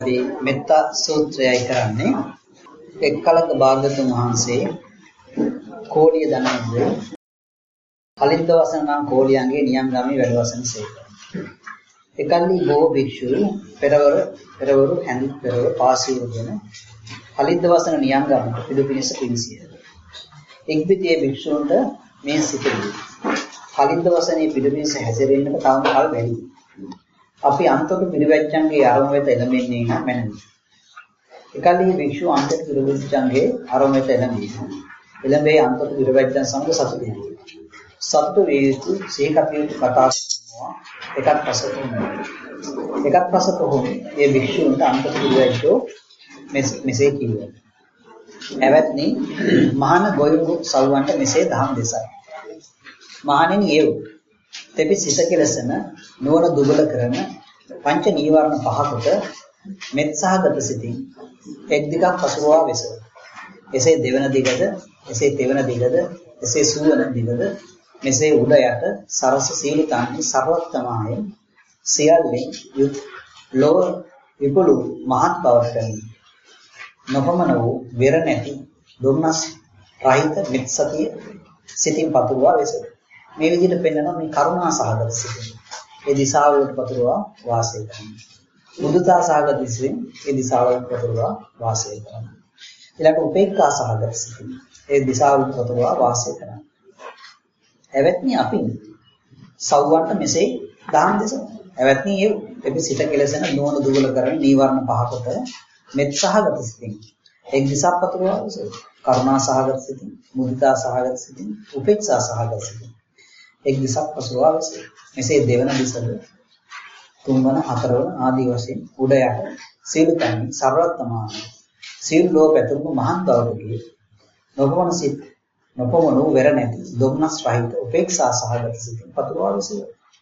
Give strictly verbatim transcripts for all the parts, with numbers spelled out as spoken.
අපි මෙත්තා සූත්‍රයයි කරන්නේ. එක් කලක භාග්‍යවතුන් වහන්සේ කෝලිය දනන්ද කලින්ද වසන නම් කෝලියන්ගේ නියම් ගමේ වැඩ වසන සේක. එකල්ලි බොහෝ භික්ෂු පෙරවර පෙරවරු හැඳි පෙරවර පාසීවගෙන කලින්ද වසන නියම් ගමට පිළිපිනිස පිණිසිය. එක්විතියේ භික්ෂුන්ට මේ සිටුයි. කලින්ද වසනේ පිළිපිනිස හැසිරෙන්නට තවම කල් බැරි. අපි අන්තක පිළිවෙච්චන්ගේ ආරම වෙත එළඹෙන්නේ නම් මැනවි. එකල්ලි භික්ෂුව අන්තක පිළිවෙච්චන්ගේ ආරම වෙත එළඹී. එළඹේ අන්තක පිළිවෙච්චන් සමග සතුටු වෙනවා. සතුටු වේ යුතු සීකපියුතු කතා කරනවා. එකක් පසක එකක් පසක හෝ මේ භික්ෂුන්ට අන්තක පිළිවෙච්චෝ මෙසේ කිව්වා. එවත්නි මහාන ගොයුරු සව්වන්ට මෙසේ දහම් දෙසයි. මහණෙනි ඒව තෙපි සිත කෙලසන නුවණ දුබල කරන පංච නීවරණ පහකට මෙත්සහගත සිතින් එක් දිගක් පසුවා වෙස. එසේ දෙවන දිගද, එසේ තෙවන දිගද, එසේ සූවන දිගද, මෙසේ උඩ යට සරස සීලිතාන්හි සර්වත්තමාය සියල්ලෙන් යුත් ලෝව විපුලු මහත් බවට නොපමණ වූ වෙර නැති දුම්නස් රහිත මෙත්සතිය සිතින් පතුරවා වෙස. මේ විදිහට පෙන්වනවා මේ කරුණා සහගත සිතින් ඒ දිශාවලට පතුරවා වාසය කරනවා. මුදිතා සහගත සිතින් ඒ දිශාවලට පතුරවා වාසය කරනවා. ඊළඟ උපේක්ඛා සහගත සිතින් ඒ දිශාවලට පතුරවා වාසය කරනවා. එවත්නි අපි සව්වන්ට මෙසේ දාන දෙසමු. එවත්නි ඒ එපි සිත කෙලසෙන නුවණ දුබල කරන නීවරණ පහකට මෙත් සහගත සිතින් එක් දිශාවක් පතුරවා වෙස. කරුණා සහගත සිතින්, මුදිතා සහගත සිතින්, උපේක්ෂා සහගත සිතින් එක් දිසක් පසුවා වෙස. මෙසේ දෙවන දිසද තුන්වන හතරවන ආදී වශයෙන් උඩ යට සීල තැන් සර්වත්තමාන සීල ලෝ පැතුරුණු මහත් බවකදී නොපමණ සිත් නොපමණ වෙර නැති දුම්නස් රහිත උපේක්ෂා සහගත සිතින් පතුරවා වෙස.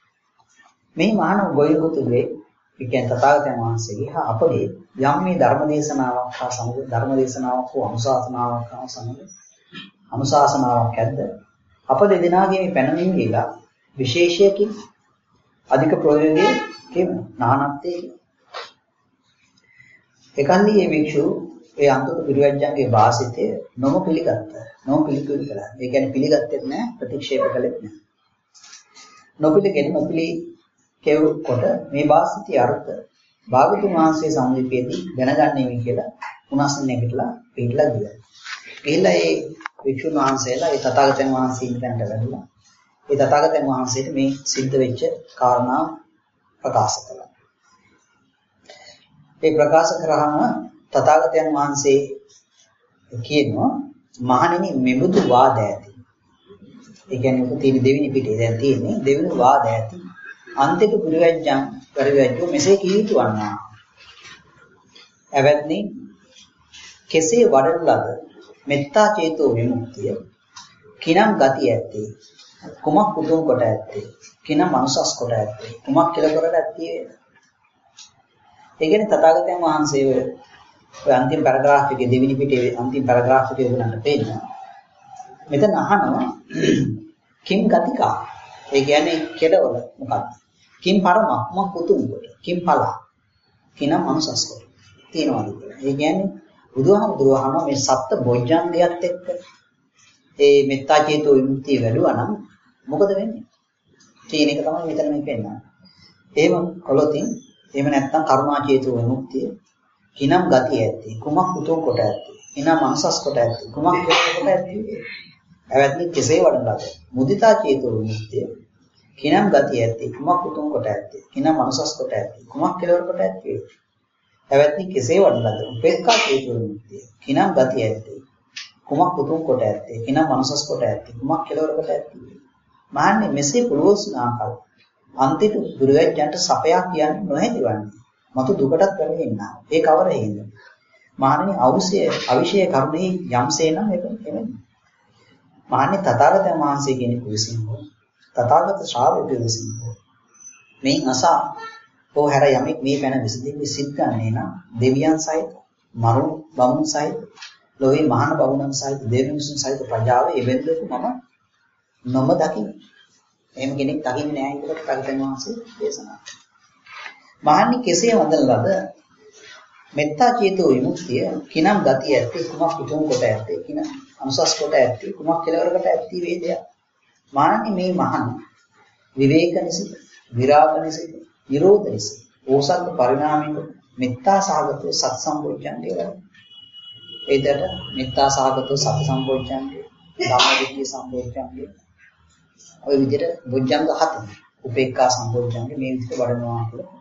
මේ මහාන ගොයුතුගේ විකෙන් තථාගතයන් වහන්සේගේ හා අපගේ යම් මේ ධර්ම දේශනාවක් හා සමග ධර්ම දේශනාවක් හෝ අනුශාසනාවක් හා සමග අනුශාසනාවක් ඇද්ද අප දෙදෙනාගේ මේ පැනවීම කියලා විශේෂයකින් අධික ප්‍රයෝගයේ කියන නානත්තේ එකල්ලි මේ භික්ෂු ඒ අන්තක පිරිවැජ්ජන්ගේ වාසිතය නොම පිළිගත්ත නොම පිළිකුල් කළා. ඒ කියන්නේ පිළිගත්තේ නැහැ, ප්‍රතික්ෂේප කළෙත් නැහැ. නොපිළිගෙන නොපිළි කෙව් කොට මේ වාසිතය අර්ථ භාගතුන් වහන්සේ සම්මුතියේදී දැනගන්නේ කියලා උනාසන නැගිටලා පිළිලා ගියා. ගිහිල්ලා ඒ වික්ෂුන් වහන්සේලා ඒ තථාගතයන් වහන්සේ ඉඳන්ට වැඩිලා ඒ තථාගතයන් වහන්සේට මේ සිද්ධ වෙච්ච කාරණා ප්‍රකාශ කළා. ඒ ප්‍රකාශ කරාම තථාගතයන් වහන්සේ කියනවා මහණෙනි මෙබඳු වාද ඇති. ඒ කියන්නේ උප තියෙන දෙවෙනි පිටේ දැන් තියෙන්නේ දෙවෙනි වාද ඇති. අන්තික පුරිවැජ්ජං පරිවැජ්ජෝ මෙසේ කිය යුතු වන්නා. එවත්නි කෙසේ වඩන ලද මෙත්තා චේතෝ විමුක්තිය කිනම් ගති ඇත්තේ කුමක් උතුම් කොට ඇත්තේ කිනම් මනුසස් කොට ඇත්තේ කුමක් කියලා කරට ඇත්තේ. ඒ කියන්නේ තථාගතයන් වහන්සේ ඔය අන්තිම පැරග්‍රාෆ් එකේ දෙවෙනි පිටේ අන්තිම පැරග්‍රාෆ් එකේ උගලන්ට පේනවා මෙතන අහනවා කිම් ගතිකා. ඒ කියන්නේ කෙලවල මොකක්ද කිම් පරමක් මොක් උතුම් කොට කිම් ඵල කිනම් මනුසස් කොට තියනවාද කියලා. ඒ කියන්නේ බුදුහාමුදුරුවෝ අහනවා මේ සත්ත්ව බොජ්ජංගයත් එක්ක ඒ මෙත්තා චේතෝ විමුක්තිය වැඩුවා නම් මොකද වෙන්නේ? කියන එක තමයි මෙතන මේ පෙන්නන්නේ. එහෙම කළොතින් එහෙම නැත්නම් කරුණා චේතෝ විමුක්තිය කිනම් ගතිය ඇත්තේ කුමක් උතුම් කොට ඇත්තේ කිනම් මනසස් කොට ඇත්තේ කුමක් කොට ඇත්තේ. එවත්නි කෙසේ වඩනද මුදිතා චේතෝ විමුක්තිය කිනම් ගතිය ඇත්තේ කුමක් උතුම් කොට ඇත්තේ කිනම් මනසස් කොට ඇත්තේ කුමක් කෙලවර කොට ඇත්තේ. එවත්නි කෙසේ වඩනද උපේක්ඛා චේතෝ විමුක්තිය කිනම් ගතිය ඇත්තේ කුමක් උතුම් කොට ඇත්තේ කිනම් මනසස් කොට ඇත්තේ කුමක් කෙලවර කොට ඇත්තේ. මහන්නේ මෙසේ පුරවස්නාකල් අන්තිම දුර්වැජ්ජන්ට සපයක් කියන්නේ නොහැකි වන්නේ. මතු දුකටත් වැටෙන්නා. ඒ කවර හේද? මහන්නේ අවශ්‍ය අවිෂය කරුණේ යම්සේ නම් ඒක එන්නේ. මහන්නේ තථාගතයන් වහන්සේ කෙනෙකු විසින් හෝ තථාගත ශ්‍රාවකයෙකු විසින් හෝ මේ අසා ඕ හැර යමෙක් මේ පැන විසඳෙන්නේ සිත් ගන්නේ නම් දෙවියන් සහිත මරුන් බමුණු සහිත ලෝකේ මහාන බමුණන් සහිත දෙවියන්සුන් සහිත ප්‍රජාව එවෙන්දක මම නොම දකින්න. එහෙම කෙනෙක් දකින්නේ නැහැ කියලා තථාගතයන් වහන්සේ දේශනා කළා. මහන්නේ කෙසේ වදන ලද මෙත්තා චේතෝ විමුක්තිය කිනම් ගතිය ඇත්තේ කුමක් උතුම් කොට ඇත්තේ කින අනුසස් කොට ඇත්තේ කුමක් කෙලවරකට ඇත්තේ වේදය. මානි මේ මහන් විවේක නිසිත විරාග නිසිත නිරෝධ නිසිත ඕසත් පරිණාමික මෙත්තා සහගතව සත් සම්බොජ්ජංගේ වල. ඒකට මෙත්තා සහගතව සත් සම්බොජ්ජංගේ ධම්මවිද්‍ය සම්බොජ්ජංගේ ඔය විදිහට බොජ්ජංග හත උපේක්ඛා සම්බොජ්ජංගේ මේ විදිහට වඩනවා කියලා.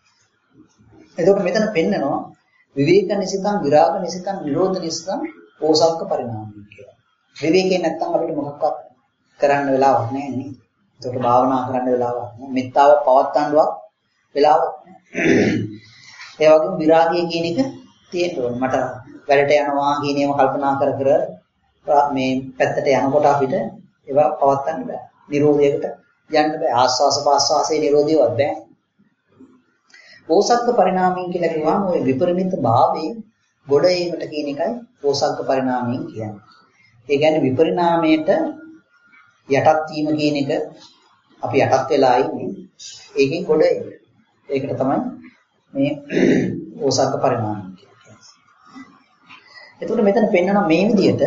එතකොට මෙතන පෙන්නනවා විවේක නිසිතං විරාග නිසිතං නිරෝධ නිසිතං ඕසක්ක පරිණාමය කියලා. විවේකේ නැත්තම් අපිට මොකක්වත් කරන්න වෙලාවක් නැහැ නේද? එතකොට භාවනා කරන්න වෙලාවක් නැහැ. මෙත්තාව පවත්වන්නවත් වෙලාවක් නැහැ. ඒ වගේම විරාගය කියන එක තියෙනවා. මට වැඩට යනවා කියන ඒවා කල්පනා කර කර මේ පැත්තට යනකොට අපිට ඒවා පවත්වන්න බෑ. නිරෝධයකට යන්න බෑ. ආස්වාස පාස්වාසයේ නිරෝධයවත් බෑ. ඕසක්ක පරිණාමයෙන් කියලා කිව්වම ওই විපරිණිත භාවයේ ගොඩ ඒකට කියන එකයි ඕසක්ක පරිණාමයෙන් කියන්නේ. ඒ කියන්නේ විපරිණාමයට යටත් වීම කියන එක අපි යටත් වෙලා ඉන්නේ. ඒකෙන් ගොඩ ඒකට තමයි මේ ඕසක්ක පරිණාමය කියන්නේ. එතකොට මෙතන පෙන්වනවා මේ විදිහට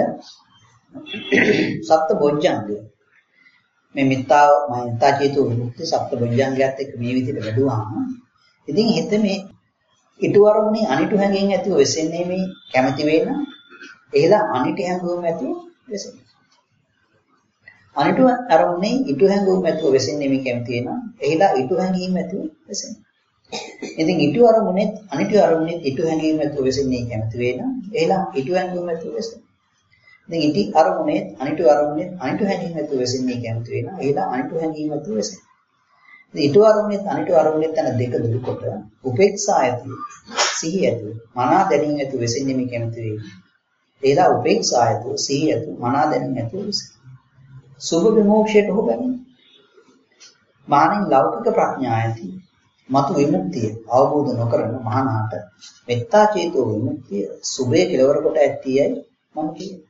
සත්ත්ව බොජ්ජංගය මේ මිත්‍යා මයන්තා චේතෝ විමුක්ති සත්ත්ව බොජ්ජංගයත් එක්ක මේ විදිහට වැඩුවාම ඉතින් හිත මේ ඊට වරුනේ අනිටු හැඟීම් ඇතිව වෙසෙන්නේ මේ කැමැති වෙන එහෙලා අනිට හැඟීම් ඇතිව වෙසෙන්නේ. අනිටු අරුනේ ඊට හැඟීම් ඇතිව වෙසෙන්නේ මේ කැමැති වෙන එහෙලා ඊට හැඟීම් ඇතිව වෙසෙන්නේ. ඉතින් ඊට වරුනේ අනිට අරුනේ ඊට හැඟීම් ඇතිව වෙසෙන්නේ කැමැති වෙන එහෙලා ඊට හැඟීම් ඇතිව වෙසෙන්නේ. ඉතින් ඊට අරුනේ අනිට අරුනේ අනිට හැඟීම් ඇතිව වෙසෙන්නේ කැමැති වෙන එහෙලා අනිට හැඟීම් ඇතිව වෙසෙන්නේ. ඊට වරුනේ අනිට වරුනේ තන දෙක දුරුකොට උපේක්ෂා ඇති සිහිය ඇති මනා දැනීම ඇති වෙසින්නේ මේ කැමති වෙන්නේ. ඒලා උපේක්ෂා ඇති සිහිය ඇති මනා දැනීම ඇති වෙසින්නේ. සුභ විමෝක්ෂයට හොබන්නේ. මානින් ලෞකික ප්‍රඥා ඇති මතු විමුක්තිය අවබෝධ නොකරන මහානාට මෙත්තා චේතෝ විමුක්තිය සුභේ කෙලවර කොට ඇත්තීයයි මම කියන්නේ.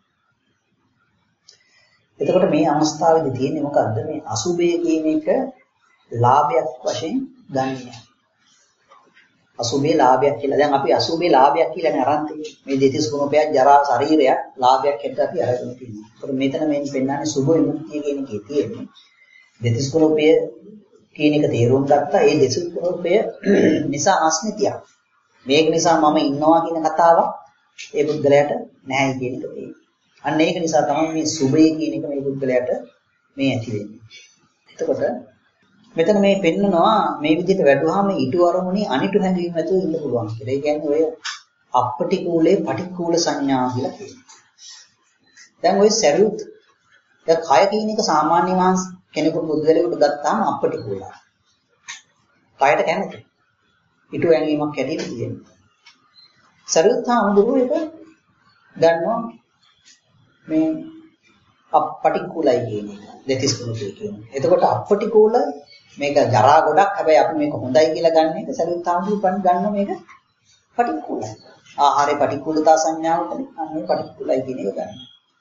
එතකොට මේ අවස්ථාවේදී තියෙන්නේ මොකද්ද මේ අසුභය කියන එක ලාභයක් වශයෙන් ගන්නවා. අසුභේ ලාභයක් කියලා. දැන් අපි අසුභේ ලාභයක් කියලා නේ අරන් තියෙන්නේ. මේ දෙතිස් කුණපයක් ජරා ශරීරයක් ලාභයක් හැටියට අපි අරගෙන තියෙනවා. ඒකට මෙතන මෙන් පෙන්නන්නේ සුභ විමුක්තිය කියන එකේ තියෙන්නේ. දෙතිස් කුණපය කියන එක තේරුම් ගත්තා. ඒ දෙතිස් කුණපය නිසා අස්මිතියක්. මේක නිසා මම ඉන්නවා කියන කතාවක් ඒ බුද්ධලයට නැහැ කියන එක තියෙනවා. අන්න ඒක නිසා තමයි මේ සුභය කියන එක මේ බුද්ධලයට මේ ඇති වෙන්නේ. එතකොට මෙතන මේ පෙන්නනවා මේ විදිහට වැඩුවාම ඊට වරමුණේ අනිටු හැඟීම් ඇතුව ඉන්න පුළුවන් කියලා. ඒ කියන්නේ ඔය අපටිකූලේ පටික්කුල සංඥා කියලා කියනවා. දැන් ඔය සරියුත් දැන් කය කියන එක සාමාන්‍ය මාංශ කෙනෙකුට බුද්ධලෙකුට ගත්තාම අපටිකූලයි. කයට කැමති. ඊට හැඟීමක් ඇතිවෙ තියෙනවා. සරියුත් හාමුදුරුවෝ ඒක දන්නවා මේ අපටිකූලයි කියන එක. දෙතිස් කුණපේ කියන එක. එතකොට අපටිකූල මේක ජරා ගොඩක් හැබැයි අපි මේක හොඳයි කියලා ගන්න එක සරියුත් හාමුදුරුවෝ ගන්න මේක පටික්කුලයි. ආහාරේ පටික්කුලතා සංඥාවටනේ අන්නේ පටික්කුලයි කියන එක ගන්න.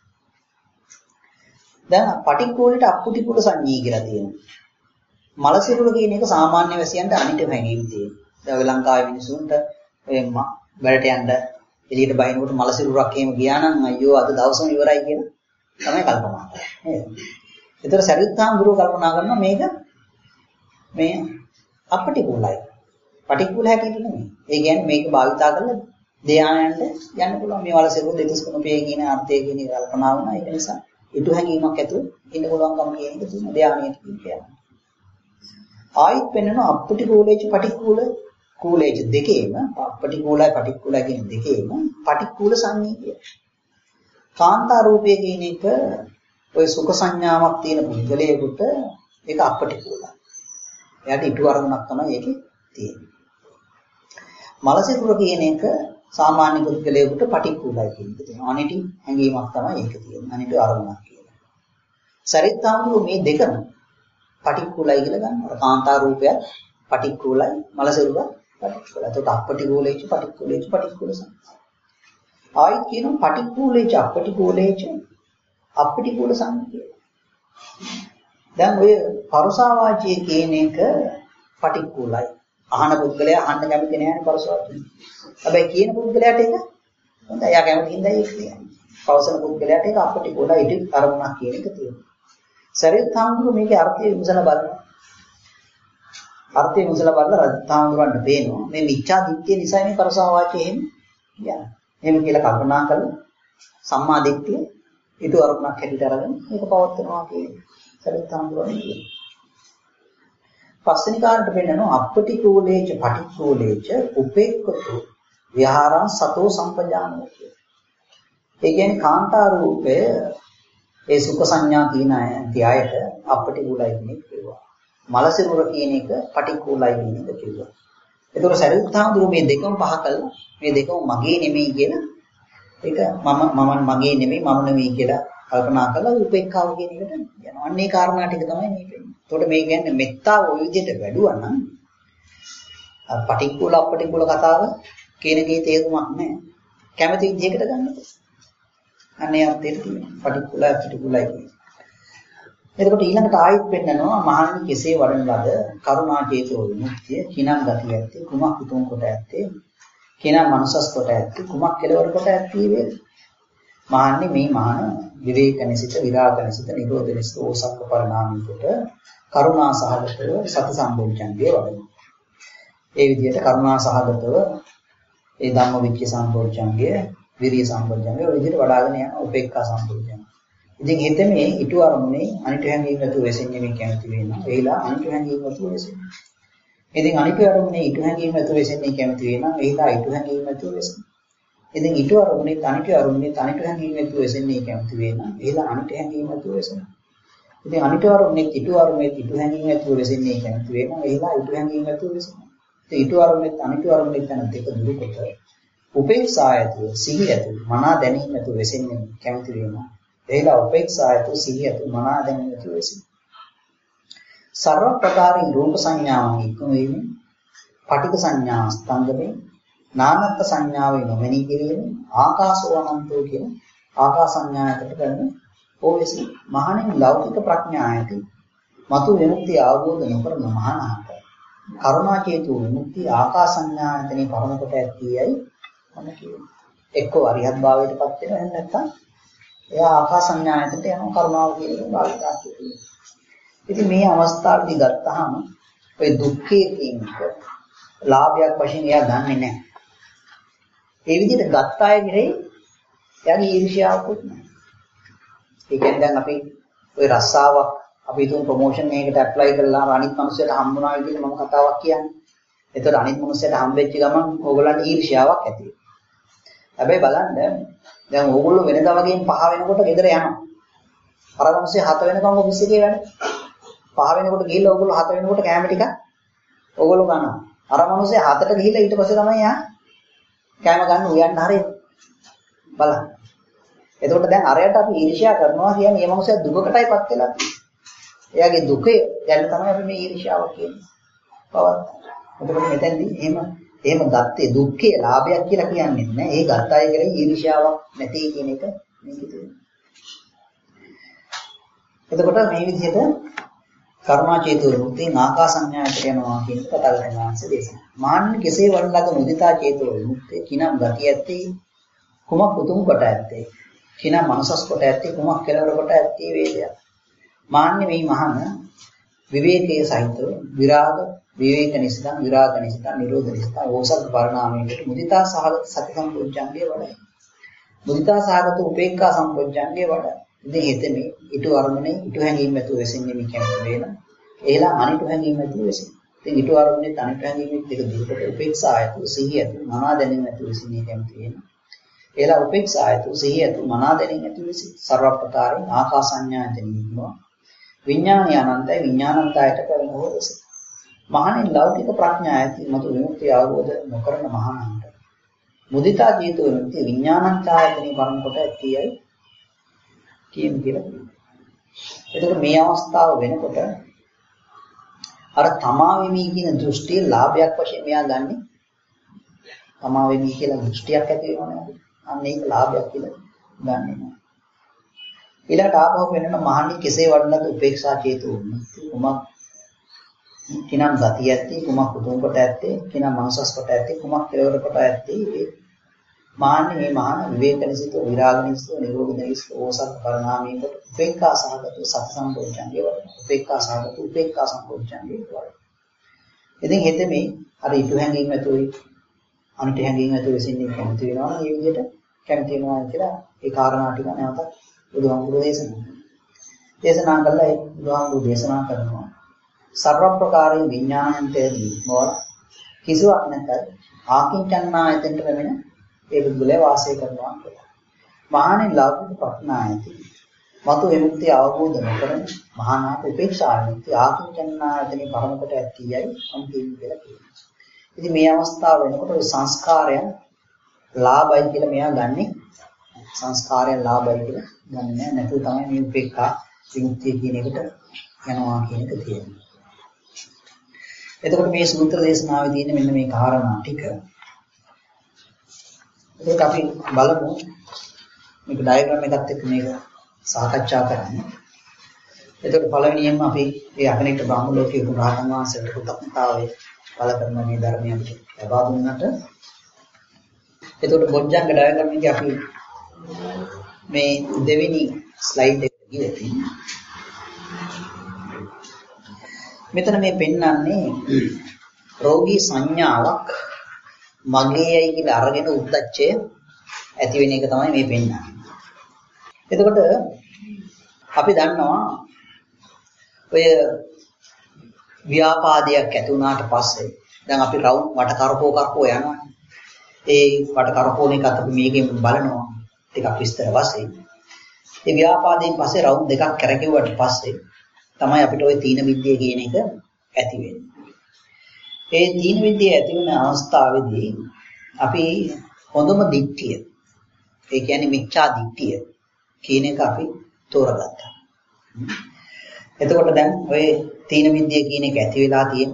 දැන් පටික්කුලට අපටික්කුල සංඥී කියලා තියෙනවා. මල සිරුර කියන එක සාමාන්‍ය වැසියන්ට අනිට හැංගීම් තියෙනවා. දැන් ඔය ලංකාවේ මිනිසුන්ට ඔය වැඩට යන්න එළියට බහිනකොට මල සිරුරක් එහෙම ගියා නම් අයියෝ අද දවසම ඉවරයි කියලා තමයි කල්පනා කරන්නේ. නේද? ඒතර සරියුත් හාමුදුරුවෝ කල්පනා කරනවා මේක මේ අපටිකුලයි. පටිකුල හැටියට නෙමෙයි. ඒ කියන්නේ මේක භාවිතා කරලා ධානයන්ට යන්න පුළුවන්. මේ වල සිරුර දෙතිස් කුණපේ කියන අර්ථය කියන එක කල්පනා වුණා. ඒක නිසා ඊට හැඟීමක් ඇතුව ඉන්න පුළුවන්කම කියන එක තියෙන ධානයට කියන්නේ. ආයිත් වෙනන අපටිකුලේච පටිකුල කූලේච දෙකේම අපටිකුලයි පටිකුලයි කියන දෙකේම පටිකුල සංඥා. කාන්තා රූපය කියන එක ඔය සුඛ සංඥාවක් තියෙන පුද්ගලයෙකුට ඒක අපටිකුලයි. එයාට ඊට වරමුණක් තමයි ඒකේ තියෙන්නේ. මල සිරුර කියන එක සාමාන්‍ය පුද්ගලයෙකුට පටික්කුලයි කියන එක තියෙනවා. අනිටි හැඟීමක් තමයි ඒක තියෙන්නේ. අනිටි අරමුණක් කියලා. සරිත්තාමුළු මේ දෙකම පටික්කුලයි කියලා ගන්නවා. කාන්තා රූපය පටික්කුලයි මල සිරුර පටික්කුලයි. ඒකට අපටිකුලේච පටික්කුලේච පටික්කුල සංඥා. ආයිත් කියනවා පටික්කුලේච අපටිකුලේච අපටිකුල සංඥා. දැන් ඔය පරුසා වාචිය කියන එක පටික්කුලයි. අහන පුද්ගලයා අහන්න කැමති නැහැ පරස වචන. හැබැයි කියන පුද්ගලයාට ඒක හොඳයි. එයා කැමති හින්දා ඒක කියන්නේ. පවසන පුද්ගලයාට ඒක අපට ගොඩ ඉටි අරමුණක් කියන එක තියෙනවා. සරියුත් හාමුදුරුවෝ මේකේ අර්ථය විමසලා බලනවා. අර්ථය විමසලා බලලා රජ හාමුදුරන්ට පේනවා මේ මිච්ඡා දිට්ඨිය නිසා මේ පරස වාචය එහෙම කියන්නේ. එහෙම කියලා කල්පනා කරලා සම්මා දිට්ඨිය ඊට අරමුණක් හැටියට අරගෙන මේක පවත්වනවා කියන්නේ. සරියුත් හාමුදුරුවෝ කියන්නේ. පස්වෙනි කාරණට පෙන්නනවා අපටිකූලේච පටික්ඛූලේච උපේක්ඛතු විහාරං සතෝ සම්පජානෝ කියලා. ඒ කියන්නේ කාන්තා රූපය ඒ සුඛ සංඥා කියන අයයට අපටිකූලයි කියන එක කියනවා. මලසිරුර කියන එක පටික්ඛූලයි කියන එක කියනවා. ඒතකොට සරියුත් හාමුදුරුවෝ මේ දෙකම පහ කළා. මේ දෙකම මගේ නෙමෙයි කියලා ඒක මම මම මගේ නෙමෙයි මම නෙමෙයි කියලා කල්පනා කරලා උපේක්ඛාව කියන එකට යනවා. අන්න ඒ කාරණා ටික තමයි මේ වෙන්නේ. එතකොට මේ කියන්නේ මෙත්තාව ওই විදිහට වැඩුවා නම් පටික්කුල අපටික්කුල කතාව කියන කේ තේරුමක් නැහැ. කැමති විදිහකට ගන්නකො. අනේ අර්ථයට තියෙනවා. පටික්කුල අපටික්කුලයි කියන්නේ. එතකොට ඊළඟට ආයෙත් පෙන්නනවා මහණනි කෙසේ වඩන ලද කරුණා චේතෝ විමුක්තිය කිනම් ගතිය ඇත්තේ කුමක් උතුම් කොට ඇත්තේ කිනම් මනසස් කොට ඇත්තේ කුමක් කෙලවර කොට ඇත්තේ වේද මහණනි මේ මහණ විවේකනිසිත විරාගනිසිත නිරෝධනිසිත ඕසක්ක පරිණාමිකට කරුණා සහගතව සති සම්බොජ්ජංගේ වඩනවා. ඒ විදිහට කරුණා සහගතව ඒ ධම්මවිචය සම්බොජ්ජංගය, විරිය සම්බොජ්ජංගය ඔය විදිහට වඩ아가න යන උපේක්ඛා සම්බොජ්ජංගය. ඉතින් හිතේ මේ ඊට අරමුණේ අනිත් හැංගීම් නැතුව වෙසෙන්නේ මේ කැමති වෙනවා. ඒලා අනිත් හැංගීම් නැතුව වෙසෙන්නේ. ඉතින් අනිත් අරමුණේ ඊට හැංගීම් නැතුව වෙසෙන්නේ කැමති වෙනවා. ඒලා ඊට හැංගීම් නැතුව වෙසෙන්නේ. ඉතින් ඊට අරමුණේ අනිත් අරමුණේ අනිත් හැංගීම් නැතුව වෙසෙන්නේ කැමති වෙනවා. ඒලා අනිත් හැංගීම් නැතුව වෙසෙනවා. ඉතින් අනිත් අරමුණේ ඊට අරමුණේ ඊට හැංගීම් නැතුව වෙසෙන්නේ කැමති වෙනවා. ඒලා ඊට හැංගීම් නැතුව වෙසෙනවා. ඉතින් ඊට අරමුණේ අනිත් අරමුණේ යන දෙක දුරුකොට උපේක්ෂායතු සිහියතු මනා දැනීම නැතුව වෙසෙන්නේ කැමති වෙනවා. ඒලා උපේක්ෂායතු සිහියතු මනා දැනීම නැතුව වෙසෙන්නේ. සර්ව ප්‍රකාරින් රූප සංඥාවන් ඉක්මවීමෙන් පටික සංඥා ස්තංගමේ නානත්ත් සංඥාවේ නොමෙනී කිරීමෙන් ආකාශෝ අනන්තෝ කියන ආකාස සංඥායකට කරන ඕවැසි මහණෙනි ලෞකික ප්‍රඥායති මතු විමුක්තිය අවබෝධ නොකරන මහානාත කරුණා චේතු විමුක්තිය ආකාස සංඥායතනේ පරම කොට ඇත්තේයි මම කියන්නේ. එක්ක අරිහත් භාවයටපත් වෙනවා එහෙනම් නැත්නම් එයා ආකාස සංඥායතනට යනවා කරුණාව කියන එක භාවිතා කරනවා. ඉතින් මේ අවස්ථාවේදී ගත්තාම ඔය දුක්ඛයේ කියන එක ලාභයක් වශයෙන් එයා ගන්නෙ නැහැ. ඒ විදිහට ගත්ත අය විරේ එයාගේ ඊර්ෂ්‍යාවකුත් නැහැ. ඒ කියන්නේ දැන් අපි ඔය රස්සාවක් අපි හිතමු ප්‍රොමෝෂන් එකකට ඇප්ලයි කරලා අනිත් මිනිස්සුන්ට හම්බුනා විදිහට මම කතාවක් කියන්නේ. එතකොට අනිත් මිනිස්සුන්ට හම්බෙච්ච ගමන් ඕගොල්ලන්ට ඊර්ෂ්‍යාවක් ඇති වෙනවා. හැබැයි බලන්න දැන් ඕගොල්ලෝ වෙනදා වගේම පහ වෙනකොට ගෙදර යනවා. අර මිනිස්සු හත වෙනකම් ඔෆිස් එකේ වැඩ. පහ වෙනකොට ගිහිල්ලා ඕගොල්ලෝ හත වෙනකොට කැම ටික ඕගොල්ලෝ ගන්නවා. අර මිනිස්සු හතට ගිහිල්ලා ඊට පස්සේ තමයි යා කැම ගන්න උයන්න හරියට. බලන්න. එතකොට දැන් අරයට අපි ඊර්ෂ්‍යා කරනවා කියන්නේ මේ මිනිස්සු දුකකටයිපත් වෙලා තියෙන්නේ. එයාගේ දුකේ දැන් තමයි අපි මේ ඊර්ෂ්‍යාව කියන්නේ. පවත්. එතකොට මෙතෙන්දී එහෙම එහෙම ගත්තේ දුක්ඛයේ ලාභයක් කියලා කියන්නේ නැහැ. ඒ ගත්ත අය කියලා ඊර්ෂ්‍යාවක් නැති කියන එක මේකේ තියෙනවා. එතකොට මේ විදිහට කර්මා චේතු විමුක්තිය ආකාසඤ්ඤායට යනවා කියන එක කතා කරනවා anse දේශනා. මාන්න කෙසේ වඩලක මුදිතා චේතු විමුක්තිය කිනම් ගතිය ඇත්තේ කුමක් උතුම් කොට ඇත්තේ කිනම් මනසස් කොට ඇත්තේ කුමක් කෙලවර කොට ඇත්තේ වේදයක්. මාන්නේ මේ මහන විවේකයේ සහිතව විරාග විවේක නිසිතං විරාග නිසිතං නිරෝධ නිසිතං ඕසග්ග පරිණාමයකට මුදිතා සහගත සති සම්පෝඥංගේ වඩයි. මුදිතා සහගත උපේක්ඛා සම්පෝඥංගේ වඩයි. ඉතින් හිතේ ඊට අරමුණේ ඊට හැංගීම් නැතුව වෙසින්නේ මේ කැමති වේන. ඒලා අනිට හැංගීම් නැතුව වෙසින්නේ. ඉතින් ඊට අරමුණේ අනිට හැංගීම් දෙක දුරට උපේක්ෂායතු සිහියතු මනා දැනීම නැතුව වෙසින්නේ කැමති වේන. ඒලා උපේක්ෂායතු සිහියතු මනා දැනීම නැතුව වෙසින්නේ. සර්වප්‍රකාරයෙන් ආකාසඤ්ඤායතනීනවා. විඥානය අනන්තයි විඥානන්තයට කරන හොරස. මහණෙනි ලෞකික ප්‍රඥායති මතු විමුක්තිය අවබෝධ නොකරන මහානන්ත. මුදිතා චේතෝ විමුක්තිය විඥානන්තයතනේ පරම කොට ඇතියයි කියන කියලා කියනවා. එතකොට මේ අවස්ථාව වෙනකොට අර තමා වෙමි කියන දෘෂ්ටිය ලාභයක් වශයෙන් මෙයා ගන්නෙ. තමා වෙමි කියලා දෘෂ්ටියක් ඇති වෙනවා නේද? අන්න ඒක ලාභයක් කියලා ගන්නෙ නෑ. ඊළඟට ආපහු වෙනන මහණි කෙසේ වඩනද උපේක්ෂා චේතෝ විමුක්තිය. උමක් කිනම් ගතිය ඇත්තේ කුමක් උතුම් කොට ඇත්තේ කිනම් මනසස් කොට ඇත්තේ කුමක් කෙලවර කොට ඇත්තේ මාන්නේ මේ මහාන විවේකනිසිත විරාගනිසිත නිරෝධනිසිත ඕසත් පරිණාමී කොට උපේක්ඛා සහගත සත් සම්පෝඥංගේ වල උපේක්ඛා සහගත උපේක්ඛා සම්පෝඥංගේ වල ඉතින් හෙතෙ මේ අර ඉතු හැංගීම් ඇතුළේ අනිත් හැංගීම් ඇතුළේ සින්නේ කැමති වෙනවා නම් මේ විදිහට කැමති වෙනවා කියලා ඒ කාරණා ටික නැවත බුදුහාමුදුරුවෝ දේශනා දේශනා කළා ඒ බුදුහාමුදුරුවෝ දේශනා කරනවා සර්ව ප්‍රකාරයෙන් විඥානන්තයේදී මොන කිසිවක් නැත ආකින්චන්නායතෙන්ට වෙන ඒ බුදුලේ වාසය කරනවා කියලා. මහානේ ලෞකික ප්‍රඥායති මතු විමුක්තිය අවබෝධ නොකරන මහානාත උපේක්ෂායති ආකින්චන්නායතනේ පරම කොට ඇතියයි මම කියන්නේ කියලා කියනවා. ඉතින් මේ අවස්ථාව වෙනකොට ඔය සංස්කාරයන් ලාභයි කියලා මෙයා ගන්නෙ සංස්කාරයන් ලාභයි කියලා ගන්නෙ නැහැ. නැතුව තමයි මේ උපේක්ෂා විමුක්තිය කියන එකට යනවා කියන එක තියෙන්නේ. එතකොට මේ සූත්‍ර දේශනාවේ තියෙන මෙන්න මේ කාරණා ටික. ඒක අපි බලමු. මේක ඩයග්‍රෑම් එකත් එක්ක මේක සාකච්ඡා කරන්න. එතකොට පළවෙනියෙන්ම අපි මේ අගනිට බ්‍රහ්ම ලෝකයේ උදාහරණ වාසයට කෘතඥතාවය පළ කරන මේ ධර්මය අපිට ලබා දුන්නට. එතකොට බොජ්ජංග ඩයග්‍රෑම් එකේ අපි මේ දෙවෙනි ස්ලයිඩ් එකට ගියදී මෙතන මේ පෙන්වන්නේ රෝගී සංඥාවක් මගේයි කියලා අරගෙන උද්දච්චය ඇති වෙන එක තමයි මේ පෙන්වන්නේ. එතකොට අපි දන්නවා ඔය ව්‍යාපාදයක් ඇති වුණාට පස්සේ දැන් අපි රවුම් වට කරකෝ කරකෝ යනවා. ඒ වට කරකෝන එකත් අපි මේකෙන් බලනවා ටිකක් විස්තර වශයෙන්. ඒ ව්‍යාපාදයෙන් පස්සේ රවුම් දෙකක් කරකෙව්වට පස්සේ තමයි අපිට ওই තීන විද්‍ය කියන එක ඇති වෙන්නේ. ඒ තීන විද්‍ය ඇති වෙන අවස්ථාවේදී අපි හොඳම දිට්ඨිය, ඒ කියන්නේ මිච්ඡා දිට්ඨිය කියන එක අපි තෝරගත්තා. එතකොට දැන් ওই තීන විද්‍ය කියන එක ඇති වෙලා තියෙන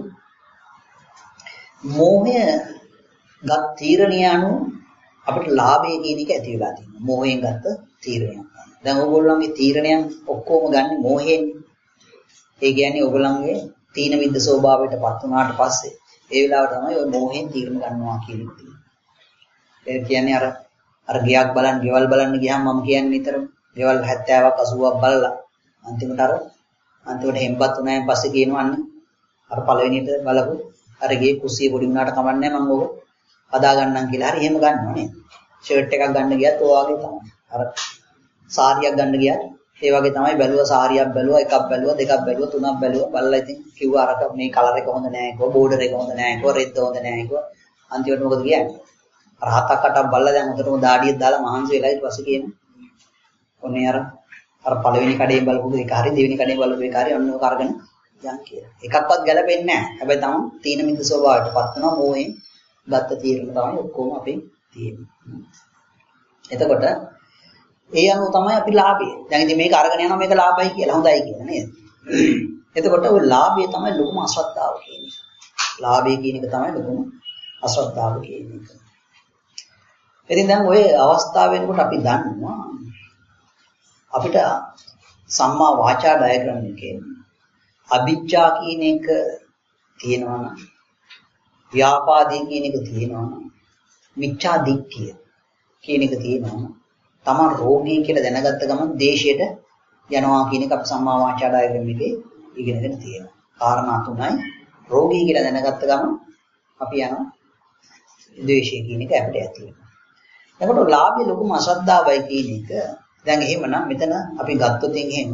මෝහය ගත් තීරණය අනුව අපිට ලාභය කියන එක ඇති වෙලා තියෙනවා. මෝහයෙන් ගත්ත තීරණයක්. දැන් ඕගොල්ලන්ගේ තීරණයන් ඔක්කොම ගන්න මෝහයෙන්. ඒ කියන්නේ ඔයගොල්ලන්ගේ තීන විද්ද ස්වභාවයටපත් වුණාට පස්සේ ඒ වෙලාවට තමයි ඔය මෝහෙන් තීරණ ගන්නවා කියන එක තියෙන්නේ. ඒ කියන්නේ අර අර ගියක් බලන්න, ගෙවල් බලන්න ගියාම මම කියන්නේ නිතරම ගෙවල් හැත්තෑවක් අසූවක් බලලා අන්තිමට අර අන්තිමට හෙම්බත් උනායින් පස්සේ කියනවා අන්න අර පළවෙනියට බලපු අර ගේ කුස්සිය පොඩි වුණාට කමන්නේ මම ඕක හදා ගන්නම් කියලා. හරි එහෙම ගන්නවා නේද? ෂර්ට් එකක් ගන්න ගියත් ඔය වගේ තමයි. අර සාරියක් ගන්න ගියත් ඒ වගේ තමයි බැලුවා සාරියක් බැලුවා එකක් බැලුවා දෙකක් බැලුවා තුනක් බැලුවා බලලා ඉතින් කිව්වා අරක මේ කලර් එක හොඳ නෑ කිව්වා බෝඩර් එක හොඳ නෑ කිව්වා රෙද්ද හොඳ නෑ කිව්වා අන්තිමට මොකද කියන්නේ අර හතක් අටක් බලලා දැන් උඩටම දාඩියක් දාලා මහන්සි වෙලා ඊට පස්සේ කියන ඔන්නේ අර අර පළවෙනි කඩේ බලපු එක හරි දෙවෙනි කඩේ බලපු එක හරි ඔන්න ඔක අරගෙන යන් කියලා එකක්වත් ගැලපෙන්නේ නෑ හැබැයි තමයි තීන මිද්ද ස්වභාවයටපත් වෙනවා මොයෙන් ගත්ත තීරණ තමයි ඔක්කොම අපේ තියෙන්නේ එතකොට ඒ අනුව තමයි අපි ලාභය. දැන් ඉතින් මේක අරගෙන යනවා මේක ලාභයි කියලා හොඳයි කියලා නේද? එතකොට ওই ලාභය තමයි ලොකුම අශ්‍රද්ධාව කියන්නේ. ලාභය කියන එක තමයි ලොකුම අශ්‍රද්ධාව කියන්නේ. ඉතින් දැන් ওই අවස්ථාව වෙනකොට අපි දන්නවා අපිට සම්මා වාචා ඩයග්‍රෑම් එකේ අභිජ්ජා කියන එක තියෙනවා නම් ව්‍යාපාදී කියන එක තියෙනවා නම් මිච්ඡා දිට්ඨිය කියන එක තියෙනවා නම් තමන් රෝගී කියලා දැනගත්ත ගමන් දේශයට යනවා කියන එක අපි සම්මා වාචා ඩයග්‍රෑම් එකේ ඉගෙනගෙන තියෙනවා. කාරණා තුනයි රෝගී කියලා දැනගත්ත ගමන් අපි යනවා ද්වේෂය කියන එක අපිට ඇති වෙනවා. එතකොට ලාභය ලොකුම අශ්‍රද්ධාවයි කියන එක දැන් එහෙමනම් මෙතන අපි ගත්තොත් එහෙම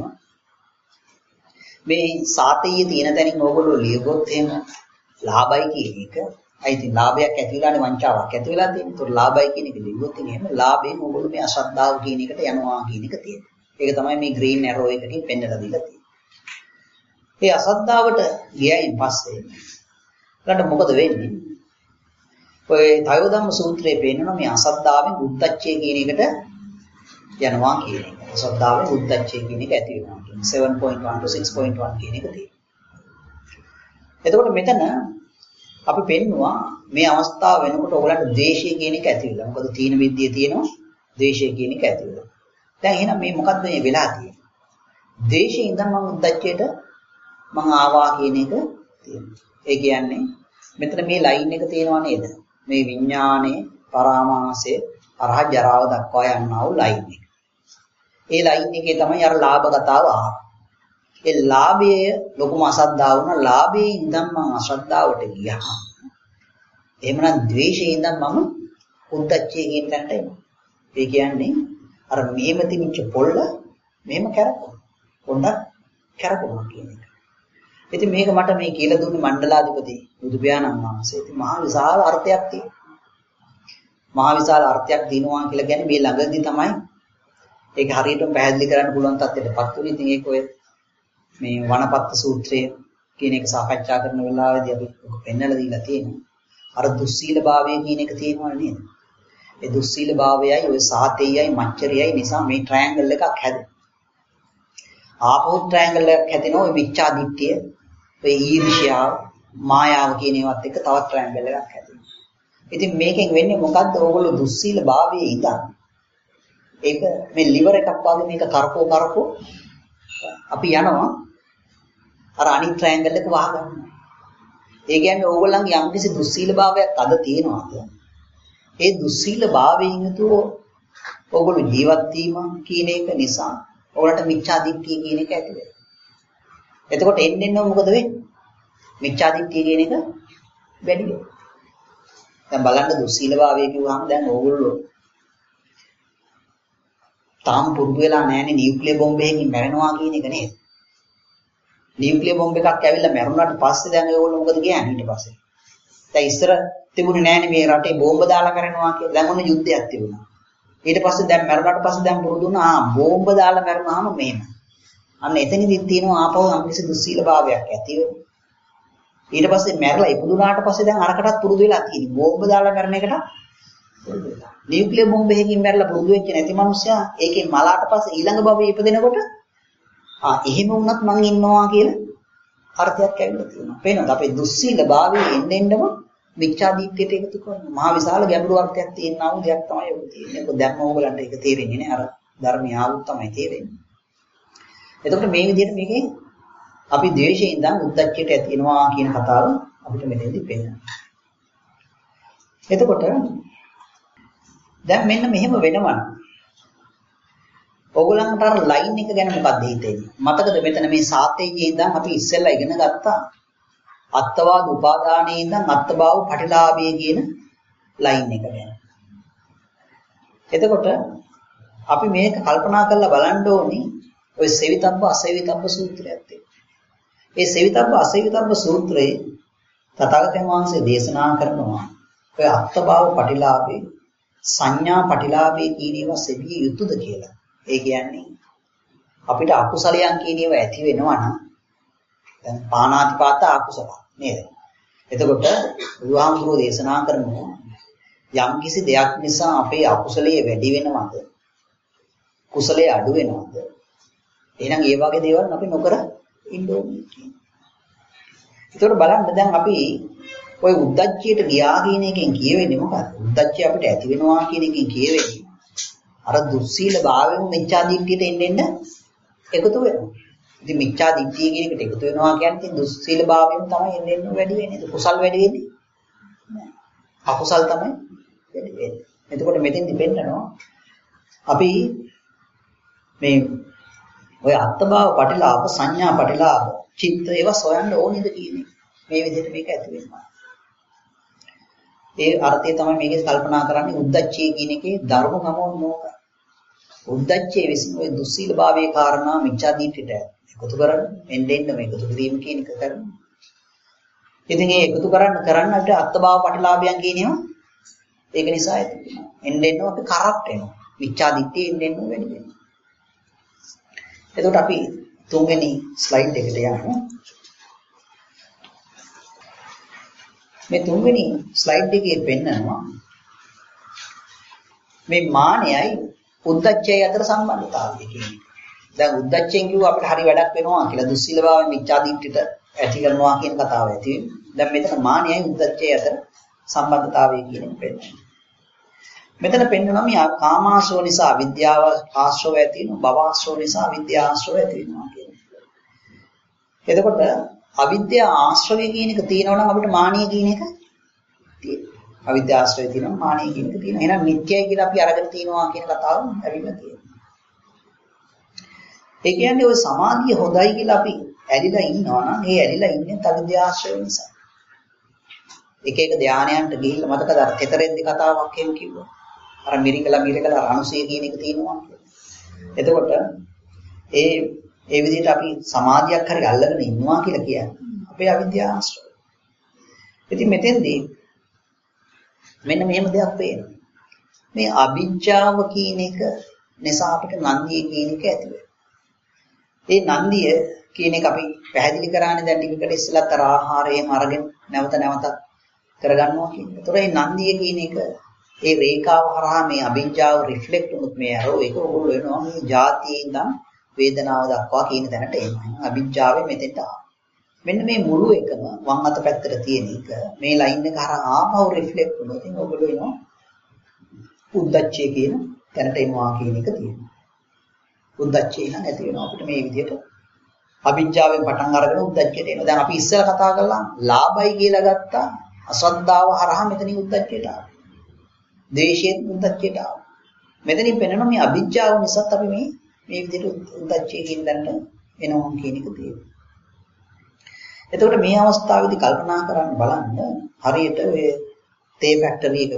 මේ සාතීය තියෙන තැනින් ඕගොල්ලෝ ලියගොත් එහෙම ලාභයි කියන එක අයිති ලාභයක් ඇති වෙලානේ වංචාවක් ඇති වෙලා තියෙනවා. ඒතකොට ලාභයි කියන එක ලියුවොත් එහෙම ලාභයෙන් ඕගොල්ලෝ මේ අශ්‍රද්ධාව කියන එකට යනවා කියන එක තියෙනවා. ඒක තමයි මේ green arrow එකකින් පෙන්නලා දීලා තියෙන්නේ. මේ අශ්‍රද්ධාවට ගියයින් පස්සේ ඊළඟට මොකද වෙන්නේ? ඔය තයෝධම්ම සූත්‍රයේ පෙන්නන මේ අශ්‍රද්ධාවෙන් උද්දච්චය කියන එකට යනවා කියන එක. අශ්‍රද්ධාවෙන් උද්දච්චය කියන එක ඇති වෙනවා කියන්නේ seven point one to six point one කියන එක තියෙනවා. එතකොට මෙතන අපි පෙන්නවා මේ අවස්ථාව වෙනකොට ඔයගලන්ට ද්වේෂය කියන එක ඇති වෙලා. මොකද තීන විද්‍ය තියෙනවා ද්වේෂය කියන එක ඇති වෙලා. දැන් එහෙනම් මේ මොකද්ද මේ වෙලා තියෙන්නේ? ද්වේෂයෙන් ඉඳන් මම උද්දච්චයට මම ආවා කියන එක තියෙනවා. ඒ කියන්නේ මෙතන මේ ලයින් එක තියෙනවා නේද? මේ විඥානයේ පරාමාසයේ අරහ ජරාව දක්වා යනවා වූ ලයින් එක. ඒ ලයින් එකේ තමයි අර ලාභ කතාව ආවේ. ඒ ලාභයේ ලොකුම අසද්දාව වුණා. ලාභයේ ඉඳන් මම අසද්දාවට ගියා. එහෙමනම් ද්වේෂයේ ඉඳන් මම උද්දච්චයේ කියන තැනට එනවා. ඒ කියන්නේ අර මෙහෙම තිබිච්ච පොල්ල මෙහෙම කරකවනවා. පොඩ්ඩක් කරකවනවා කියන එක. ඉතින් මේක මට මේ කියලා දුන්නේ මණ්ඩලාධිපති බුදු පියාණන් වහන්සේ. ඉතින් මහා විශාල අර්ථයක් තියෙනවා. මහා විශාල අර්ථයක් දිනවා කියලා කියන්නේ මේ ළඟදී තමයි ඒක හරියටම පැහැදිලි කරන්න පුළුවන් තත්ත්වයටපත් වුණේ. ඉතින් ඒක ඔය මේ වනපත්ත සූත්‍රය කියන එක සාකච්ඡා කරන වෙලාවේදී අපි පෙන්නලා දීලා තියෙනවා. අර දුස්සීල භාවය කියන එක තියෙනවා නේද? ඒ දුස්සීල භාවයයි ඔය සාතේයයි මච්චරියයි නිසා මේ ට්‍රයැන්ගල් එකක් හැදෙනවා. ආපහු ට්‍රයැන්ගල් එකක් හැදෙනවා ඔය මිච්ඡා දිට්ඨිය, ඔය ඊර්ෂ්‍යාව, මායාව කියන ඒවාත් එක්ක තවත් ට්‍රයැන්ගල් එකක් හැදෙනවා. ඉතින් මේකෙන් වෙන්නේ මොකද්ද? ඕගොල්ලෝ දුස්සීල භාවයේ ඉඳන් ඒක මේ liver එකක් වගේ මේක කරකෝ කරකෝ අපි යනවා අර අනිත් ට්‍රයැන්ගල් එක වහගන්නවා. ඒ කියන්නේ ඕගොල්ලන්ගේ යම්කිසි දුස්සීල භාවයක් අද තියෙනවාද? ඒ දුස්සීල භාවයෙන් යුතුව ඕගොල්ලෝ ජීවත් වීම කියන එක නිසා ඕගොල්ලන්ට මිච්ඡා දිට්ඨිය කියන එක ඇති වෙනවා. එතකොට එන්න එන්න මොකද වෙන්නේ? මිච්ඡා දිට්ඨිය කියන එක වැඩි වෙනවා. දැන් බලන්න දුස්සීල භාවය කිව්වහම දැන් ඕගොල්ලෝ තාම පුරුදු වෙලා නැහැනේ නියුක්ලියර් බෝම්බ එකකින් මැරෙනවා කියන එක නේද? නියුක්ලියර් බෝම්බ එකක් ඇවිල්ලා මැරුණාට පස්සේ දැන් ඒගොල්ලෝ මොකද කියන්නේ ඊට පස්සේ? දැන් ඉස්සර තිබුණේ නැහැනේ මේ රටේ බෝම්බ දාලා කරනවා කියලා. දැන් ඔන්න යුද්ධයක් තිබුණා. ඊට පස්සේ දැන් මැරුණාට පස්සේ දැන් පුරුදු වුණා ආ බෝම්බ දාලා මැරුණාම මෙහෙම. අන්න එතනදිත් තියෙනවා ආපහු අම්කිසි දුස්සීල භාවයක් ඇති වෙනවා. ඊට පස්සේ මැරලා ඉපදුනාට පස්සේ දැන් අරකටත් පුරුදු වෙලා තියෙනවා. බෝම්බ දාලා මැරෙන එකට පුරුදු වෙලා. නියුක්ලියර් බෝම්බ එකකින් මැරලා පුරුදු වෙච්ච නැති මිනිස්සයා ඒකෙන් මලාට පස්සේ ඊළඟ භවයේ ඉපදෙනකොට ආ එහෙම වුණත් මං ඉන්නවා කියලා අර්ථයක් ඇවිල්ලා තියෙනවා. පේනවද? අපේ දුස්සීල භාවයේ එන්න එන්නම මිච්ඡා දිට්ඨියට එකතු කරනවා. මහා විශාල ගැඹුරු අර්ථයක් තියෙනා වූ දෙයක් තමයි ඔක තියෙන්නේ. ඒක දැම්ම ඕගලන්ට ඒක තේරෙන්නේ නැහැ. අර ධර්මීය ආවුත් තමයි තේරෙන්නේ. එතකොට මේ විදිහට මේකේ අපි ද්වේෂයෙන් ඉඳන් උද්දච්චයට ඇති වෙනවා කියන කතාව අපිට මෙතෙන්දි පේනවා. එතකොට දැන් මෙන්න මෙහෙම වෙනවනම් ඕගොල්ලන්ට අර ලයින් එක ගැන මොකක්ද හිතෙන්නේ? මතකද මෙතන මේ සාතේජයේ ඉඳන් අපි ඉස්සෙල්ලා ඉගෙන ගත්තා අත්වාද උපාදානයේ ඉඳන් අත්භාව පටිලාභයේ කියන ලයින් එක ගැන. එතකොට අපි මේක කල්පනා කරලා බලන්න ඕනේ ඔය සෙවිතබ්බ අසෙවිතබ්බ සූත්‍රයත් එක්ක. ඒ සෙවිතබ්බ අසෙවිතබ්බ සූත්‍රයේ තථාගතයන් වහන්සේ දේශනා කරනවා ඔය අත්භාව පටිලාභේ සංඥා පටිලාභේ කියන ඒවා සෙවිය යුතුද කියලා. ඒ කියන්නේ අපිට අකුසලයන් කියන ඒවා ඇති වෙනවා නම් දැන් පාණාතිපාත අකුසල නේද? එතකොට බුදුහාමුදුරුවෝ දේශනා කරනවා යම් කිසි දෙයක් නිසා අපේ අකුසලයේ වැඩි වෙනවද? කුසලයේ අඩු වෙනවද? එහෙනම් ඒ වගේ දේවල් අපි නොකර ඉන්න ඕනේ කියනවා. ඒතකොට බලන්න දැන් අපි ওই උද්දච්චයට ගියා කියන එකෙන් කියවෙන්නේ මොකක්ද? උද්දච්චය අපිට ඇති වෙනවා කියන එකෙන් කියවෙන්නේ අර දුස්සීල භාවයෙන් මිච්ඡා දිට්ඨියට එන්න එන්න එකතු වෙනවා. ඉතින් මිච්ඡා දිට්ඨිය කියන එකට එකතු වෙනවා කියන්නේ දුස්සීල භාවයෙන් තමයි එන්න එන්න වැඩි වෙන්නේ. ඒක කුසල් වැඩි වෙන්නේ නෑ. අකුසල් තමයි වැඩි වෙන්නේ. එතකොට මෙතෙන්දි පෙන්නනවා අපි මේ ඔය අත්භාව පටිලාභ සංඥා පටිලාභ චිත්ත ඒවා සොයන්න ඕනේද කියන්නේ. මේ විදිහට මේක ඇති වෙනවා. ඒ අර්ථය තමයි මේකේ කල්පනා කරන්නේ උද්දච්චය කියන එකේ ධර්ම ගමන නෝක. උද්දච්චයේ විසින් ওই දුස්සීල භාවයේ කාරණා මිච්ඡා දිට්ඨියට එකතු කරන්නේ එන්න එන්න මේ එකතු කිරීම කියන එක කරන්නේ. ඉතින් ඒ එකතු කරන්න කරන්නට අත්භාව පටිලාභයන් කියනවා. ඒක නිසා ඇති වෙනවා. එන්න එන්න අපි කරප්ට් වෙනවා. මිච්ඡා දිට්ඨිය එන්න එන්න වැඩි වෙනවා. එතකොට අපි තුන්වෙනි ස්ලයිඩ් එකට යමු. මේ තුන්වෙනි ස්ලයිඩ් එකේ පෙන්නනවා මේ මානයයි උද්දච්චයයි අතර සම්බන්ධතාවය කියන්නේ. දැන් උද්දච්චයෙන් කිව්ව අපිට හරි වැඩක් වෙනවා කියලා දුස්සීල භාවයෙන් මිච්ඡා දිට්ඨියට ඇති කරනවා කියන කතාව ඇති වෙන්නේ. දැන් මෙතන මානයයි උද්දච්චයයි අතර සම්බන්ධතාවය කියන එක පෙන්නනවා. මෙතන පෙන්නනවා මේ කාමාශ්‍රව නිසා විද්‍යාව ආශ්‍රව ඇති වෙනවා, භව ආශ්‍රව නිසා විද්‍යා ආශ්‍රව ඇති වෙනවා කියන්නේ. එතකොට අවිද්‍යාව ආශ්‍රවය කියන එක තියෙනවා නම් අපිට මානිය කියන එක තියෙනවා. අවිද්‍යාව ආශ්‍රවය තියෙනවා මානිය කියන එක තියෙනවා. එහෙනම් නිත්‍යයි කියලා අපි අරගෙන තියනවා කියන කතාව ඇවිල්ලා තියෙනවා. ඒ කියන්නේ ওই සමාධිය හොඳයි කියලා අපි ඇලිලා ඉන්නවා නම් ඒ ඇලිලා ඉන්නේ අවිද්‍යාව ආශ්‍රවය නිසා. එක එක ධානයන්ට ගිහිල්ලා මතකද අර තෙතරෙන්දි කතාවක් එහෙම කිව්වා. අර මිරිකලා මිරිකලා අනුසය කියන එක තියෙනවා කියලා. එතකොට ඒ ඒ විදිහට අපි සමාධියක් හරි අල්ලගෙන ඉන්නවා කියලා කියන්නේ අපේ අවිද්‍යාව ආශ්‍රය. ඉතින් මෙතෙන්දී මෙන්න මෙහෙම දෙයක් පේනවා. මේ අවිජ්ජාව කියන එක නිසා අපිට නන්දිය කියන එක ඇති වෙනවා. ඒ නන්දිය කියන එක අපි පැහැදිලි කරානේ දැන් ටිකකට ඉස්සෙල්ලත් අර ආහාරයෙන් අරගෙන නැවත නැවතත් කරගන්නවා කියන්නේ. ඒතොර මේ නන්දිය කියන එක ඒ රේඛාව හරහා මේ අවිජ්ජාව රිෆ්ලෙක්ට් වුණොත් මේ අරෝ ඒක ඔගොල්ලෝ වෙනවා මේ જાතියේ ඉඳන් වේදනාව දක්වා කියන තැනට එනවා. අවිජ්ජාවේ මෙතෙන්ට ආවා. මෙන්න මේ මුළු එකම වම් අත පැත්තට තියෙන එක මේ ලයින් එක හරහා ආපහු රිෆ්ලෙක්ට් වුණොත් ඉතින් ඔයගොල්ලෝ එනවා උද්දච්චය කියන තැනට එනවා කියන එක තියෙනවා. උද්දච්චය නම් ඇති වෙනවා අපිට මේ විදිහට අවිජ්ජාවෙන් පටන් අරගෙන උද්දච්චයට එනවා. දැන් අපි ඉස්සෙල්ලා කතා කළා ලාභයි කියලා ගත්තා අශ්‍රද්ධාව හරහා මෙතනින් උද්දච්චයට ආවා. ද්වේෂයෙන් උද්දච්චයට ආවා. මෙතනින් පෙනෙනවා මේ අවිජ්ජාව නිසාත් අපි මේ මේ විදිහට උද්දච්චය කියන තැනට එනවා කියන එක තියෙනවා. එතකොට මේ අවස්ථාවේදී කල්පනා කරන්න බලන්න හරියට ඔය තේ ෆැක්ටරි එකක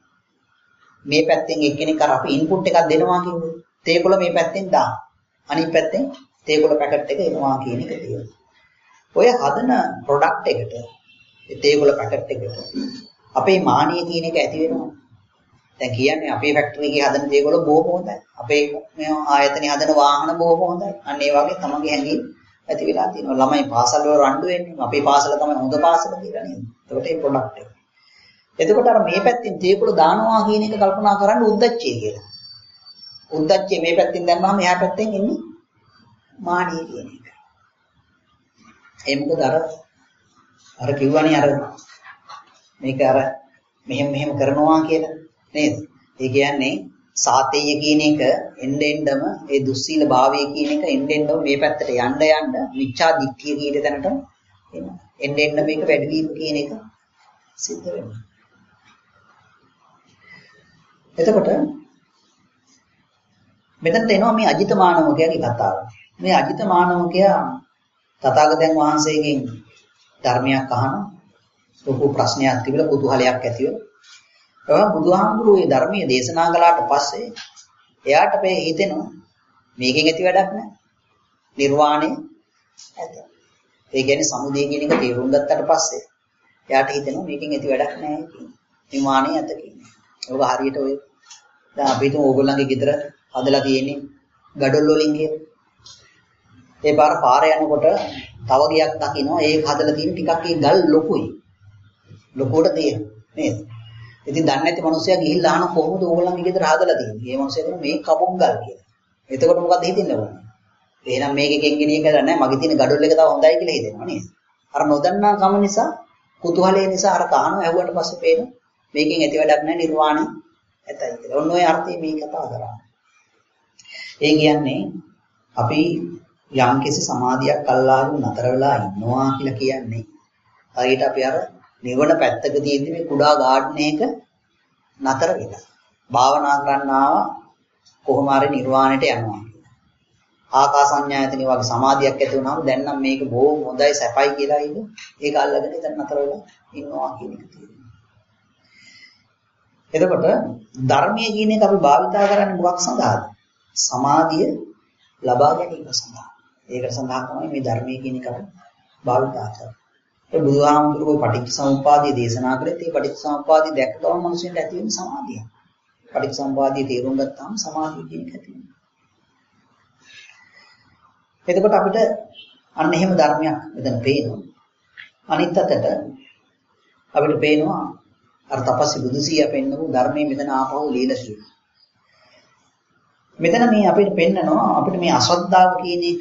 මේ පැත්තෙන් එක්කෙනෙක් අර අපි ඉන්පුට් එකක් දෙනවා කියන්නේ තේ කොළ මේ පැත්තෙන් දාන අනිත් පැත්තෙන් තේ කොළ පැකට් එක එනවා කියන එක තියෙනවා. ඔය හදන ප්‍රොඩක්ට් එකට ඒ තේ කොළ පැකට් එකට අපේ මානිය කියන එක ඇති වෙනවා. දැන් කියන්නේ අපේ ෆැක්ටරි එකේ හදන තේ කොළ බොහොම හොඳයි. අපේ මේ ආයතනයේ හදන වාහන බොහොම හොඳයි. අන්න ඒ වගේ තමන්ගේ හැඟීම් ඇති වෙලා තියෙනවා. ළමයි පාසල් වල රණ්ඩු වෙන්නේ. අපේ පාසල තමයි හොඳ පාසල කියලා නේද? එතකොට මේ ප්‍රොඩක්ට් එක. එතකොට අර මේ පැත්තෙන් තේකුළු දානවා කියන එක කල්පනා කරන්න උද්දච්චය කියලා. උද්දච්චය මේ පැත්තෙන් දැම්මම එහා පැත්තෙන් එන්නේ මානිය කියන එක. ඒ මොකද අර අර කිව්වනේ අර මේක අර මෙහෙම මෙහෙම කරනවා කියලා නේද? ඒ කියන්නේ සාතේය කියන එක එන්න එන්නම ඒ දුස්සීල භාවය කියන එක එන්න එන්නම මේ පැත්තට යන්න යන්න මිච්ඡා දිට්ඨිය කියන තැනට එනවා. එන්න එන්න මේක වැඩි වීම කියන එක සිද්ධ වෙනවා. එතකොට මෙතනට එනවා මේ අජිත මානවකයාගේ කතාව. මේ අජිත මානවකයා තථාගතයන් වහන්සේගෙන් ධර්මයක් අහන ලොකු ප්‍රශ්නයක් තිබිලා කුතුහලයක් ඇති වෙනවා. ඒ බුදුහාමුදුරුවෝ මේ ධර්මයේ දේශනා කළාට පස්සේ එයාට මේ හිතෙනවා මේකෙන් ඇති වැඩක් නැහැ. නිර්වාණය ඇත. ඒ කියන්නේ සමුදය කියන එක තේරුම් ගත්තට පස්සේ එයාට හිතෙනවා මේකෙන් ඇති වැඩක් නැහැ කියන්නේ. නිර්වාණය ඇත කියන්නේ. ඒක හරියට ඔය දැන් අපි හිතමු ඕගොල්ලන්ගේ ගෙදර හදලා තියෙන්නේ ගඩොල් වලින් කියලා. ඒ පාර පාරේ යනකොට තව ගියක් දකින්නවා ඒක හදලා තියෙන ටිකක් ඒ ගල් ලොකුයි. ලොකුවට තියෙන නේද? ඉතින් දන්නේ නැති මිනිස්සයා ගිහිල්ලා අහන කොහොමද ඕගොල්ලන්ගේ ගෙදර හදලා තියෙන්නේ? මේ මිනිස්සයා කියනවා මේ කපුම් ගල් කියලා. එතකොට මොකද හිතෙන්නේ ඕන? එහෙනම් මේකෙන් ගෙනිය කියලා නැහැ මගේ තියෙන ගඩොල් එක තව හොඳයි කියලා හිතෙනවා නේද? අර නොදන්නා කම නිසා කුතුහලය නිසා අර කහන ඇහුවට පස්සේ පේන මේකෙන් ඇති වැඩක් නැහැ නිර්වාණය ඇතයි කියලා. ඔන්න ඔය අර්ථය මේ කතා කරන්නේ. ඒ කියන්නේ අපි යම්කිසි සමාධියක් අල්ලාගෙන නතර වෙලා ඉන්නවා කියලා කියන්නේ හරියට අපි අර නිවන පැත්තක තියෙද්දි මේ කුඩා ගාඩන් එක නතර වෙලා භාවනා කරන්නාව කොහොම හරි නිර්වාණයට යනවා කියලා. ආකාසඤ්ඤායතනෙ වගේ සමාධියක් ඇති වුණාම දැන් නම් මේක බොහොම හොඳයි සැපයි කියලා ඉන්න ඒක අල්ලගෙන ඉතින් නතර වෙලා ඉන්නවා කියන එක තියෙනවා. එතකොට ධර්මයේ කියන එක අපි භාවිතා කරන්නේ මොකක් සඳහාද? සමාධිය ලබා ගැනීම සඳහා. ඒකට සඳහා තමයි මේ ධර්මයේ කියන එක අපි භාවිතා කරන්නේ. ඒ බුදුහාමුදුරුවෝ පටිච්චසමුප්පාදයේ දේශනා කළේ ඒ පටිච්චසමුප්පාදයේ දැක්ක ගමන් මිනිස්සුන්ට ඇති වෙන සමාධිය. පටිච්චසමුප්පාදයේ තේරුම් ගත්තාම සමාධිය කියන එක ඇති වෙනවා. එතකොට අපිට අන්න එහෙම ධර්මයක් මෙතන පේනවා. අනිත් අතට අපිට පේනවා අර තපස්සි බුදුසියා පෙන්නපු ධර්මයේ මෙතන ආපහු লীලා තියෙනවා. මෙතන මේ අපිට පෙන්නනවා අපිට මේ අශ්‍රද්ධාව කියන එක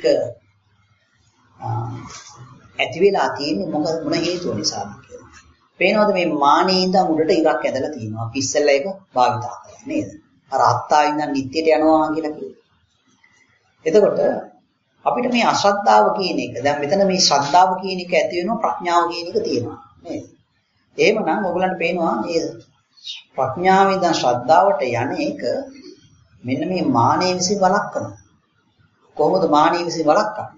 ඇති වෙලා තියෙන්නේ මොකද මොන හේතුව නිසාද කියලා. පේනවද මේ මානෙ ඉඳන් උඩට ඉරක් ඇදලා තියෙනවා. අපි ඉස්සෙල්ලා ඒක භාවිතා කරා නේද? අර අත්තා ඉඳන් නිත්‍යයට යනවා කියලා කිව්වා. එතකොට අපිට මේ අශ්‍රද්ධාව කියන එක දැන් මෙතන මේ ශ්‍රද්ධාව කියන එක ඇති වෙනවා ප්‍රඥාව කියන එක තියෙනවා නේද? එහෙමනම් ඔයගලන්ට පේනවා මේ ප්‍රඥාවෙන් දැන් ශ්‍රද්ධාවට යන එක මෙන්න මේ මානෙ විසින් වළක්වනවා. කොහොමද මානෙ විසින් වළක්වන්නේ?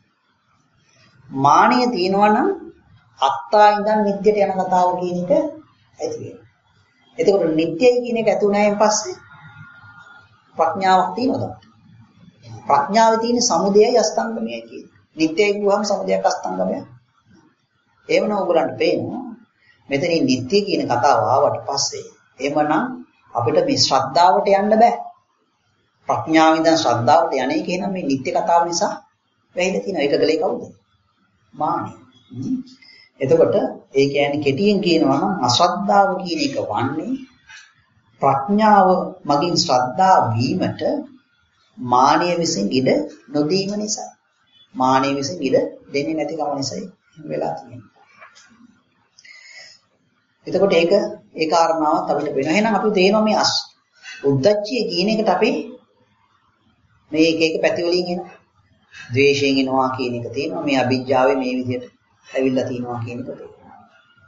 මානෙ තියෙනවා නම් අත්තා ඉඳන් නිත්‍යයට යන කතාව කියන එක ඇති වෙනවා. එතකොට නිත්‍යයි කියන එක ඇති වුණායින් පස්සේ ප්‍රඥාවක් තියෙනවද? ප්‍රඥාවේ තියෙන සමුදයයි අස්තංගමයයි කියන්නේ. නිත්‍යයි කියුවහම සමුදයක් අස්තංගමයක්. එහෙමනම් ඔයගලන්ට පේනවා මෙතනින් නිත්‍ය කියන කතාව ආවට පස්සේ එහෙමනම් අපිට මේ ශ්‍රද්ධාවට යන්න බෑ. ප්‍රඥාවෙන් දැන් ශ්‍රද්ධාවට යන්නේ කියනනම් මේ නිත්‍ය කතාව නිසා වෙයිලා තියෙනවා. ඒක ගලේ කවුද? මානෙ. එතකොට ඒ කියන්නේ කෙටියෙන් කියනවා නම් අශ්‍රද්ධාව කියන එක වන්නේ ප්‍රඥාව මගින් ශ්‍රද්ධා වීමට මානිය විසින් ඉඩ නොදීම නිසා. මානිය විසින් ඉඩ දෙන්නේ නැති කම නිසායි වෙලා තියෙන්නේ. එතකොට ඒක ඒ කාරණාවත් අපිට වෙනවා. එහෙනම් අපි තේනවා මේ උද්දච්චය කියන එකට අපි මේ එක එක පැති වලින් එන ද්වේෂයෙන් එනවා කියන එක තියෙනවා. මේ අවිජ්ජාවේ මේ විදිහට ඇවිල්ලා තියෙනවා කියන එක තියෙනවා.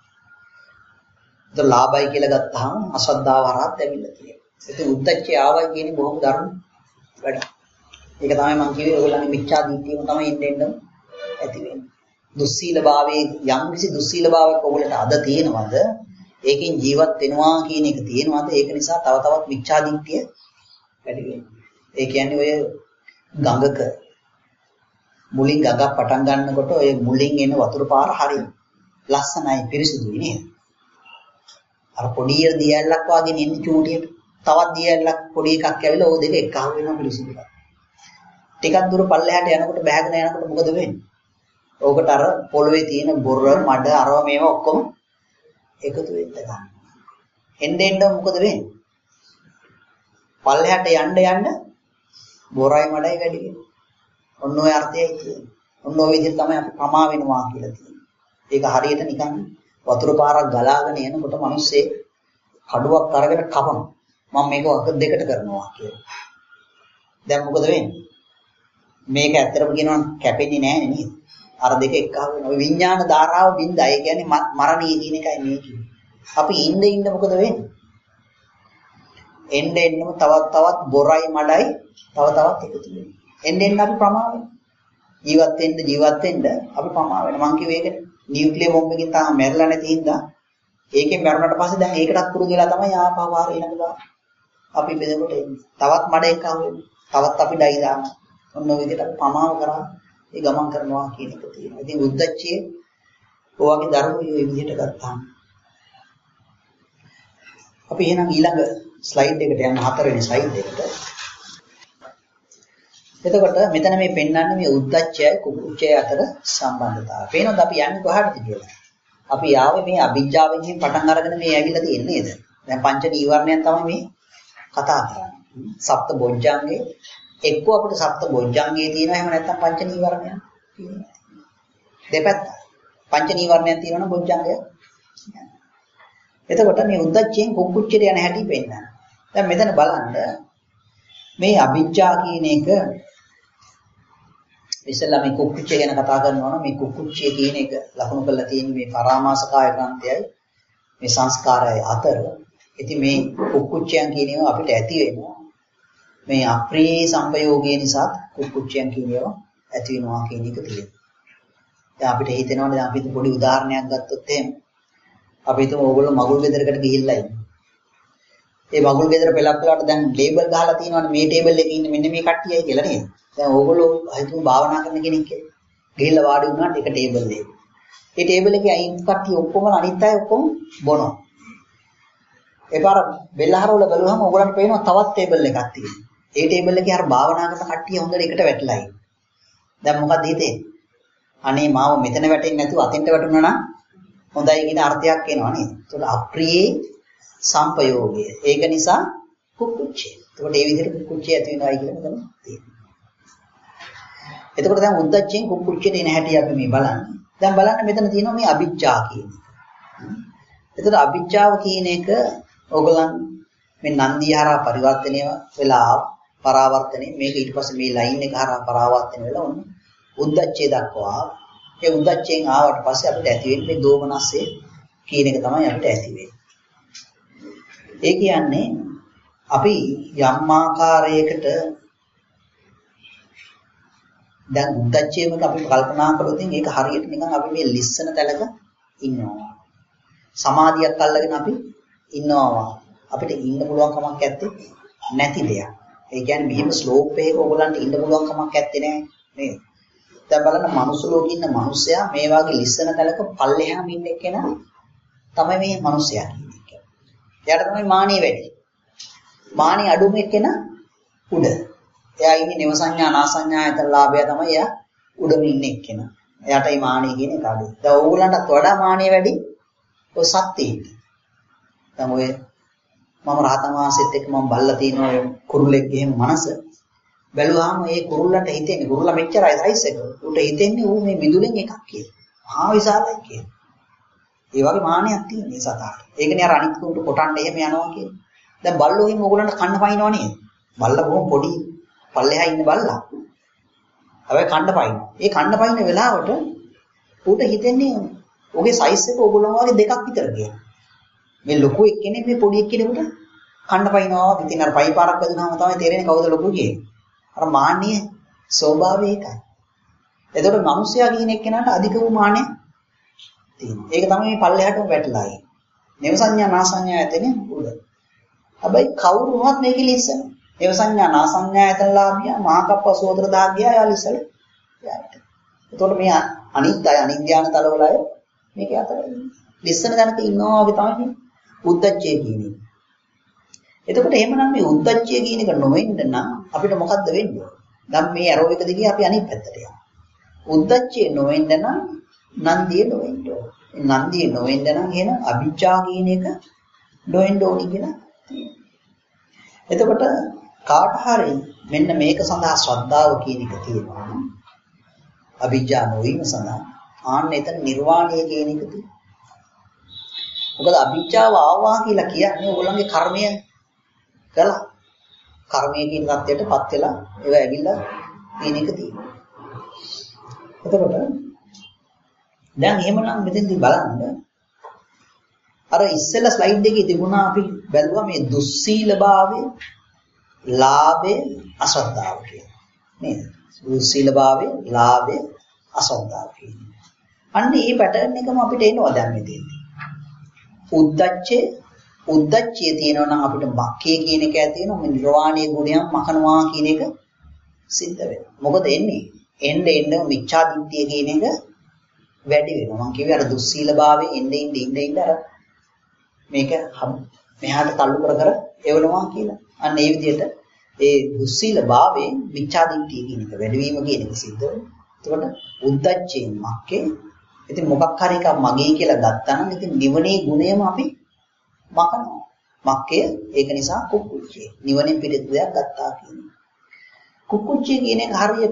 ඒත් ලාභයි කියලා ගත්තාම අසද්ධාව හරහාත් ඇවිල්ලා තියෙනවා. ඒත් උද්දච්චය ආවයි කියන්නේ බොහොම දරුණු වැඩක්. ඒක තමයි මම කිව්වේ ඔයගොල්ලන්ගේ මිච්ඡා දිට්ඨියම තමයි එන්න එන්න ඇති වෙන්නේ. දුස්සීලභාවයේ යම් කිසි දුස්සීලභාවයක් ඔයගොල්ලන්ට අද තියෙනවද? ඒකෙන් ජීවත් වෙනවා කියන එක තියෙනවද? ඒක නිසා තව තවත් මිච්ඡා දිට්ඨිය වැඩි වෙනවා. ඒ කියන්නේ ඔය ගඟක මුලින් ගඟක් පටන් ගන්නකොට ඔය මුලින් එන වතුර පාර හරිය ලස්සනයි පිරිසිදුයි නේද? අර පොඩි දියැලක් වගේ එන්නේ චූටියට. තවත් දියැලක් පොඩි එකක් ඇවිල්ලා ඕක දෙක එකහම වෙනවා පිරිසිදුයි. ටිකක් දුර පල්ලෙහාට යනකොට බැහැගෙන යනකොට මොකද වෙන්නේ? ඕකට අර පොළවේ තියෙන බොර මඩ අරව මේවා ඔක්කොම එකතු වෙන්න ගන්නවා. එන්න එන්න මොකද වෙන්නේ? පල්ලෙහාට යන්න යන්න බොරයි මඩයි වැඩි වෙනවා. ඔන්න ඔය අර්ථයයි තියෙන්නේ. ඔන්න ඔය විදිහට තමයි අපි ප්‍රමා වෙනවා කියලා තියෙන්නේ. ඒක හරියට නිකන් වතුර පාරක් ගලාගෙන යනකොට මිනිස්සේ කඩුවක් අරගෙන කපනවා. මම මේක වක දෙකට කරනවා කියලා. දැන් මොකද වෙන්නේ? මේක ඇත්තටම කියනවා කැපෙන්නේ නැහැ නේද? අර දෙක එකහම වෙනවා. ඔය විඥාන ධාරාව බින්දා. ඒ කියන්නේ මරණීය කියන එකයි මේ කියන්නේ. අපි ඉන්න ඉන්න මොකද වෙන්නේ? එන්න එන්නම තවත් තවත් බොරයි මඩයි තව තවත් එකතු වෙනවා. එන්න එන්න අපි ප්‍රමා වෙනවා. ජීවත් වෙන්න ජීවත් වෙන්න අපි ප්‍රමා වෙනවා. මං කිව්වේ ඒකට නියුක්ලියර් බෝම්බ් එකකින් තාම මැරලා නැති හින්දා ඒකෙන් මැරුණාට පස්සේ දැන් ඒකටත් පුරුදු වෙලා තමයි ආපහු ආර ඊළඟට අපි බෙදෙකට එන්නේ. තවත් මඩ එකක් වෙනවා. තවත් අපි ඩයි දානවා. ඔන්න ඔය විදිහට අපි ප්‍රමාව කරා ඒ ගමන් කරනවා කියන එක තියෙනවා. ඉතින් උද්දච්චයේ ඔයගේ ධර්මයේ මේ විදිහට ගත්තාම අපි එහෙනම් ඊළඟ ස්ලයිඩ් එකට යන්න හතරවෙනි ස්ලයිඩ් එකට. එතකොට මෙතන මේ පෙන්වන්නේ මේ උද්දච්චයයි කුකුච්චයයි අතර සම්බන්ධතාවය. පේනවද අපි යන්නේ කොහාටද කියලා? අපි ආවේ මේ අවිජ්ජාවෙන් පටන් අරගෙන මේ ඇවිල්ලා තියෙන්නේ නේද? දැන් පංච නීවරණයන් තමයි මේ කතා කරන්නේ. සප්ත බොජ්ජංගේ එක්ක අපිට සප්ත බොජ්ජංගේ තියෙනවා එහෙම නැත්නම් පංච නීවරණයන් තියෙනවා. දෙපැත්ත. පංච නීවරණයන් තියෙනවා නම් බොජ්ජංගය. එතකොට මේ උද්දච්චයෙන් කුකුච්චයට යන හැටි පෙන්නනවා. දැන් මෙතන බලන්න මේ අවිජ්ජා කියන එක ඉස්සෙල්ලා මේ කුකුච්චය ගැන කතා කරනවා නම් මේ කුකුච්චය කියන එක ලකුණු කරලා තියෙන මේ පරාමාසකාය ග්‍රන්ථයයි මේ සංස්කාරයයි අතර. ඉතින් මේ කුකුච්චයන් කියන ඒවා අපිට ඇති වෙනවා. මේ අප්‍රිය සංපයෝගය නිසා කුකුච්චයන් කියන ඒවා ඇති වෙනවා කියන එක තියෙනවා. දැන් අපිට හිතෙනවානේ දැන් අපි පොඩි උදාහරණයක් ගත්තොත් එහෙම අපි හිතමු ඕගොල්ලෝ මගුල් ගෙදරකට ගිහිල්ලා ඉන්නේ. ඒ මගුල් ගෙදර පෙලක් වලට දැන් ලේබල් ගහලා තියෙනවානේ මේ ටේබල් එකේ ඉන්නේ මෙන්න මේ කට්ටියයි කියලා නේද? දැන් ඕගොල්ලෝ හිතමු භාවනා කරන කෙනෙක් කියලා. ගිහිල්ලා වාඩි වුණාට ඒක ටේබල් එක. ඒ ටේබල් එකේ අයින් කට්ටිය ඔක්කොම අනිත් අය ඔක්කොම බොනවා. ඒ පාර බෙල්ලහරවල බලුවහම ඕගොල්ලන්ට පේනවා තවත් ටේබල් එකක් තියෙනවා. ඒ ටේබල් එකේ අර භාවනා කරන කට්ටිය හොඳට එකට වැටලා ඉන්නේ. දැන් මොකද හිතේ? අනේ මාව මෙතන වැටෙන්නේ නැතුව අතෙන්ට වැටුණා නම් හොඳයි කියන අර්ථයක් එනවා නේද? ඒකට අප්‍රියේ සංපයෝගය. ඒක නිසා කුකුච්චය. ඒකට ඒ විදිහට කුකුච්චය ඇති වෙනවායි කියලා මෙතන තියෙනවා. එතකොට දැන් උද්දච්චයෙන් කුකුච්චයට එන හැටි අපි මේ බලන්නේ. දැන් බලන්න මෙතන තියෙනවා මේ අවිජ්ජා කියන එක. එතකොට අවිජ්ජාව කියන එක ඕගොල්ලන් මේ නන්දිහාරා පරිවර්තනය වෙලා පරාවර්තනේ මේක ඊට පස්සේ මේ ලයින් එක හරහා පරාවර්තන වෙලා ඔන්න උද්දච්චය දක්වා. ඒ උද්දච්චයෙන් ආවට පස්සේ අපිට ඇති වෙන්නේ මේ දෝමනස්සේ කියන එක තමයි අපිට ඇති වෙන්නේ. ඒ කියන්නේ අපි යම් ආකාරයකට දැන් උද්දච්චයම අපි කල්පනා කරොත් ඒක හරියට නිකන් අපි මේ ලිස්සන තැලක ඉන්නවා. සමාධියක් අල්ලගෙන අපි ඉන්නවා. අපිට ඉන්න පුළුවන් කමක් නැත්තේ නැති දෙයක්. ඒ කියන්නේ මෙහෙම ස්ලෝප් එකක ඕගලන්ට ඉන්න පුළුවන් කමක් නැත්තේ නෑ නේද? දැන් බලන්න මනුස්ස ලෝකේ ඉන්න මිනිස්සයා මේ වගේ ලිස්සන තැලක පල්ලෙහාම ඉන්න කෙනා තමයි මේ මිනිස්සයා කියන්නේ. එයාට තමයි මානිය වැඩි. මානිය අඩුම කෙනා උඩ. එයා ඉන්නේ නව සංඥා නා සංඥා ඇතන ලාභය තමයි එයා උඩම ඉන්නේ කෙනා. එයාට මේ මානිය කියන එක අඩුයි. දැන් ඕගලන්ටත් වඩා මානිය වැඩි ඔය සත්ත්වෙට. දැන් ඔය මම රහතන් වහන්සේත් එක්ක මම බල්ලා තියෙන ඔය කුරුල්ලෙක්ගේ මනස බැලුවාම ඒ කුරුල්ලන්ට හිතෙන්නේ කුරුල්ලා මෙච්චරයි සයිස් එක. උට හිතෙන්නේ ඌ මේ මිදුලෙන් එකක් කියලා. මහා විශාලයි කියලා. ඒ වගේ මානයක් තියෙන මේ සතාට. ඒකනේ අර අනිත් උන්ට කොටන්න එහෙම යනවා කියන්නේ. දැන් බල්ලෝ එහෙම ඕගොල්ලන්ට කන්න පයින්නව නේද? බල්ලා බොහොම පොඩි පල්ලෙහා ඉන්න බල්ලා. හැබැයි කන්න පයින්නවා. ඒ කන්න පයින්න වෙලාවට ඌට හිතෙන්නේ ඔගේ සයිස් එක ඕගොල්ලෝ වගේ දෙකක් විතර කියලා. මේ ලොකු එක්කෙනෙක් මේ පොඩි එක්කෙනෙකුට කන්න පයින්නවා. ඉතින් අර පයි පාරක් වැදුනහම තමයි තේරෙන්නේ කවුද ලොකු කියන්නේ. අර මාන්නයේ ස්වභාවය ඒකයි. එතකොට මිනිස්සයා කියන එක්කෙනාට අධික වූ මාන්නය තියෙනවා. ඒක තමයි මේ පල්ලෙහාටම වැටලා ඉන්නේ. නව සංඥා නා සංඥා ඇතනේ උඩ. හැබැයි කවුරු වුණත් මේකෙ ලිස්සන. නව සංඥා නා සංඥා ඇතන ලාභිය මහාකප්ප සෝදර දාග්ගය යාලිසල. යාට. එතකොට මේ අනිත් අය අනිත්‍යාන තලවල අය මේක අතර ලිස්සන දැනක ඉන්නවා වගේ තමයි උද්දච්චය කියන්නේ. එතකොට එහෙමනම් මේ උද්දච්චය කියන එක නොවෙන්න නම් අපිට මොකද්ද වෙන්නේ? දැන් මේ ඇරෝ එක දිගේ අපි අනිත් පැත්තට යනවා. උද්දච්චය නොවෙන්න නම් නන්දිය නොවෙන්න ඕන. නන්දිය නොවෙන්න නම් එහෙනම් අභිජ්ජා කියන එක නොවෙන්න ඕනි කියලා තියෙනවා. එතකොට කාට හරි මෙන්න මේක සඳහා ශ්‍රද්ධාව කියන එක තියෙනවා. අභිජ්ජා නොවීම සඳහා ආන්න එතන නිර්වාණය කියන එක තියෙනවා. මොකද අභිජ්ජාව ආවා කියලා කියන්නේ ඕගොල්ලන්ගේ කර්මය කළා. කර්මයේ කියන தත්ත්වයටපත් වෙලා ඒව ඇවිල්ලා තියෙන එක තියෙනවා. එතකොට දැන් එහෙමනම් මෙතෙන්දී බලන්න අර ඉස්සෙල්ලා ස්ලයිඩ් එකේ තිබුණා අපි බැලුවා මේ දුස්සීලභාවය, ලාභය, අශ්‍රද්ධාව කියලා. නේද? දුස්සීලභාවය, ලාභය, අශ්‍රද්ධාව කියන්නේ. අන්න මේ පැටර්න් එකම අපිට එනවා දැන් මෙතෙන්දී. උද්දච්චය උද්දච්චය තියෙනවා නම් අපිට මක්කේ කියන එක ඇති වෙනවා. මේ නිර්වාණීය ගුණයන් මකනවා කියන එක සිද්ධ වෙනවා. මොකද එන්නේ? එන්න එන්න මිච්ඡා දිට්ඨිය කියන එක වැඩි වෙනවා. මම කිව්වේ අර දුස්සීලභාවයෙන් එන්න එන්න එන්න එන්න අර මේක මෙහාට තල්ලු කර කර එවනවා කියලා. අන්න ඒ විදිහට ඒ දුස්සීලභාවයෙන් මිච්ඡා දිට්ඨිය කියන එක වැඩි වීම කියන එක සිද්ධ වෙනවා. එතකොට උද්දච්චයෙන් මක්කේ. ඉතින් මොකක් හරි එකක් මගේ කියලා ගත්තා නම් ඉතින් නිවනේ ගුණයම අපි මකනවා. මක්කේ ඒක නිසා කුක්කුච්චේ. නිවනේ පිළිත් දෙයක් ගත්තා කියන්නේ. කුක්කුච්චේ කියන එක හරියට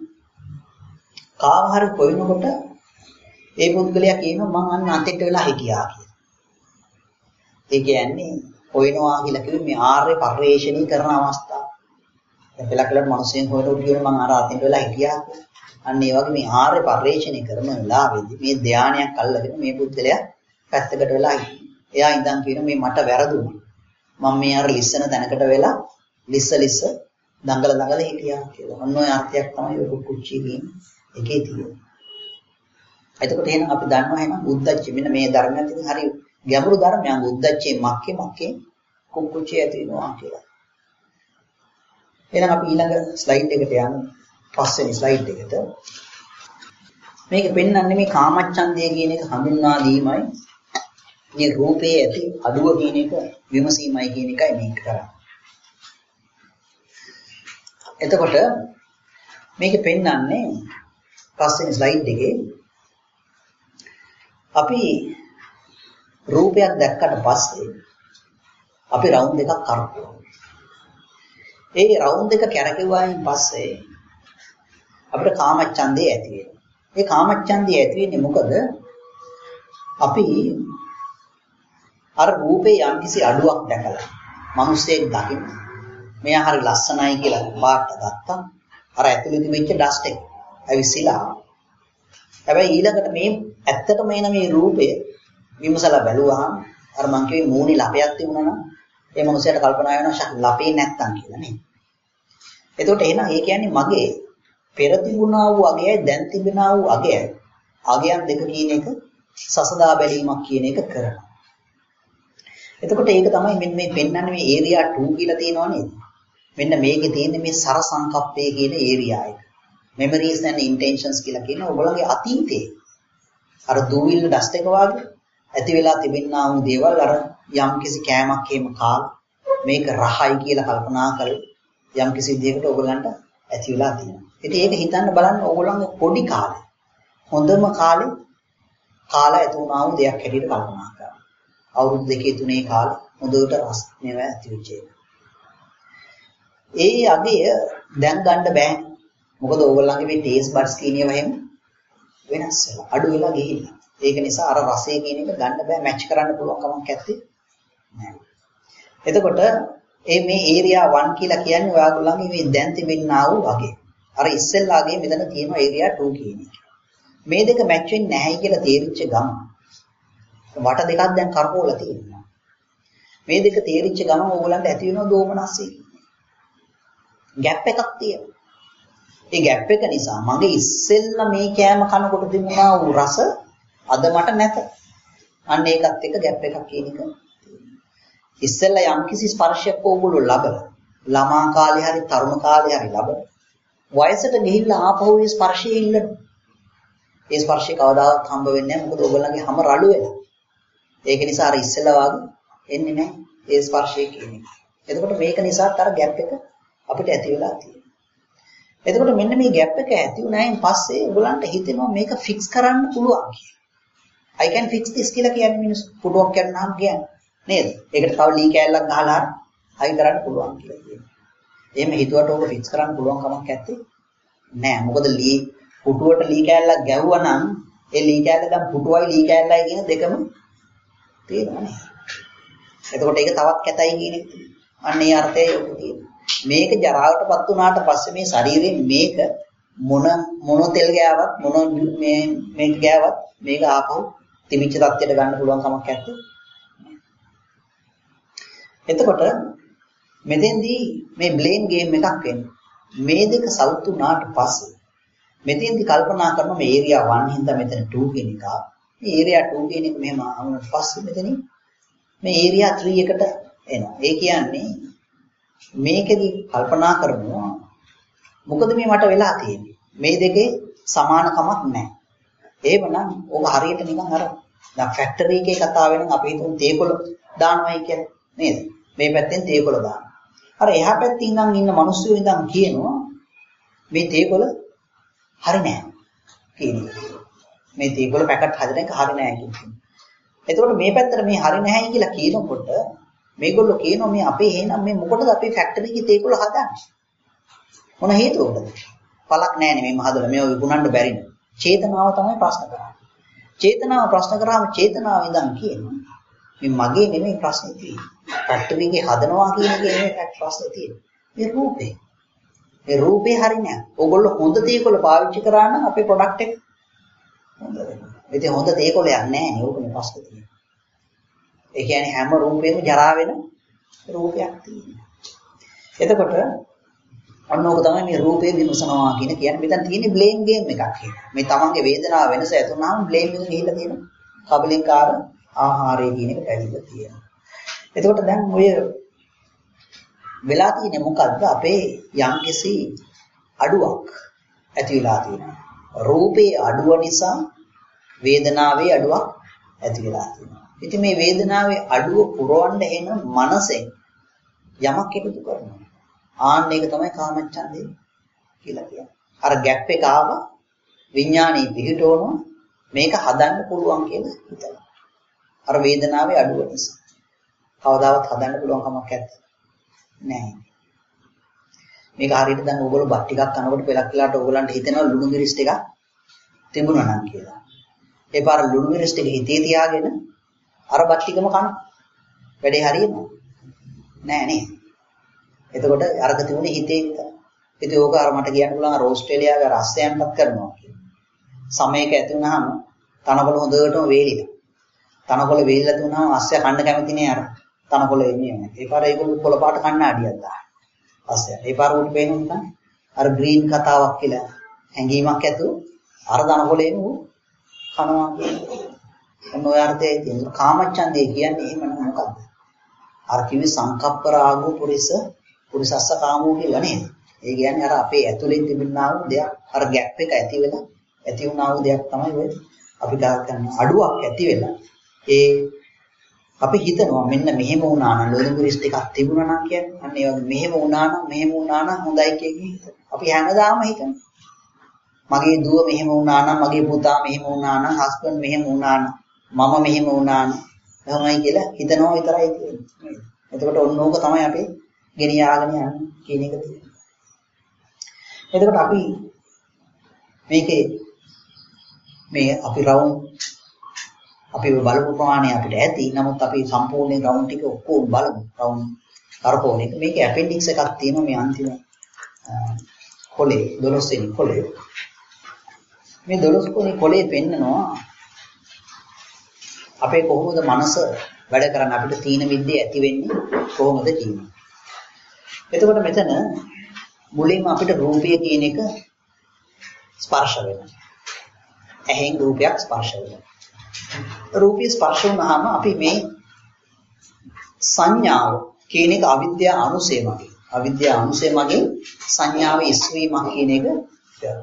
කාව හරි කොයිනකොට ඒ පුද්ගලයා කියනවා මං අන්න අතෙට වෙලා හිටියා කියලා. ඒ කියන්නේ හොයනවා කියලා කිව්වේ මේ ආර්ය පරිශ්‍රණී කරන අවස්ථාව. දැන් පෙළ කලට මිනිස්සුන් හොයනකොට කියනවා මං අර අතෙට වෙලා හිටියා කියලා. අන්න ඒ වගේ මේ ආර්ය පරිශ්‍රණී කරන වෙලාවේදී මේ ධානයක් අල්ලගෙන මේ පුද්ගලයා පැත්තකට වෙලා හිටියා. එයා ඉඳන් කියනවා මේ මට වැරදුනා. මම මේ අර ලිස්සන තැනකට වෙලා ලිස්ස ලිස්ස දඟල දඟල හිටියා කියලා. ඔන්න ඔය අර්ථයක් තමයි ඔය කුක්කුච්චි කියන්නේ. එකේ තියෙන්නේ. එතකොට එහෙනම් අපි දන්නවා එහෙනම් උද්දච්ච මෙන්න මේ ධර්මයන් ඉතින් හරි ගැඹුරු ධර්මයන් උද්දච්චේ මක්කේ මක්කේ කුක්කුච්චේ ඇති වෙනවා කියලා. එහෙනම් අපි ඊළඟ ස්ලයිඩ් එකට යමු. පස්වෙනි ස්ලයිඩ් එකට. මේක පෙන්වන්නේ මේ කාමච්ඡන්දය කියන එක හඳුන්වා දීමයි. මේ රූපේ ඇති අඩුව කියන එක විමසීමයි කියන එකයි මේක කරන්නේ. එතකොට මේක පෙන්වන්නේ පස්වෙනි ස්ලයිඩ් එකේ අපි රූපයක් දැක්කට පස්සේ අපි රවුන්ඩ් එකක් කරකවනවා. ඒ රවුන්ඩ් එක කැරකෙවායින් පස්සේ අපිට කාමච්ඡන්දේ ඇති වෙනවා. ඒ කාමච්ඡන්දේ ඇති වෙන්නේ මොකද? අපි අර රූපේ යම්කිසි අඩුවක් දැකලා මිනිස්සෙක් දකින්න. මෙයා හරි ලස්සනයි කියලා පාට ගත්තා. අර ඇතුළේ තිබිච්ච ඩස්ට් එක ඇවිස්සලා. හැබැයි ඊළඟට මේ ඇත්තටම එන මේ රූපය විමසලා බැලුවාම අර මං කිව්වේ මූණේ ලපයක් තිබුණා නම් ඒ මනුස්සයාට කල්පනා වෙනවා ෂක් ලපේ නැත්තම් කියලා නේ. එතකොට එහෙනම් ඒ කියන්නේ මගේ පෙර තිබුණා වූ අගයයි දැන් තිබෙනා වූ අගයයි අගයන් දෙක කියන එක සසදා බැලීමක් කියන එක කරනවා. එතකොට ඒක තමයි මෙන්න මේ පෙන්වන්නේ මේ ඒරියා two කියලා තියෙනවා නේද? මෙන්න මේකේ තියෙන මේ සර සංකප්පය කියන ඒරියා එක. memories and intentions කියලා කියන ඔයගොල්ලෝගේ අතීතේ අර දූවිල්ල ඩස්ට් එක වගේ ඇති වෙලා තිබෙනා වූ දේවල් අර යම් කිසි කෑමක් එහෙම කාලා මේක රහයි කියලා කල්පනා කරලා යම් කිසි දෙයකට ඔයගොල්ලන්ට ඇති වෙලා තියෙනවා. ඉතින් ඒක හිතන්න බලන්න ඔයගොල්ලන්ගේ පොඩි කාලේ හොඳම කාලේ කාලා ඇති වුණා වූ දෙයක් හැටියට කල්පනා කරනවා. අවුරුදු දෙකේ තුනේ කාලේ හොඳට රස මේවා ඇති වෙච්ච එක. ඒ අගය දැන් ගන්න බෑ. මොකද ඕගොල්ලන්ගේ මේ ටේස්ට් බඩ්ස් කියන ඒවා එහෙම වෙනස් වෙලා අඩු වෙලා ගිහිල්ලා. ඒක නිසා අර රසය කියන එක ගන්න බෑ මැච් කරන්න පුළුවන් කමක් නැත්තේ නෑ. එතකොට ඒ මේ ඒරියා one කියලා කියන්නේ ඔයාගොල්ලන්ගේ මේ දැන් තිබෙනා වූ අගය. අර ඉස්සෙල්ලාගේ මෙතන තියෙන ඒරියා two කියන එක. මේ දෙක මැච් වෙන්නේ නැහැ කියලා තේරිච්ච ගමන් වට දෙකක් දැන් කරකවලා තියෙනවා. මේ දෙක තේරිච්ච ගමන් ඕගොල්ලන්ට ඇති වෙනවා දෝමනස්සේ. ગેප් එකක් තියෙනවා. ඒ ગેප් එක නිසා මගේ ඉස්සෙල්ලා මේ කෑම කනකොට තිබුණා වූ රස අද මට නැත. අන්න ඒකත් එක්ක ગેප් එකක් කියන එක. ඉස්සෙල්ලා යම්කිසි ස්පර්ශයක් ඕගොල්ලෝ ලබලා ළමා කාලේ හරි තරුණ කාලේ හරි ලබන වයසට ගිහිල්ලා ආපහු ඒ ස්පර්ශයේ ඉන්න. ඒ ස්පර්ශය කවදාවත් හම්බ වෙන්නේ නැහැ. මොකද ඕගොල්ලන්ගේ හැම රළු වෙලා. ඒක නිසා අර ඉස්සෙල්ලා වගේ එන්නේ නැහැ ඒ ස්පර්ශය කියන්නේ. එතකොට මේක නිසාත් අර ગેප් එක අපිට ඇති වෙලා තියෙනවා. එතකොට මෙන්න මේ ગેප් එක ඇති වුණායින් පස්සේ ඔයගලන්ට හිතෙනවා මේක ෆික්ස් කරන්න පුළුවන් කියලා. I can fix this කියලා කියන්නේ මිනිස්සු පුටුවක් කරනාම කියන්නේ නේද? ඒකට තව ලී කෑල්ලක් ගහලා හරි කරන්න පුළුවන් කියලා කියනවා. එහෙම හිතුවට ඕක ෆික්ස් කරන්න පුළුවන් කමක් නැත්තේ නෑ. මොකද ලී පුටුවට ලී කෑල්ලක් ගැහුවා නම් ඒ ලී කෑල්ල දැන් පුටුවයි ලී කෑල්ලයි කියන දෙකම තියෙනවා නේ. එතකොට ඒක තවත් කැතයි කියන එක. අන්න ඒ අර්ථය යොමු තියෙනවා. මේක ජරාවටපත් වුණාට පස්සේ මේ ශරීරයෙන් මේක මොන මොන තෙල් ගෑවත් මොන මේ මේක ගෑවත් මේක ආපහු තිබිච්ච තත්ත්වයට ගන්න පුළුවන් කමක් නැත්තේ. එතකොට මෙතෙන්දී මේ බ්ලේම් ගේම් එකක් වෙනවා. මේ දෙක සවුත් වුණාට පස්සේ මෙතෙන්දී කල්පනා කරන මේ ඒරියා one හින්දා මෙතන two කියන එක. මේ ඒරියා two කියන එක මෙහෙම ආවොත් පස්සේ මෙතනින් මේ ඒරියා three එකට එනවා. ඒ කියන්නේ මේකෙදි කල්පනා කරනවා මොකද මේ මට වෙලා තියෙන්නේ? මේ දෙකේ සමානකමක් නැහැ. එහෙමනම් ඔබ හරියට නිකන් අර දැන් ෆැක්ටරි එකේ කතාව වෙන අපි හිතමු තේකොළ දානවයි කියන්නේ නේද? මේ පැත්තෙන් තේකොළ දානවා. අර එහා පැත්තේ ඉඳන් ඉන්න මිනිස්සු ඉඳන් කියනවා මේ තේකොළ හරි නෑ කියනවා. මේ තේකොළ පැකට් හදන එක හරි නෑ කියනවා. එතකොට මේ පැත්තට මේ හරි නැහැ කියලා කියනකොට මේගොල්ලෝ කියනවා මේ අපේ එහෙනම් මේ මොකටද අපේ ෆැක්ටරි එකේ තේකොළ හදන්නේ? මොන හේතුවකටද? පළක් නැහැ නේ මේ හදලා මේව විකුණන්න බැරි නේ. චේතනාව තමයි ප්‍රශ්න කරන්නේ. චේතනාව ප්‍රශ්න කරාම චේතනාව ඉඳන් කියනවා මේ මගේ නෙමෙයි ප්‍රශ්නේ තියෙන්නේ. ෆැක්ටරි එකේ හදනවා කියන එකේ නෙමෙයි ප්‍රශ්නේ තියෙන්නේ. මේ රූපේ. මේ රූපේ හරි නෑ. ඕගොල්ලෝ හොඳ තේකොළ පාවිච්චි කරා නම් අපේ ප්‍රොඩක්ට් එක හොඳ වෙනවා. ඉතින් හොඳ තේකොළයක් නැහැ නේ ඕකනේ ප්‍රශ්නේ තියෙන්නේ. ඒ කියන්නේ හැම රූපෙම ජරා වෙන රූපයක් තියෙනවා. එතකොට අන්න ඕක තමයි මේ රූපේ විමසනවා කියන කියන්නේ මෙතන තියෙන්නේ බ්ලේම් ගේම් එකක් කියලා. මේ තමන්ගේ වේදනාව වෙනස ඇතුණාම බ්ලේම් එක ගිහිල්ලා තියෙනවා. කබලින්කාර ආහාරය කියන එක පැවිදිලා තියෙනවා. එතකොට දැන් ඔය වෙලා තියෙන්නේ මොකද්ද? අපේ යම්කිසි අඩුවක් ඇති වෙලා තියෙනවා. රූපේ අඩුව නිසා වේදනාවේ අඩුවක් ඇති වෙලා තියෙනවා. ඉතින් මේ වේදනාවේ අඩුව පුරවන්න එන මනසෙන් යමක් එකතු කරනවා. ආන්න ඒක තමයි කාමච්ඡන්දය කියලා කියන්නේ. අර ગેප් එක ආව විඥානයේ පිහිටවනවා මේක හදන්න පුළුවන් කියලා හිතනවා. අර වේදනාවේ අඩුව නිසා. කවදාවත් හදන්න පුළුවන් කමක් නැහැ. මේක හරියට දැන් ඕගොල්ලෝ බත් ටිකක් කනකොට පෙලක් කියලාට ඕගොල්ලන්ට හිතෙනවා ලුණු මිරිස් ටිකක් තිබුණා නම් කියලා. ඒ පාර ලුණු මිරිස් ටික හිතේ තියාගෙන අර බත් ටිකම කන. වැඩේ හරියනවා. නෑ නේද? එතකොට අරක තිබුණේ හිතේ විතරයි. ඉතින් ඕක අර මට කියන්න පුළුවන් අර ඕස්ට්‍රේලියාවේ රස්සයන්පත් කරනවා කියලා. සමයක ඇති වුණාම තනකොළ හොඳටම වේලිලා. තනකොළ වේලිලා තුනම අස්සය කන්න කැමති නෑ අර. තනකොළ එන්නේ නැහැ. ඒ පාර ඒගොල්ලෝ කොළ පාට කණ්ණාඩියක් දාන. අස්සය. ඒ පාර උඩ පේනවා අර ග්‍රීන් කතාවක් කියලා හැංගීමක් ඇතුව අර තනකොළේම කනවා කියන්නේ. ඔන්න ඔය අර්ථයේ තියෙන කාමච්ඡන්දේ කියන්නේ එහෙම නෑ මොකද්ද? අර කිවි සංකප්ප රාගෝ පුරිස පුරිසස්ස කාමෝ කියලා නේද? ඒ කියන්නේ අර අපේ ඇතුලෙන් තිබුණා වූ දෙයක් අර ગેප් එක ඇති වෙලා ඇති වුණා වූ දෙයක් තමයි ඔය අපි ගන්න අඩුවක් ඇති වෙලා ඒ අපි හිතනවා මෙන්න මෙහෙම වුණා නම් ලොරිගුරිස් ටිකක් තිබුණා නම් කියන්නේ අන්න ඒ වගේ මෙහෙම වුණා නම් මෙහෙම වුණා නම් හොඳයි කියන අපි හැමදාම හිතනවා. මගේ දුව මෙහෙම වුණා නම් මගේ පුතා මෙහෙම වුණා නම් හස්බන්ඩ් මෙහෙම වුණා නම් මම මෙහෙම වුණා නම් එහෙමයි කියලා හිතනවා විතරයි තියෙන්නේ. එතකොට ඔන්න ඕක තමයි අපි ගෙනියාගෙන යන්නේ කියන එක තියෙන්නේ. එතකොට අපි මේකේ මේ අපි රවුම් අපි බලපු ප්‍රමාණය අපිට ඇති. නමුත් අපි සම්පූර්ණ රවුම් ටික ඔක්කොම බලමු. රවුම් කරකෝන එක. මේකේ ඇපෙන්ඩික්ස් එකක් තියෙනවා මේ අන්තිම කොලේ දොළොස් වෙනි කොලේ. මේ දොළොස් වෙනි කොලේ පෙන්නනවා අපේ කොහොමද මනස වැඩ කරන්නේ අපිට තීන විද්‍ය ඇති වෙන්නේ කොහොමද කියන්නේ. එතකොට මෙතන මුලින්ම අපිට රූපය කියන එක ස්පර්ශ වෙනවා. ඇහෙන් රූපයක් ස්පර්ශ වෙනවා. රූපය ස්පර්ශ වුණාම අපි මේ සංඥාව කියන එක අවිද්‍යා අනුසය මගින් අවිද්‍යා අනුසය මගින් සංඥාවේ ඉස්වීමක් කියන එක කරනවා.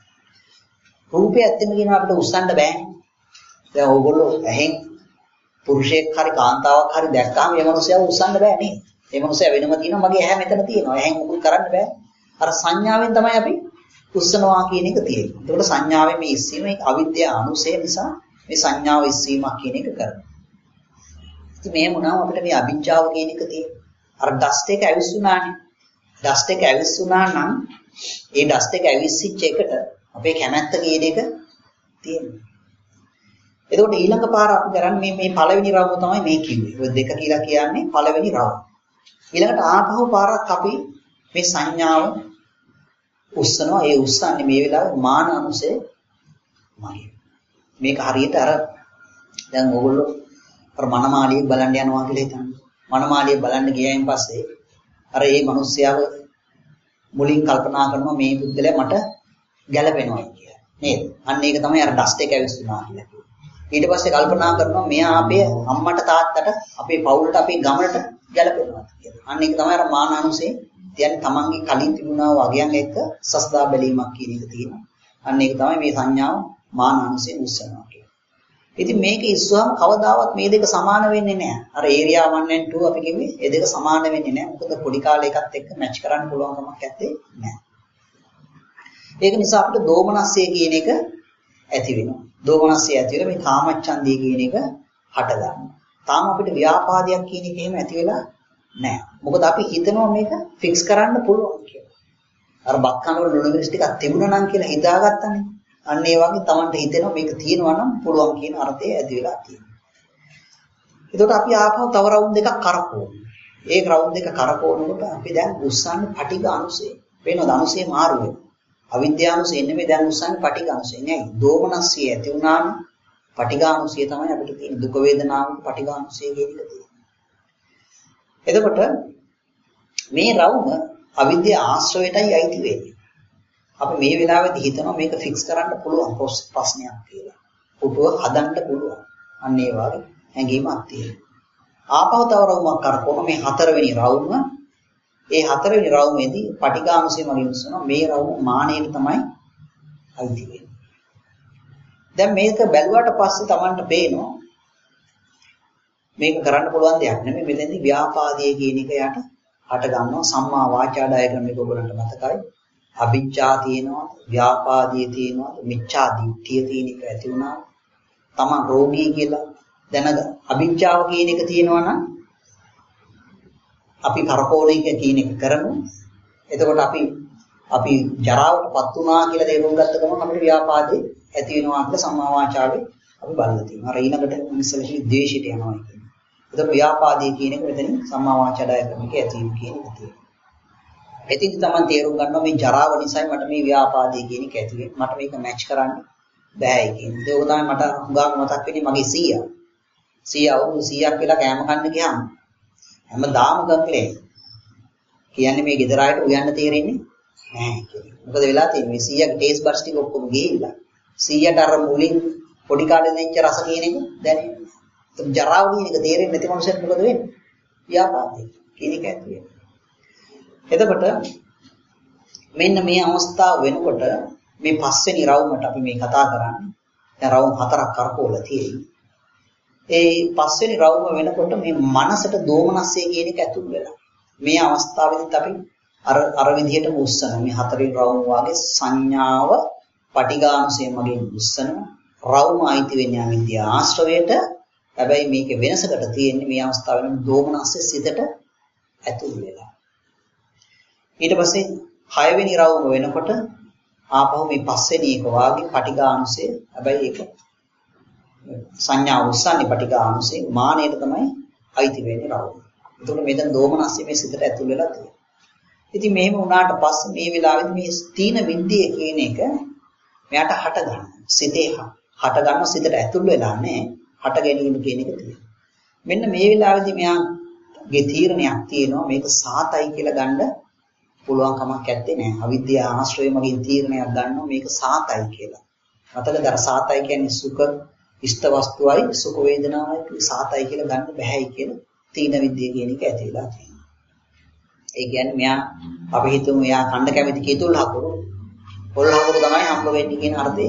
රූපය ඇත්තම කියනවා අපිට උස්සන්න බෑනේ. දැන් ඕගොල්ලෝ ඇහෙන් පුරුෂයෙක් හරි කාන්තාවක් හරි දැක්කාම ඒ මනුස්සයව උස්සන්න බෑ නේද? ඒ මනුස්සයා වෙනම තියෙනවා මගේ ඇහැ මෙතන තියෙනවා. ඇහෙන් උකුල් කරන්න බෑ. අර සංඥාවෙන් තමයි අපි උස්සනවා කියන එක තියෙන්නේ. ඒකට සංඥාවේ මේ ඉස්සීම ඒක අවිද්‍යා අනුසය නිසා මේ සංඥාව ඉස්සීමක් කියන එක කරනවා. ඉතින් මේ මොනවාම අපිට මේ අවිජ්ජාව කියන එක තියෙනවා. අර ඩස්ට් එක ඇවිස්සුනානේ. ඩස්ට් එක ඇවිස්සුනා නම් ඒ ඩස්ට් එක ඇවිස්සිච්ච එකට අපේ කැමැත්ත කියන එක තියෙනවා. එතකොට ඊළඟ පාර අපි කරන්නේ මේ මේ පළවෙනි රවුම තමයි මේ කිව්වේ. ඔය දෙක කියලා කියන්නේ පළවෙනි රවුම. ඊළඟට ආපහු පාරක් අපි මේ සංඥාව උස්සනවා. ඒ උස්සන්නේ මේ වෙලාවේ මාන අනුසය මගේ. මේක හරියට අර දැන් ඕගොල්ලෝ අර මනමාලියෙක් බලන්න යනවා කියලා හිතන්න. මනමාලියෙක් බලන්න ගියයින් පස්සේ අර ඒ මිනිස්යාව මුලින් කල්පනා කරනවා මේ බුද්ධලයා මට ගැළපෙනවා කියලා. නේද? අන්න ඒක තමයි අර ඩස්ට් එක ඇවිස්සුනා කියලා කියන්නේ. ඊට පස්සේ කල්පනා කරනවා මෙයා අපේ අම්මට තාත්තට අපේ පවුලට අපේ ගමනට ගැළපෙනවා කියලා. අන්න ඒක තමයි අර මානානුසය කියන්නේ තමන්ගේ කලින් තිබුණා වගයන් එක්ක සස්දා බැලීමක් කියන එක තියෙනවා. අන්න ඒක තමයි මේ සංඥාව මානානුසය උස්සනවා කියන්නේ. ඉතින් මේක ඉස්සුවම කවදාවත් මේ දෙක සමාන වෙන්නේ නැහැ. අර ඒරියා one and two අපි කිව්වේ මේ දෙක සමාන වෙන්නේ නැහැ. මොකද පොඩි කාලේ එකත් එක්ක මැච් කරන්න පුළුවන් කමක් නැත්තේ නැහැ. ඒක නිසා අපිට දෝමනස්සය කියන එක ඇති වෙනවා. දෝමනස්සය ඇති වෙලා මේ කාමච්ඡන්දය කියන එක හට ගන්නවා. තාම අපිට ව්‍යාපාදයක් කියන එක එහෙම ඇති වෙලා නැහැ. මොකද අපි හිතනවා මේක ෆික්ස් කරන්න පුළුවන් කියලා. අර බක්කන වල ලුණුමිරිස් ටිකක් තිබුණා නම් කියලා හිතාගත්තානේ. අන්න ඒ වගේ Tamanට හිතෙනවා මේක තියෙනවා නම් පුළුවන් කියන අර්ථය ඇති වෙලා තියෙනවා. එතකොට අපි ආපහු තව රවුන්ඩ් එකක් කරකවනවා. ඒ රවුන්ඩ් එක කරකවනකොට අපි දැන් උස්සන්නේ පටිඝ අනුසය. වෙනවද අනුසය මාරු වෙනවා. අවිද්‍යානුසය නෙමෙයි දැන් උස්සන්නේ පටිඝ අනුසය. නෑ දෝමනස්සය ඇති වුණාම පටිඝ අනුසය තමයි අපිට තියෙන දුක වේදනාවක පටිඝ අනුසය කියන එක තියෙන්නේ. එතකොට මේ රවුම අවිද්‍යා ආශ්‍රවයටයි අයිති වෙන්නේ. අපි මේ වෙලාවේදී හිතනවා මේක ෆික්ස් කරන්න පුළුවන් ප්‍රශ්නයක් කියලා. පුටුව හදන්න පුළුවන්. අන්න ඒ වගේ හැඟීමක් තියෙනවා. ආපහු තව රවුමක් කරකවන මේ හතරවෙනි රවුම ඒ හතරවෙනි රවුමේදී පටිඝානුසය මගින් උස්සනවා මේ රවුම මානෙට තමයි අයිති වෙන්නේ. දැන් මේක බැලුවාට පස්සේ Tamanට පේනවා මේක කරන්න පුළුවන් දෙයක් නෙමෙයි. මෙතෙන්දී ව්‍යාපාදයේ කියන එක යට හට ගන්නවා. සම්මා වාචා ඩයග්‍රෑම් එක ඔයගොල්ලන්ට මතකයි. අවිජ්ජා තියෙනවා, ව්‍යාපාදිය තියෙනවා, මිච්ඡා දිට්ඨිය තියෙන එක ඇති වුණා. තමන් රෝගී කියලා දැනග අවිජ්ජාව කියන එක තියෙනවා නම් අපි කරකෝණ එක කියන එක කරමු. එතකොට අපි අපි ජරාවටපත් වුණා කියලා තේරුම් ගත්ත ගමන් අපිට ව්‍යාපාදේ ඇති වෙනවා කියලා සම්මා වාචාවේ අපි බලලා තියෙනවා. අර ඊළඟට මිසලෙහි ද්වේෂයට යනවා කියන්නේ. එතකොට ව්‍යාපාදේ කියන එක මෙතනින් සම්මා වාචා ඩයග්‍රෑම් එකේ ඇති වීම කියන එක තියෙනවා. එතින් තමයි තේරුම් ගන්නවා මේ ජරාව නිසායි මට මේ ව්‍යාපාදේ කියන එක ඇති වෙන්නේ. මට මේක මැච් කරන්න බෑ කියන්නේ. ඒක තමයි මට හුඟක් මතක් වෙන්නේ මගේ සීයා. සීයා අවුරුදු සීයක් වෙලා කෑම කන්න ගියාම හැමදාම කක්ලේ. කියන්නේ මේ ගෙදර ආයට උයන්න තේරෙන්නේ නැහැ කියලා. මොකද වෙලා තියෙන්නේ මේ සීයාගේ ටේස්ට් බඩ්ස් ටික ඔක්කොම ගිහිල්ලා. සීයාට අර මුලින් පොඩි කාලේ නැච්ච රස කියන එක දැනෙන්නේ. ජරාව කියන එක තේරෙන්නේ නැති මොනසෙත් මොකද වෙන්නේ? ව්‍යාපාදේ කියන එක ඇති වෙනවා. එතකොට මෙන්න මේ අවස්ථාව වෙනකොට මේ පස්වෙනි රවුමට අපි මේ කතා කරන්නේ. දැන් රවුම් හතරක් කරකවලා තියෙනවා. ඒ පස්වෙනි රවුම වෙනකොට මේ මනසට දෝමනස්සේ කියන එක ඇතුල් වෙලා. මේ අවස්ථාවේදීත් අපි අර අර විදිහටම උස්සන මේ හතරේ රවුම් වාගේ සංඥාව පටිඝානුසය මගින් උස්සන රවුම අයිති වෙන්නේ අවිද්‍ය ආශ්‍රවයට. හැබැයි මේකේ වෙනසකට තියෙන්නේ මේ අවස්ථාවෙම දෝමනස්සේ සිතට ඇතුල් වෙලා. ඊට පස්සේ හයවෙනි රවුම වෙනකොට ආපහු මේ පස්වෙනි එක වාගේ පටිඝානුසය. හැබැයි ඒක සංඥා උස්සන්නේ පටිඝානුසය මානෙට තමයි අයිති වෙන්නේ රවුම. එතකොට මෙතන දෝමනස්සේ මේ සිතට ඇතුල් වෙලා තියෙනවා. ඉතින් මෙහෙම වුණාට පස්සේ මේ වෙලාවේදී මේ තීන විද්‍ය කියන එක මෙයාට හට ගන්න. සිතේ හට ගන්න සිතට ඇතුල් වෙලා නැහැ. හට ගැනීම කියන එක තියෙනවා. මෙන්න මේ වෙලාවේදී මෙයාගේ තීරණයක් තියෙනවා මේක සාතයි කියලා ගන්න පුළුවන් කමක් නැත්තේ නෑ. අවිද්‍යාව ආශ්‍රය මගින් තීරණයක් ගන්නවා මේක සාතයි කියලා. මතකද අර සාතයි කියන්නේ සුඛ ඉෂ්ට වස්තුවයි සුඛ වේදනාවයි සාතයි කියලා ගන්න බෑයි කියලා තීන විද්‍ය කියන එක ඇති වෙලා තියෙනවා. ඒ කියන්නේ මෙයා අපි හිතමු මෙයා කණ්ඩ කැමති කීතුල් හකුරු පොල් හකුරු තමයි හම්බ වෙන්නේ කියන අර්ථය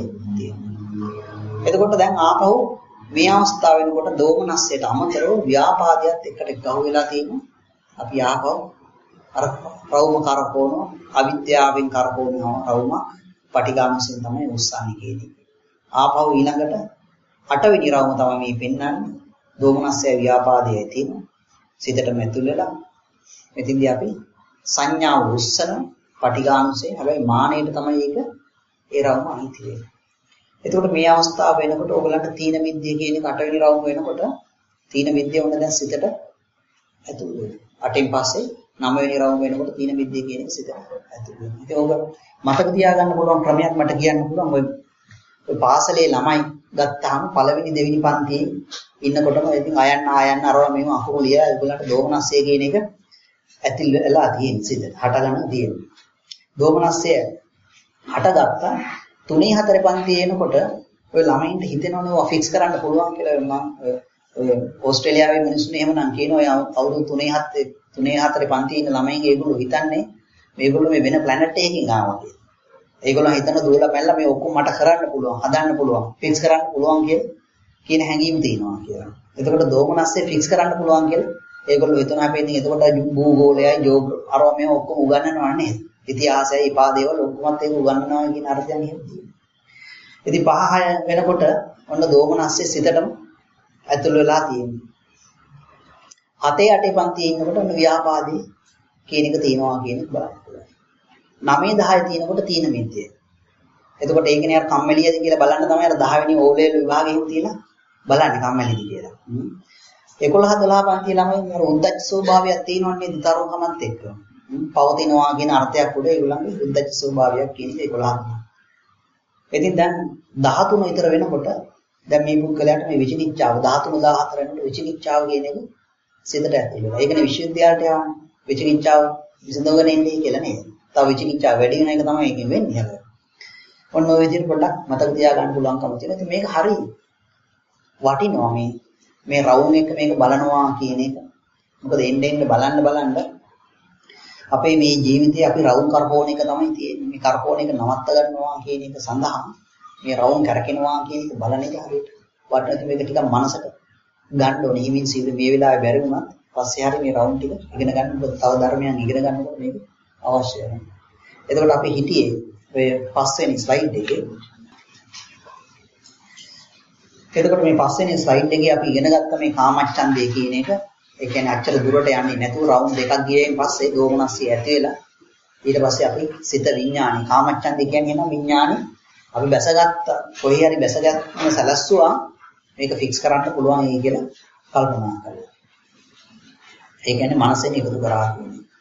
තියෙනවා. එතකොට දැන් ආපහු මේ අවස්ථාව වෙනකොට දෝමනස්සයට අමතරව ව්‍යාපාදයක් එකට ගහු වෙලා තියෙනවා. අපි ආපහු අර රවුම කරකවන අවිද්‍යාවෙන් කරකවන රවුම පටිඝානුසයෙන් තමයි උස්සන්නේ කියන්නේ. ආපහු ඊළඟට අටවෙනි රවුම තමයි මේ පෙන්වන්නේ. දෝමනස්සය ව්‍යාපාදයේ තියෙන සිතට මෙතුල් වෙලා මෙතින්දී අපි සංඥාව උස්සන පටිඝානුසයෙන් හැබැයි මානෙට තමයි ඒක ඒ රවුම අයිති වෙන්නේ. එතකොට මේ අවස්ථාව වෙනකොට ඕගලන්ට තීන විද්‍ය කියන එක අටවෙනි රවුම වෙනකොට තීන විද්‍ය වුණ දැන් සිතට ඇතුල් වෙනවා. අටෙන් පස්සේ නවවෙනි රවුම වෙනකොට තීන විද්‍ය කියන එක සිතට ඇතුල් වෙනවා. ඉතින් ඕක මතක තියාගන්න පුළුවන් ක්‍රමයක් මට කියන්න පුළුවන්. ඔය ඔය පාසලේ ළමයි ගත්තාම පළවෙනි දෙවෙනි පන්තියේ ඉන්නකොටම ඉතින් අයන්න ආයන්න අරවා මෙහෙම අකුරු ලියලා ඒගොල්ලන්ට දෝමනස්සය කියන එක ඇතිල් වෙලා තියෙන සිතට හටගන්න තියෙනවා. දෝමනස්සය හටගත්තා තුනේ හතරේ පන්තියේ එනකොට ඔය ළමයින්ට හිතෙනවනේ ඔය ෆික්ස් කරන්න පුළුවන් කියලා මම ඔය ඕස්ට්‍රේලියාවේ මිනිස්සුනේ එහෙමනම් කියනවා අවුරුදු තුනේ හතරේ තුනේ හතරේ පන්තියේ ඉන්න ළමයින්ගේ ඒගොල්ලෝ හිතන්නේ මේගොල්ලෝ මේ වෙන ප්ලැනට් එකකින් ආවා කියලා. ඒගොල්ලෝ හිතන දුවලා පැනලා මේ ඔක්කොම මට කරන්න පුළුවන්, හදන්න පුළුවන්, ෆික්ස් කරන්න පුළුවන් කියලා කියන හැඟීම තියෙනවා කියලා. එතකොට දෝමනස්සේ ෆික්ස් කරන්න පුළුවන් කියලා ඒගොල්ලෝ හිතනවා අපි ඉතින් එතකොට භූගෝලයයි ජෝග් අරවා මේ ඔක්කොම උගන්වනවා නේද? ඉතිහාසයයි ඉපා දේවල් ඔක්කොමත් ඒක උගන්වනවා කියන අර්ථයෙන් එහෙම තියෙනවා. ඉතින් පහ හය වෙනකොට ඔන්න දෝමනස්සේ සිතටම ඇතුල් වෙලා තියෙනවා. හතේ අටේ පන්තියේ ඉන්නකොට ඔන්න ව්‍යාපාදී කියන එක තියෙනවා කියන එක බලන්න පුළුවන්. නවයේ දහයේ තියෙනකොට තීන මිද්දේ. එතකොට ඒකනේ අර කම්මැලියද කියලා බලන්න තමයි අර දහ වෙනි ඕ ලෙවල් විභාගෙම තියලා බලන්නේ කම්මැලිද කියලා. එකොළහ දොළහ පන්තියේ ළමයි අර උද්දච්ච ස්වභාවයක් තියෙනවනේ දරුවකමත් එක්ක. පවතිනවා කියන අර්ථයක් උඩ ඒගොල්ලන්ගේ උද්දච්ච ස්වභාවයක් කියන එක එකොළහ. ඉතින් දැන් දහතුන විතර වෙනකොට දැන් මේ පුද්ගලයාට මේ විචිකිච්ඡාව දහතුන දහහතර වෙනකොට විචිකිච්ඡාව කියන එක සිතට ඇතුල් වෙනවා. ඒකනේ විශ්වවිද්‍යාලයට යවන්නේ. විචිකිච්ඡාව විසඳවගෙන ඉන්නේ කියලා නේද? තව විචිකිච්ඡාව වැඩි වෙන එක තමයි ඒකෙන් වෙන්නේ හැබැයි. ඔන්න ඔය විදිහට පොඩ්ඩක් මතක තියාගන්න පුළුවන්කම තියෙනවා. ඉතින් මේක හරි වටිනවා මේ මේ රවුම් එක මේක බලනවා කියන එක. මොකද එන්න එන්න බලන්න බලන්න අපේ මේ ජීවිතේ අපි රවුම් කරකවන එක තමයි තියෙන්නේ. මේ කරකවන එක නවත්ත ගන්නවා කියන එක සඳහා මේ රවුම් කරකිනවා කියන එක බලන එක හරියට වටිනවා. මේක ටිකක් මනසට ගන්න ඕනේ. හිමින් සිවි මේ වෙලාවේ බැරි වුණත් පස්සේ හරිය මේ රවුම් ටික ඉගෙන ගන්න. මොකද තව ධර්මයන් ඉගෙන ගන්නකොට මේක අවශ්‍යයි. එතකොට අපි හිටියේ ඔය පස්වෙනි ස්ලයිඩ් එකේ. එතකොට මේ පස්වෙනි ස්ලයිඩ් එකේ අපි ඉගෙන ගත්ත මේ කාමච්ඡන්දය කියන එක, ඒ කියන්නේ අච්චර දුරට යන්නේ නැතුව රවුන්ඩ් දෙකක් ගියයින් පස්සේ දෝමනස්සිය ඇති වෙලා ඊට පස්සේ අපි සිත විඥානි කාමච්ඡන්දය කියන්නේ නම් විඥානි අපි බැසගත්ත කොහේ හරි බැසගත්තම සැලස්සුවා මේක ෆික්ස් කරන්න පුළුවන් ඒ කියලා කල්පනා කළා. ඒ කියන්නේ මනසෙන් එකතු කරා කියන්නේ.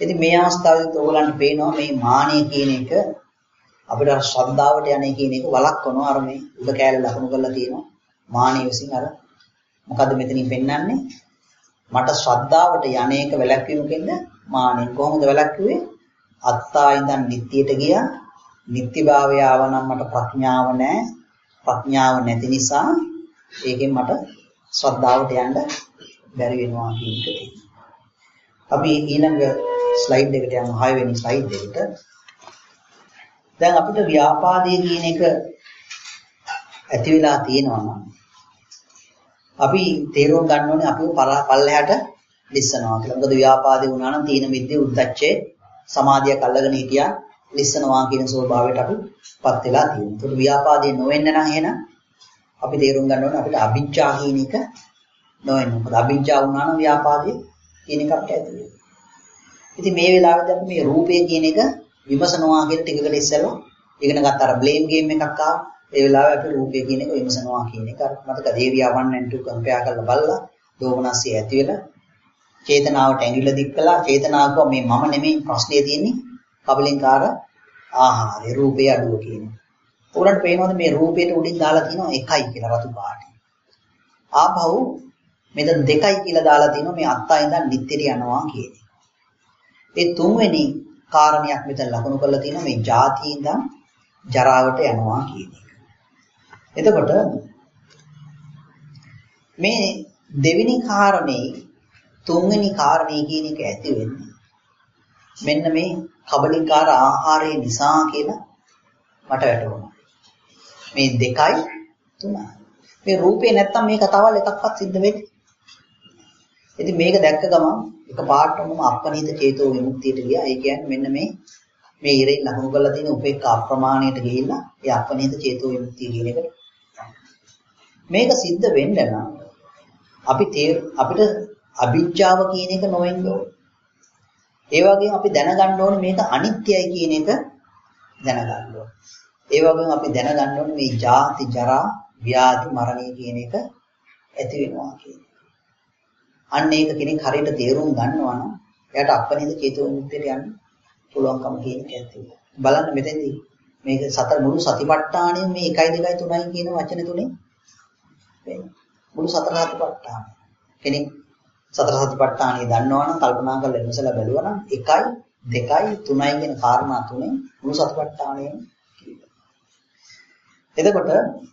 ඉතින් මේ අවස්ථාවේදී ඔයගලන්ට පේනවා මේ මානිය කියන එක අපිට ශ්‍රද්ධාවට යන්නේ කියන එක වළක්වනවා. අර මේ උඩ කෑල්ල ලකුණු කරලා තියෙනවා. මානිය විසින් අර මොකද්ද මෙතනින් පෙන්වන්නේ? මට ශ්‍රද්ධාවට යන්නේක වැළැක්වීමකින්ද මානිය. කොහොමද වැළැක්වුවේ? අත්තා ඉඳන් නිට්ටියට ගියා. නිට්ටිභාවය ආවනම් මට ප්‍රඥාව නැහැ. ප්‍රඥාව නැති නිසා ඒකෙන් මට ශ්‍රද්ධාවට යන්න බැරි වෙනවා කියන එක තියෙනවා. අපි ඊළඟ ස්ලයිඩ් එකට යමු. හය වෙනි ස්ලයිඩ් එකට. දැන් අපිට ව්‍යාපාදයේ කියන එක ඇති වෙලා තියෙනවා නම් අපි තේරුම් ගන්න ඕනේ අපිව පල්ලෙහාට ලිස්සනවා කියලා. මොකද ව්‍යාපාදේ වුණා නම් තීන මිද්දේ උද්දච්චේ සමාධියක් අල්ලගෙන හිටියා ලිස්සනවා කියන ස්වභාවයට අපිපත් වෙලා තියෙනවා. ඒකට ව්‍යාපාදේ නොවෙන්න නම් එහෙනම් අපි තේරුම් ගන්න ඕනේ අපිට අභිජ්ජා කියන එක නොවෙන්න. මොකද අභිජ්ජා වුණා නම් ව්‍යාපාදේ කියන එක අපිට ඇති වෙනවා. ඉතින් මේ වෙලාවේදී අපි මේ රූපය කියන එක විමසනවා කියන ටිකකට ඉස්සෙල්ලා ඉගෙන ගත්ත අර බ්ලේම් ගේම් එකක් ආවා. ඒ වෙලාවේ අපි රූපය කියන එක විමසනවා කියන එක අර මතක දේවියා one and two කම්පෙයාර් කරලා බලලා දෝමනස්සිය ඇති වෙලා චේතනාවට ඇඟිල්ල දික් කළා. චේතනාවක මේ මම නෙමෙයි ප්‍රශ්නේ තියෙන්නේ කබලින්කාර ආහාරය රූපේ අඩුව කියන්නේ. උඩට පේනවද මේ රූපයට උඩින් දාලා තියෙනවා එකයි කියලා රතු පාටි. ආපහු මෙතන දෙකයි කියලා දාලා තියෙනවා මේ අත්තා ඉඳන් නිට්ටයට යනවා කියන එක. ඒ තුන්වෙනි කාරණයක් මෙතන ලකුණු කරලා තියෙනවා මේ ජාති ඉඳන් ජරාවට යනවා කියන එක. එතකොට මේ දෙවෙනි කාරණේ තුන්වෙනි කාරණේ කියන එක ඇති වෙන්නේ මෙන්න මේ කබලින්කාර ආහාරය නිසා කියලා මට වැටහුණා. මේ දෙකයි තුනයි. මේ රූපේ නැත්තම් මේ කතාවල් එකක්වත් සිද්ධ වෙන්නේ. ඉතින් මේක දැක්ක ගමන් එකපාරටම අප්පනීත චේතෝ විමුක්තියට ගියා. ඒ කියන්නේ මෙන්න මේ මේ ඉරෙන් ලකුණු කරලා තියෙන උපේක්ඛා අප්‍රමාණයට ගිහිල්ලා ඒ අප්පනීත චේතෝ විමුක්තිය කියන එකට මේක සිද්ධ වෙන්න නම් අපි අපිට අභිජ්ජාව කියන එක නොවෙන්න ඕනේ. ඒ වගේම අපි දැනගන්න ඕනේ මේක අනිත්‍යයි කියන එක දැනගන්න ඕනේ. ඒ වගේම අපි දැනගන්න ඕනේ මේ ජාති ජරා ව්‍යාධි මරණය කියන එක ඇති වෙනවා කියන එක. අන්න ඒක කෙනෙක් හරියට තේරුම් ගන්නවා නම් එයාට අප්පනීත චේතෝ විමුක්තියට යන්න පුළුවන්කම කියන එක ඇති වෙනවා. බලන්න මෙතෙන්දී මේක සතර මුළු සතිපට්ඨානෙම මේ එකයි දෙකයි තුනයි කියන වචන තුනේ වෙන්නේ. මුළු සතර සතිපට්ඨාන. කෙනෙක් සතර සතිපට්ඨානෙ දන්නවනම් කල්පනා කරලා ඉවසලා බැලුවා නම් එකයි දෙකයි තුනයි කියන කාරණා තුනේ මුළු සතිපට්ඨානෙම කියනවා. එතකොට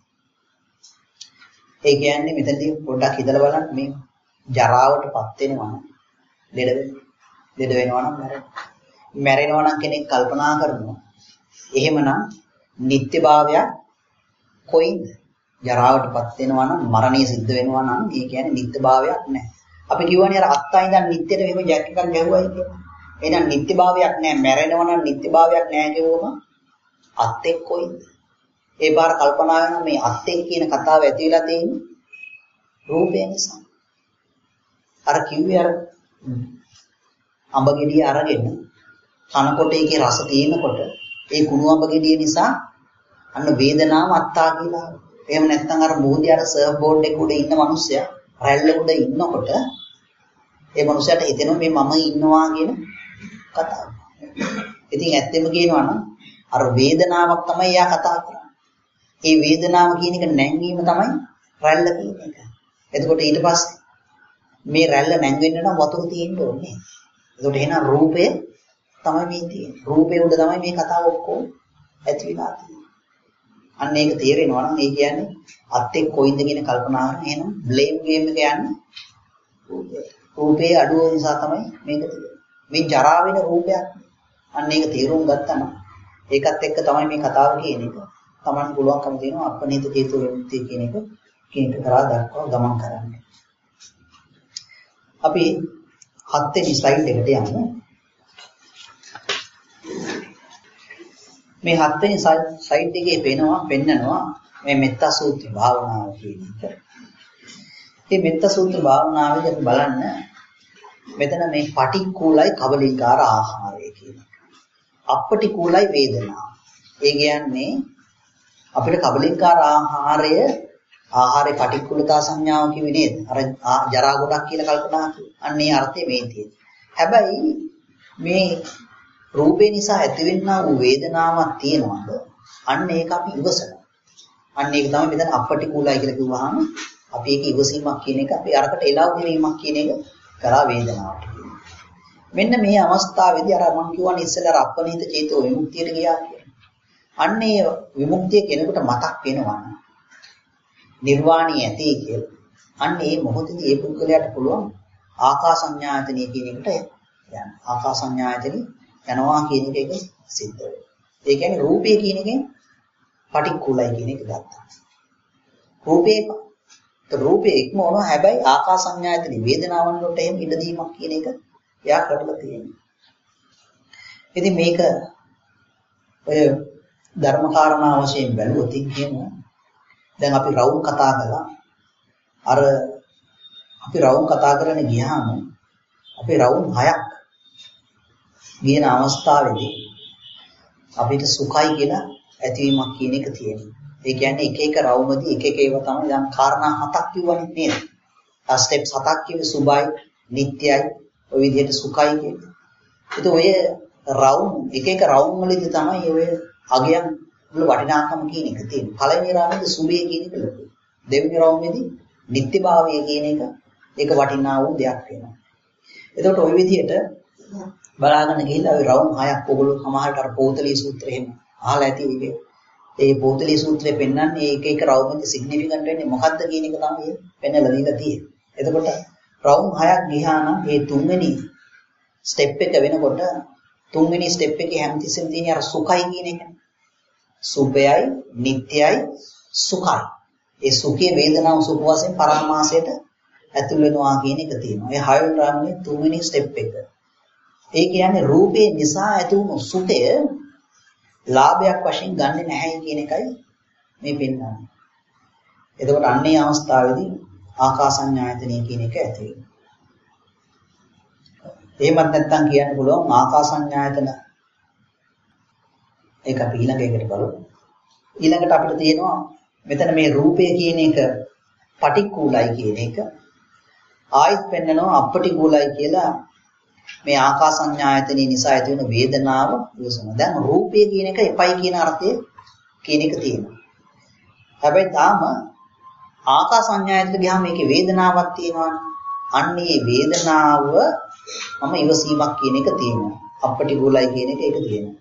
ඒ කියන්නේ මෙතනදී පොඩ්ඩක් හිතලා බලන්න මේ ජරාවටපත් වෙනවා නම් ලෙඩ වෙනවා. ලෙඩ වෙනවා නම් මැරෙනවා. මැරෙනවා නම් කෙනෙක් කල්පනා කරනවා. එහෙමනම් නිත්‍යභාවයක් කොයින්ද? ජරාවටපත් වෙනවා නම් මරණය සිද්ධ වෙනවා නම් ඒ කියන්නේ නිත්‍යභාවයක් නැහැ. අපි කියවනේ අර අත්තා ඉඳන් නිත්‍යට මෙහෙම ජැක් එකක් ගැහුවයි කියලා. එහෙනම් නිත්‍යභාවයක් නැහැ. මැරෙනවා නම් නිත්‍යභාවයක් නැහැ කියවම අත්ෙක් කොයින්ද? ඒ බාර කල්පනා වෙනවා මේ අත්ෙක් කියන කතාව ඇති වෙලා තියෙන්නේ රූපය නිසා. අර කිව්වේ අර අඹ ගෙඩිය අරගෙන කනකොට ඒකේ රස තියෙනකොට ඒ කුණු අඹ ගෙඩිය නිසා අන්න වේදනාව අත්තා කියලා. එහෙම නැත්නම් අර මොහොතේ අර සර්ෆ් බෝඩ් එක උඩ ඉන්න මිනිස්සයා රැල්ල උඩ ඉන්නකොට ඒ මිනිසයාට හිතෙනවා මේ මම ඉන්නවා කියන කතාව. ඉතින් ඇත්තම කියනවා නම් අර වේදනාවක් තමයි එයා කතා කරන්නේ. ඒ වේදනාව කියන එක නැංවීම තමයි රැල්ල කියන එක. එතකොට ඊට පස්සේ මේ රැල්ල නැංවෙන්න නම් වතුර තියෙන්න ඕනේ. එතකොට එහෙනම් රූපය තමයි මේ තියෙන්නේ. රූපේ උඩ තමයි මේ කතාව ඔක්කොම ඇති වෙලා තියෙන්නේ. අන්න ඒක තේරෙනවා නම් ඒ කියන්නේ අත් එක්ක කොයින්ද කියන කල්පනා කරන එහෙනම් බ්ලේම් ගේම් එක යන්නේ රූපේ. රූපේ අඩුව නිසා තමයි මේක තියෙන්නේ. මේ ජරා වෙන රූපයක්. අන්න ඒක තේරුම් ගත්තා නම් ඒකත් එක්ක තමයි මේ කතාව කියන එක. Taman පුළුවන්කම දෙනවා අපනීත චේතෝ විමුක්තිය කියන එක කියන එක කරා දක්වා ගමන් කරන්න. අපි හත් වෙනි ස්ලයිඩ් එකට යමු. මේ හත් වෙනි ස්ලයිඩ් එකේ පේනවා පෙන්නනවා මේ මෙත්තා සූත්‍ර භාවනාව කියන එක. මේ මෙත්තා සූත්‍ර භාවනාවේදී අපි බලන්න මෙතන මේ පටික්කුලයි කබලින්කාර ආහාරය කියන එක. අපටික්කුලයි වේදනාව. ඒ කියන්නේ අපිට කබලින්කාර ආහාරය ආහාරේ පටික්කුලතා සංඥාව කිව්වේ නේද? අර ජරා ගොඩක් කියලා කල්පනා කරා. අන්න ඒ අර්ථය මේ තියෙනවා. හැබැයි මේ රූපේ නිසා ඇතිවෙනා වූ වේදනාවක් තියෙනවද? අන්න ඒක අපි ඉවසනවා. අන්න ඒක තමයි මෙතන අපටිකූලයි කියලා කිව්වහම අපි ඒක ඉවසීමක් කියන එක අපි අරකට එළව වීමක් කියන එක කරා වේදනාවට කියනවා. මෙන්න මේ අවස්ථාවේදී අර මම කියවනේ ඉස්සෙල්ලා අර අපනිත චේතෝ විමුක්තියට ගියා කියලා. අන්න ඒ විමුක්තිය කෙනෙකුට මතක් වෙනවා. නිර්වාණී ඇති කියලා. අන්න ඒ මොහොතේදී ඒ පුද්ගලයාට පුළුවන් ආකාසඤ්ඤායතනෙ කියන එකට යන්න. ආකාසඤ්ඤායතනෙ යනවා කියන එක සිද්ධ වෙනවා. ඒ කියන්නේ රූපය කියන එකෙන් පටික්කුලයි කියන එක ගත්තා. රූපේ රූපේ ඉක්මවනවා හැබැයි ආකාසඤ්ඤායතනෙ වේදනාවන් වලට එහෙම ඉඩ දීමක් කියන එක එයා කරලා තියෙනවා. ඉතින් මේක ඔය ධර්මකාරණා වශයෙන් බැලුවොත් කියනවා දැන් අපි රවුම් කතා කළා. අර අපි රවුම් කතා කරගෙන ගියාම අපි රවුම් හයක් කියන අවස්ථාවේදී අපිට සුඛයි කියලා ඇතිවීමක් කියන එක තියෙනවා. ඒ කියන්නේ එක එක රවුමදී එක එක ඒවා තමයි දැන් කාරණා හතක් කිව්වනේ නේද? ආ ස්ටෙප්ස් හතක් කිව්වේ සුභයි, නිට්ටයයි, ඔය විදිහට සුඛයි කියන්නේ. ඒත් ඔය රවුම් එක එක රවුම් වලදී තමයි ඔය අගයන් වල වටිනාකම කියන එක තියෙන්නේ. පළවෙනි රවුමේදී සුභය කියන එක ලොකුයි. දෙවෙනි රවුමේදී නිට්ටභාවය කියන එක ඒක වටිනා වූ දෙයක් වෙනවා. එතකොට ওই විදිහට බලාගෙන ගිහිල්ලා ওই රවුම් හයක් ඔයගොල්ලෝ සමහරට අර පොතලී සූත්‍රය එහෙම අහලා ඇති ඉන්නේ. ඒ පොතලී සූත්‍රය පෙන්වන්නේ ඒක එක රවුමේදී සිග්නිෆිකන්ට් වෙන්නේ මොකක්ද කියන එක තමයි පෙන්වලා දීලා තියෙන්නේ. එතකොට රවුම් හයක් ගියා නම් මේ තුන්වෙනි ස්ටෙප් එක වෙනකොට තුන්වෙනි ස්ටෙප් එකේ හැමතිස්සෙම තියෙන අර සුඛයි කියන එක. සුභයයි, නිට්ටයයි, සුඛයි. ඒ සුඛයේ වේදනාව සුඛ වශයෙන් පරාමාසයට ඇතුල් වෙනවා කියන එක තියෙනවා. ඒ හයවෙනි රාමයේ තුන්වෙනි ස්ටෙප් එක. ඒ කියන්නේ රූපේ නිසා ඇති වුණු සුඛය ලාභයක් වශයෙන් ගන්නෙ නැහැ කියන එකයි මේ පෙන්වන්නේ. එතකොට අන්නේ අවස්ථාවේදී ආකාසඤ්ඤායතනෙ කියන එක ඇති වෙනවා. එහෙමත් නැත්නම් කියන්න පුළුවන් ආකාසඤ්ඤායතන ඒක අපි ඊළඟ එකට බලමු. ඊළඟට අපිට තියෙනවා මෙතන මේ රූපය කියන එක පටික්කුලයි කියන එක ආයිත් පෙන්නනවා අපටිකුලයි කියලා මේ ආකාසඤ්ඤායතනෙ නිසා ඇති වෙන වේදනාව විසම. දැන් රූපය කියන එක එපයි කියන අර්ථය කියන එක තියෙනවා. හැබැයි තාම ආකාසඤ්ඤායතනෙ ගියාම මේකේ වේදනාවක් තියෙනවානේ. අන්නේ වේදනාව මම ඉවසීමක් කියන එක තියෙනවා. අපටිකුලයි කියන එක ඒක තියෙනවා.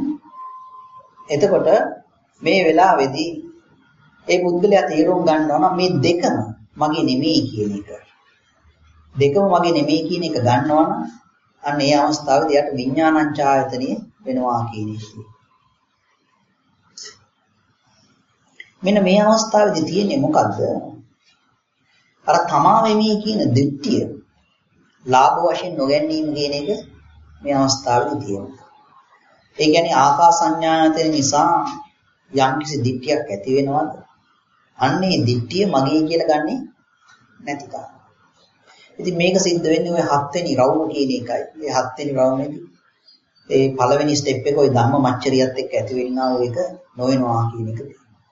එතකොට මේ වෙලාවේදී ඒ පුද්ගලයා තීරුම් ගන්නවා නම් මේ දෙකම මගේ නෙමෙයි කියන එක. දෙකම මගේ නෙමෙයි කියන එක ගන්නවා නම් අන්න ඒ අවස්ථාවේදී යට විඥානංචායතනෙ වෙනවා කියන එක. මෙන්න මේ අවස්ථාවේදී තියෙන්නේ මොකද්ද? අර තමා වෙමි කියන දිට්ඨිය ලාභ වශයෙන් නොගැනීම කියන එක මේ අවස්ථාවේදී තියෙනවා. ඒ කියන්නේ ආකාසඤ්ඤායතන නිසා යම්කිසි දිට්ඨියක් ඇති වෙනවද? අන්නේ දිට්ඨිය මගේ කියලා ගන්නෙ නැති කම. ඉතින් මේක සිද්ධ වෙන්නේ ওই හත්වෙනි රවුම කියන එකයි. මේ හත්වෙනි රවුමේදී ඒ පළවෙනි ස්ටෙප් එක ওই ධම්ම මච්චරියත් එක්ක ඇති වෙන්නා වූ එක නොවෙනවා කියන එක.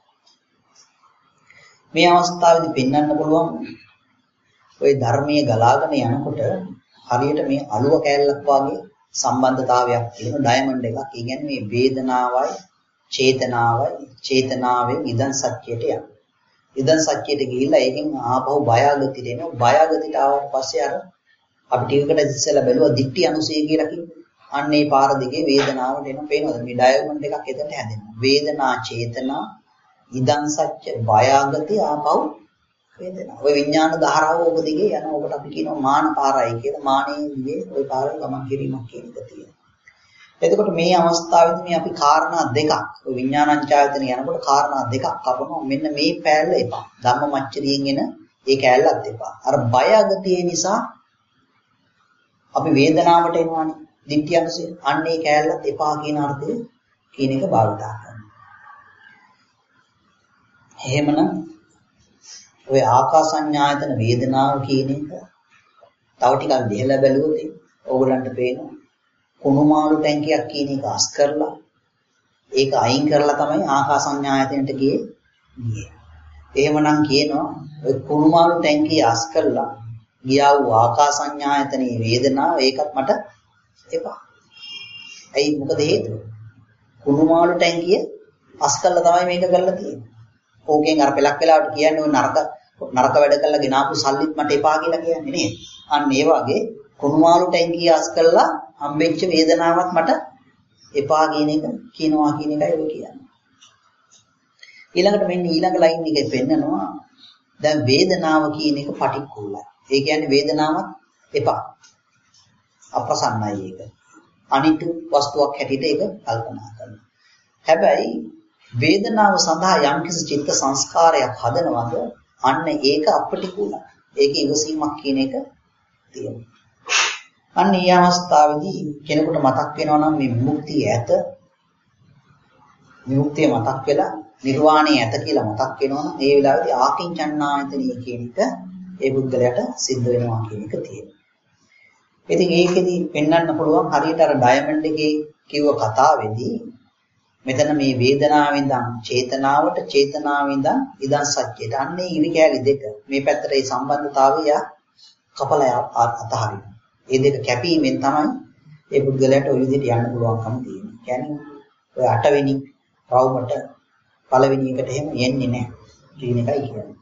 මේ අවස්ථාවේදී පෙන්වන්න පුළුවන් ওই ධර්මයේ ගලාගෙන යනකොට හරියට මේ අලුව කෑල්ලක් වගේ සම්බන්ධතාවයක් තියෙන ඩයමන්ඩ් එකක්. ඒ කියන්නේ මේ වේදනාවයි චේතනාවයි චේතනාවෙන් ඉදන් සත්‍යයට යන. ඉදන් සත්‍යයට ගිහිල්ලා ඒකෙන් ආපහු බයගතිට එනවා. බයගතිට ආවට පස්සේ අර අපි ටිකකට ඉස්සෙල්ලා බැලුවා දික්ටි අනුසය කියලා කිව්වේ. අන්න ඒ පාර දිගේ වේදනාවට එන පේනවද? මේ ඩයමන්ඩ් එකක් එතනට හැදෙනවා. වේදනා චේතනා ඉදන් සත්‍ය බයගති ආපහු වේදනා. ඔය විඥාන ධාරාව ඔබ දිගේ යන ඔබට අපි කියනවා මාන පාරයි කියලා. මානෙන් දිගේ ওই පාරේ ගමන් කිරීමක් කියන එක තියෙනවා. එතකොට මේ අවස්ථාවේදී මේ අපි කාරණා දෙකක් ඔය විඥානංචායතන යනකොට කාරණා දෙකක් අපනවා. මෙන්න මේ පෑල්ල එපා. ධම්මමච්චරියෙන් එන ඒ කෑල්ලත් එපා. අර බය අගතිය නිසා අපි වේදනාවට එනවානේ. දිට්ඨියන්සේ අන්න ඒ කෑල්ලත් එපා කියන අර්ථය කියන එක භාවිතා කරනවා. එහෙමනම් ඔය ආකාසඤ්ඤායතන වේදනාව කියන එක තව ටිකක් දෙහලා බැලුවොත් ඕගොල්ලන්ට පේනවා කුණුමාළු ටැංකියක් කියන එක අස් කරලා ඒක අයින් කරලා තමයි ආකාසඤ්ඤායතනට ගියේ ගියේ. එහෙමනම් කියනවා ඔය කුණුමාළු ටැංකිය අස් කරලා ගියා වූ ආකාසඤ්ඤායතනයේ වේදනාව ඒකත් මට එපා. ඇයි මොකද හේතුව? කුණු මාළු ටැංකිය අස් කළා තමයි මේක කරලා තියෙන්නේ. ඕකෙන් අර පෙලක් වෙලාවට කියන්නේ ඔය නරක නරක වැඩ කළා ගෙනාපු සල්ලිත් මට එපා කියලා කියන්නේ නේද? අන්න ඒ වගේ කුණු මාළු ටැංකිය අස් කළා හම්බෙච්ච වේදනාවක් මට එපා කියන එක කියනවා කියන එකයි ඔය කියන්නේ. ඊළඟට මෙන්න ඊළඟ ලයින් එකේ පෙන්නනවා දැන් වේදනාව කියන එක පටික්කුලයි. ඒ කියන්නේ වේදනාවක් එපා. අප්‍රසන්නයි ඒක. අනිත්‍ය වස්තුවක් හැටියට ඒක කල්පනා කරනවා. හැබැයි වේදනාව සඳහා යම්කිසි චිත්ත සංස්කාරයක් හදනවද අන්න ඒක අපටිකුලයි. ඒක ඉවසීමක් කියන එක තියෙනවා. අන්න මේ අවස්ථාවේදී කෙනෙකුට මතක් වෙනවා නම් මේ විමුක්තිය ඇත. විමුක්තිය මතක් වෙලා නිර්වාණය ඇත කියලා මතක් වෙනවා නම් ඒ වෙලාවේදී ආකින්චන්නායතනිය කියන එක ඒ බුද්ධලයට සිද්ධ වෙනවා කියන එක තියෙනවා. ඉතින් ඒකෙදි පෙන්වන්න පුළුවන් හරියට අර ඩයමන්ඩ් එකේ කිව්ව කතාවේදී මෙතන මේ වේදනාවෙන් ඉඳන් චේතනාවට චේතනාවෙන් ඉඳන් ඉදන් සත්‍යයට අන්නේ ඉරි කැලි දෙක මේ පැත්තට ඒ සම්බන්ධතාවය කපලා අතහරිනවා. මේ දෙක කැපීමෙන් තමයි ඒ බුද්ධලයට ওই විදිහට යන්න පුළුවන්කම තියෙන්නේ. කියන්නේ ඔය අටවෙනි රවුමට පළවෙනි එකට එහෙම යන්නේ නැහැ කියන එකයි කියන්නේ.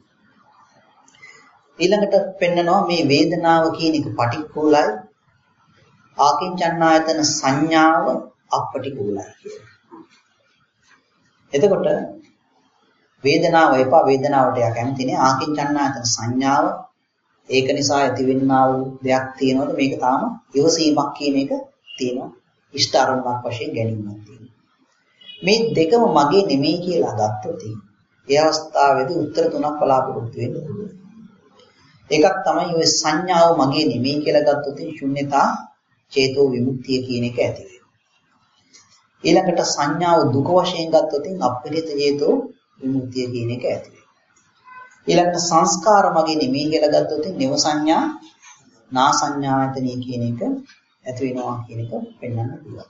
ඊළඟට පෙන්නනවා මේ වේදනාව කියන එක පටික්කුලයි ආකින්චන්නායතන සංඥාව අපටිකුලයි කියලා. එතකොට වේදනාව එපා වේදනාවට යා කැමති නේ ආකින්චන්නායතන සංඥාව ඒක නිසා ඇතිවෙනා වූ දෙයක් තියෙනවද මේක තාම ඉවසීමක් කියන එක තියෙනවා ඉෂ්ට අරමුණක් වශයෙන් ගැනීමක් තියෙනවා. මේ දෙකම මගේ නෙමෙයි කියලා ගත්තොත් ඒ අවස්ථාවේදී උත්තර තුනක් බලාපොරොත්තු වෙන්න පුළුවන්. එකක් තමයි ඔය සංඥාව මගේ නෙමෙයි කියලා ගත්තොත් ශුන්‍යතා චේතෝ විමුක්තිය කියන එක ඇති වෙනවා. ඊළඟට සංඥාව දුක වශයෙන් ගත්තොත් අපරිත චේතෝ විමුක්තිය කියන එක ඇති වෙනවා. ඊළඟට සංස්කාර මගේ නෙමෙයි කියලා ගත්තොත් නිව සංඥා නා සංඥායතනිය කියන එක ඇති වෙනවා කියන එක පෙන්වන්න පුළුවන්.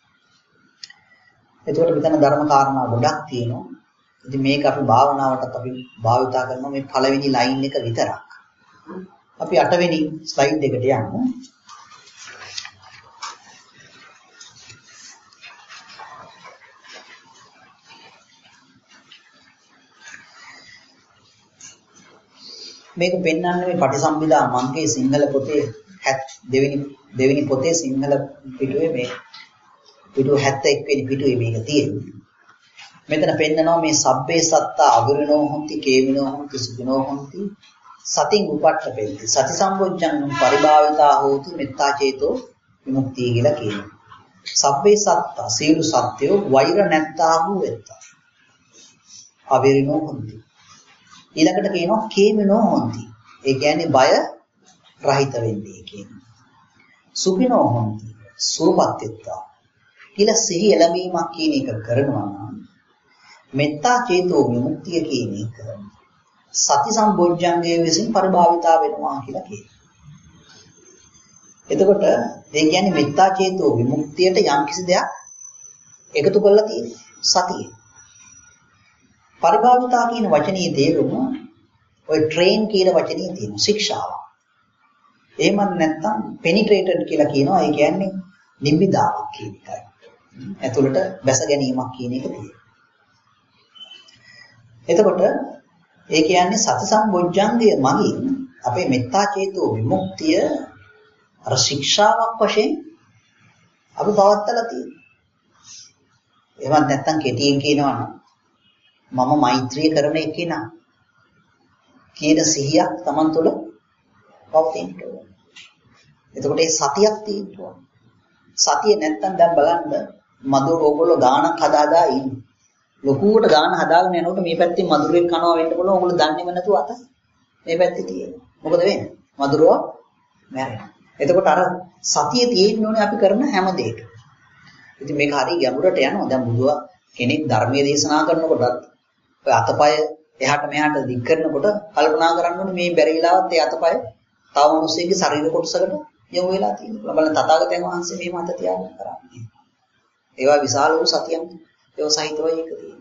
එතකොට මෙතන ධර්ම කාරණා ගොඩක් තියෙනවා. ඉතින් මේක අපි භාවනාවටත් අපි භාවිතා කරනවා මේ පළවෙනි ලයින් එක විතරක්. අපි අටවෙනි ස්ලයිඩ් එකට යමු. මේක පෙන්වන්නේ මේ පටිසම්භිදා මංගේ සිංහල පොතේ දෙවෙනි දෙවෙනි පොතේ සිංහල පිටුවේ මේ පිටුව හැත්තෑ එක් වෙනි පිටුවේ මේක තියෙන්නේ. මෙතන පෙන්නනවා මේ සබ්බේ සත්තා අවිරිනෝ හොಂತಿ කේමිනෝ හොಂತಿ සුඛිනෝ හොಂತಿ සතින් උපට්ඨපෙන්ති සති සම්බොජ්ජං පරිභාවිතා හෝති මෙත්තා චේතෝ විමුක්තිය කියලා කියනවා. සබ්බේ සත්තා සියලු සත්‍යෝ වෛර නැත්තා වූ වෙත්තා අවිරිනෝ හොಂತಿ. ඊළඟට කියනවා කේමිනෝ හොಂತಿ. ඒ කියන්නේ බය රහිත වෙන්නේ කියනවා. සුඛිනෝ හොಂತಿ සුවපත් වෙත්තා කියලා සිහි එළඹීමක් කියන එක කරනවා නම් මෙත්තා චේතෝ විමුක්තිය කියන එක සති සම්බොජ්ජංගයේ විසින් පරිභාවිතා වෙනවා කියලා කියනවා. එතකොට ඒ කියන්නේ මෙත්තා චේතෝ විමුක්තියට යම් කිසි දෙයක් එකතු කරලා තියෙනවා සතිය. පරිභාවිතා කියන වචනේ තේරුම ඔය ට්‍රේන් කියන වචනේ තියෙන ශික්ෂාව. එහෙම නැත්නම් පෙනිට්‍රේටඩ් කියලා කියනවා. ඒ කියන්නේ නිබ්බිදාවක් කියන එකයි. ඇතුළට බැස ගැනීමක් කියන එක තියෙනවා. එතකොට ඒ කියන්නේ සති සම්බොජ්ජංගය මගින් අපේ මෙත්තා චේතෝ විමුක්තිය අර ශික්ෂාවක් වශයෙන් අපි පවත්ලා තියෙනවා. එහෙම නැත්නම් කෙටියෙන් කියනවා නම් මම මෛත්‍රිය කරන එකේනා කියන සිහියක් Taman තුළ පවතින්න ඕන. එතකොට ඒ සතියක් තියෙන්න ඕන. සතිය නැත්තම් දැන් බලන්න මధుර ඕගොල්ලෝ ගානක් හදාදා ඉන්නේ. ලොකුවට ගාන හදාගෙන යනකොට මේ පැත්තේ මధుරෙක් කනවා වෙන්න පුළුවන්. ඕගොල්ලෝ දන්නේම නැතුව අත මේ පැත්තේ තියෙනවා. මොකද වෙන්නේ? මధుරව මැරෙනවා. එතකොට අර සතිය තියෙන්න ඕනේ අපි කරන හැම දෙයකම. ඉතින් මේක හරිය ගැඹුරට යනවා. දැන් බුදුවා කෙනෙක් ධර්මයේ දේශනා කරනකොටත් ඔය අතපය එහාට මෙහාට දික් කරනකොට කල්පනා කරන්න ඕනේ මේ බැරි වෙලාවත් ඒ අතපය තව මිනිස්සෙගේ ශරීර කොටසකට යොමු වෙලා තියෙනවා. බලන්න තථාගතයන් වහන්සේ මේ මත තියාගෙන කරන්නේ. ඒවා විශාල වූ සතියක් ඒව සහිතවයි එක තියෙන්නේ.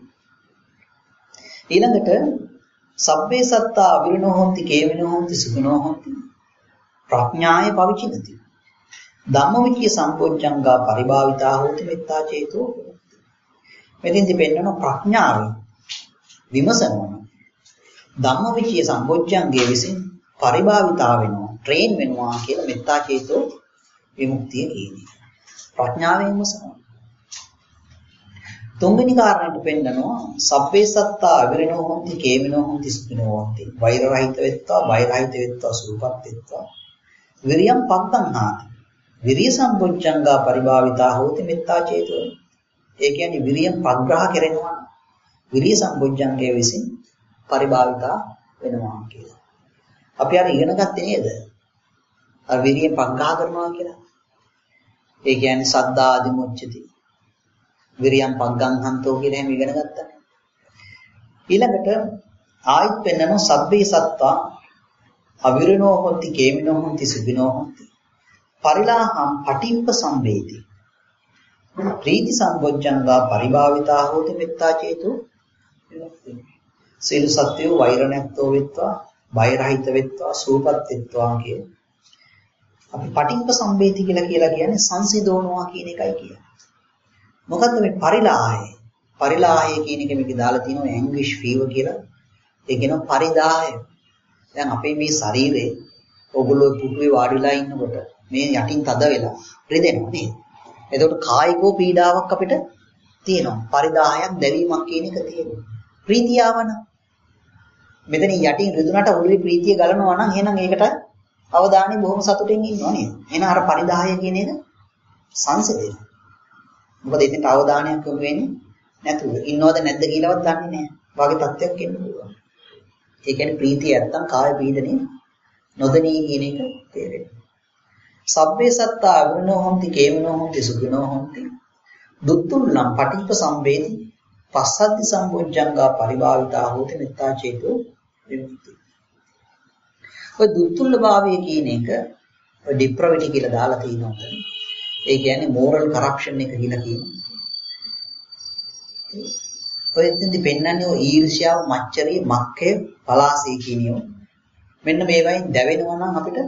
ඊළඟට සබ්බේ සත්තා අවිරිනෝ හොಂತಿ කේමිනෝ හොಂತಿ සුඛිනෝ හොಂತಿ ප්‍රඥාය පවිචිනති. ධම්මවිචය සම්පොච්චංගා පරිභාවිතා හෝති මෙත්තා චේතෝ. මෙතෙන්දි පෙන්වන ප්‍රඥාවෙන් විමසනවා. ධම්මවිචය සම්පොච්චංගයේ විසින් පරිභාවිතා වෙනවා, ට්‍රේන් වෙනවා කියලා මෙත්තා චේතෝ විමුක්තිය කියන්නේ. ප්‍රඥාවෙන් විමසනවා. තුන්වෙනි කාරණයට පෙන්නනවා සබ්බේ සත්තා අවිරිනෝ හොಂತಿ කේමිනෝ හොಂತಿ සුඛිනෝ හොಂತಿ වෛර රහිත වෙත්වා වෛර රහිත වෙත්වා සූපත් වෙත්වා විරියම් පග්ගංහාති විරිය සම්පොච්චංගා පරිභාවිතා හෝති මෙත්තා චේතෝ. ඒ කියන්නේ විරියම් පග්‍රහ කරනවා, විරිය සම්පොච්චංගයේ විසින් පරිභාවිතා වෙනවා කියලා. අපි අර ඉගෙන ගත්තේ නේද? අර විරියම් පග්‍රහ කරනවා කියලා. ඒ කියන්නේ සද්දා අදිමුච්චති විරියම් පග්ගංහන්තෝ කියලා එහෙම ඉගෙන ගත්තා. ඊළඟට ආයිත් පෙන්නන සබ්බේ සත්තා අවිරණෝ හොಂತಿ කේමිනෝ හොಂತಿ සුඛිනෝ හොಂತಿ පරිලාහම් පටිම්ප සම්වේති ප්‍රීති සම්බොජ්ජංගා පරිභාවිතා හෝති මෙත්තා චේතෝ. සීල සත්‍යෝ වෛර නැත්තෝ වෙත්වා වෛරහිත වෙත්වා සූපත් වෙත්වා කිය. අපි පටිම්ප සම්වේති කියලා කියලා කියන්නේ සංසිඳවනවා කියන එකයි කියන්නේ. මොකද්ද මේ පරිලාහය? පරිලාහය කියන එක මේක දාලා තියෙනවා ඇන්ග්විෂ් ෆීවර් කියලා. ඒ කියනවා පරිදාහය. දැන් අපේ මේ ශරීරේ ඔගොල්ලෝ පුටුවේ වාඩි වෙලා ඉන්නකොට මේ යටින් තද වෙලා රිදෙනවා නේද? එතකොට කායිකෝ පීඩාවක් අපිට තියෙනවා. පරිදාහයක් දැවීමක් කියන එක තියෙනවා. ප්‍රීතියවන. මෙතන යටින් රිදුනට ඔළුවේ ප්‍රීතිය ගලනවා නම් එහෙනම් ඒකට අවධානය බොහොම සතුටින් ඉන්නවා නේද? එහෙනම් අර පරිදාහය කියන එක සංසිඳෙනවා. මොකද ඉතින් අවධානයක් යොමු වෙන්නේ නැතුව ඉන්නවද නැද්ද කියලාවත් දන්නේ නැහැ. වාගේ තත්ත්වයක් එන්න පුළුවන්. ඒ කියන්නේ ප්‍රීතිය නැත්තම් කාය පීඩනේ නොදෙනී කියන එක තේරෙනවා. සබ්බේ සත්තා අවිරණෝ හොಂತಿ කේමිනෝ හොಂತಿ සුඛිනෝ හොಂತಿ දුත්තුල්ලම් පටිච්ච සම්වේදී පස්සද්ධි සම්බොජ්ජංගා පරිභාවිතා හෝති මෙත්තා චේතෝ විමුක්ති. ඔය දුත්තුල්ල භාවය කියන එක ඔය ඩිප්‍රොවිටි කියලා දාලා තියෙනවා. ඒ කියන්නේ මෝරල් කරප්ෂන් එක කියලා කියනවා. ඔය එතෙන්දි පෙන්වන්නේ ඔය ඊර්ෂ්‍යාව, මච්චරිය, මක්කය, පලාසය කියනියෝ. මෙන්න මේ වයින් දැවෙනවා නම් අපිට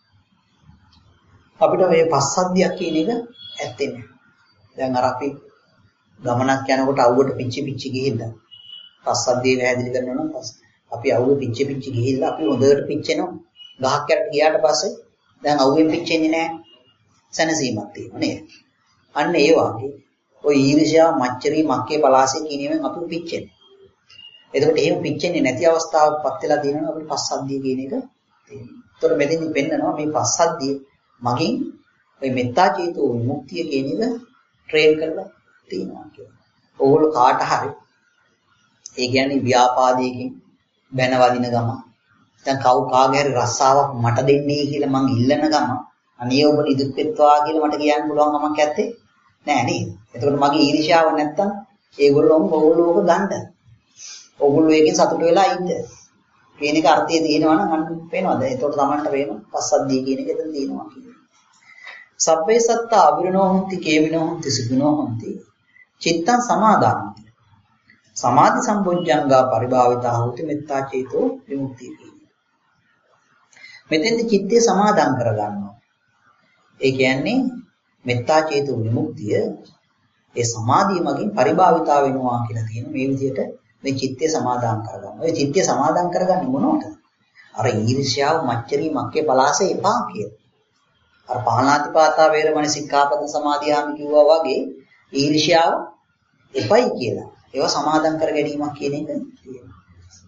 අපිට මේ පස්සද්ධියක් කියන එක ඇත්තේ නැහැ. දැන් අර අපි ගමනක් යනකොට අවුවට පිච්චි පිච්චි ගිහිල්ලා පස්සද්ධිය වැහැදිලි කරනවා නම් පස්ස. අපි අවුව පිච්චි පිච්චි ගිහිල්ලා අපි හොඳට පිච්චෙනවා. ගහක් යට ගියාට පස්සේ දැන් අවුවෙන් පිච්චෙන්නේ නැහැ. සැනසීමක් තියෙනවා නේද? අන්න ඒ වගේ ඔය ඊර්ෂ්‍යා, මච්චරී, මක්කේ, පලාසය කියන ඒවාන් අපි පිච්චෙනවා. එතකොට එහෙම පිච්චෙන්නේ නැති අවස්ථාවක්පත් වෙලා තියෙනවා අපිට පස්සද්ධිය කියන එක තියෙනවා. ඒතකොට මෙතෙන්දි පෙන්නනවා මේ පස්සද්ධිය මගින් ඔය මෙත්තා චේතෝ විමුක්තිය කියන එක ට්‍රේන් කරලා තියෙනවා කියලා. ඕගොල්ලෝ කාට හරි ඒ කියන්නේ ව්‍යාපාදයකින් බැන වදින ගම දැන් කවු කාගේ හරි රස්සාවක් මට දෙන්නේ කියලා මං ඉල්ලන ගම අනේ ඔබ නිදුක් වෙත්වා කියලා මට කියන්න පුළුවන් කමක් නැත්තේ නෑ නේද? එතකොට මගේ ඊර්ෂ්‍යාව නැත්තම් ඒගොල්ලෝම ඕගොල්ලෝක ගන්න. ඕගොල්ලෝ එකෙන් සතුට වෙලා ඉන්න. කියන එක අර්ථය තියෙනවා නම් අන්න පේනවද? එතකොට Tamanට පේනවා පස්සද්ධිය කියන එක එතන තියෙනවා කියන්නේ. සබ්බේ සත්තා අවිරණෝ හොಂತಿ කේමිනෝ හොಂತಿ සුඛිනෝ හොಂತಿ චිත්තං සමාදානති. සමාධි සම්බොජ්ජංගා පරිභාවිතා හෝති මෙත්තා චේතෝ විමුක්තිය කියන්නේ. මෙතෙන්දි චිත්තය සමාදාන් කරගන්නවා. ඒ කියන්නේ මෙත්තා චේතෝ විමුක්තිය ඒ සමාධිය මගින් පරිභාවිතා වෙනවා කියලා තියෙන මේ විදිහට මේ චිත්තය සමාදාන් කරගන්නවා. ඒ චිත්තය සමාදාන් කරගන්නේ මොනවටද? අර ඊර්ෂ්‍යාව, මච්චරී, මක්කේ, පලාසය එපා කියලා. අර පාණාතිපාතා වේරමණී සික්ඛාපද සමාදියාමි කිව්වා වගේ ඊර්ෂ්‍යාව එපයි කියලා. ඒවා සමාදන් කර ගැනීමක් කියන එක තියෙනවා.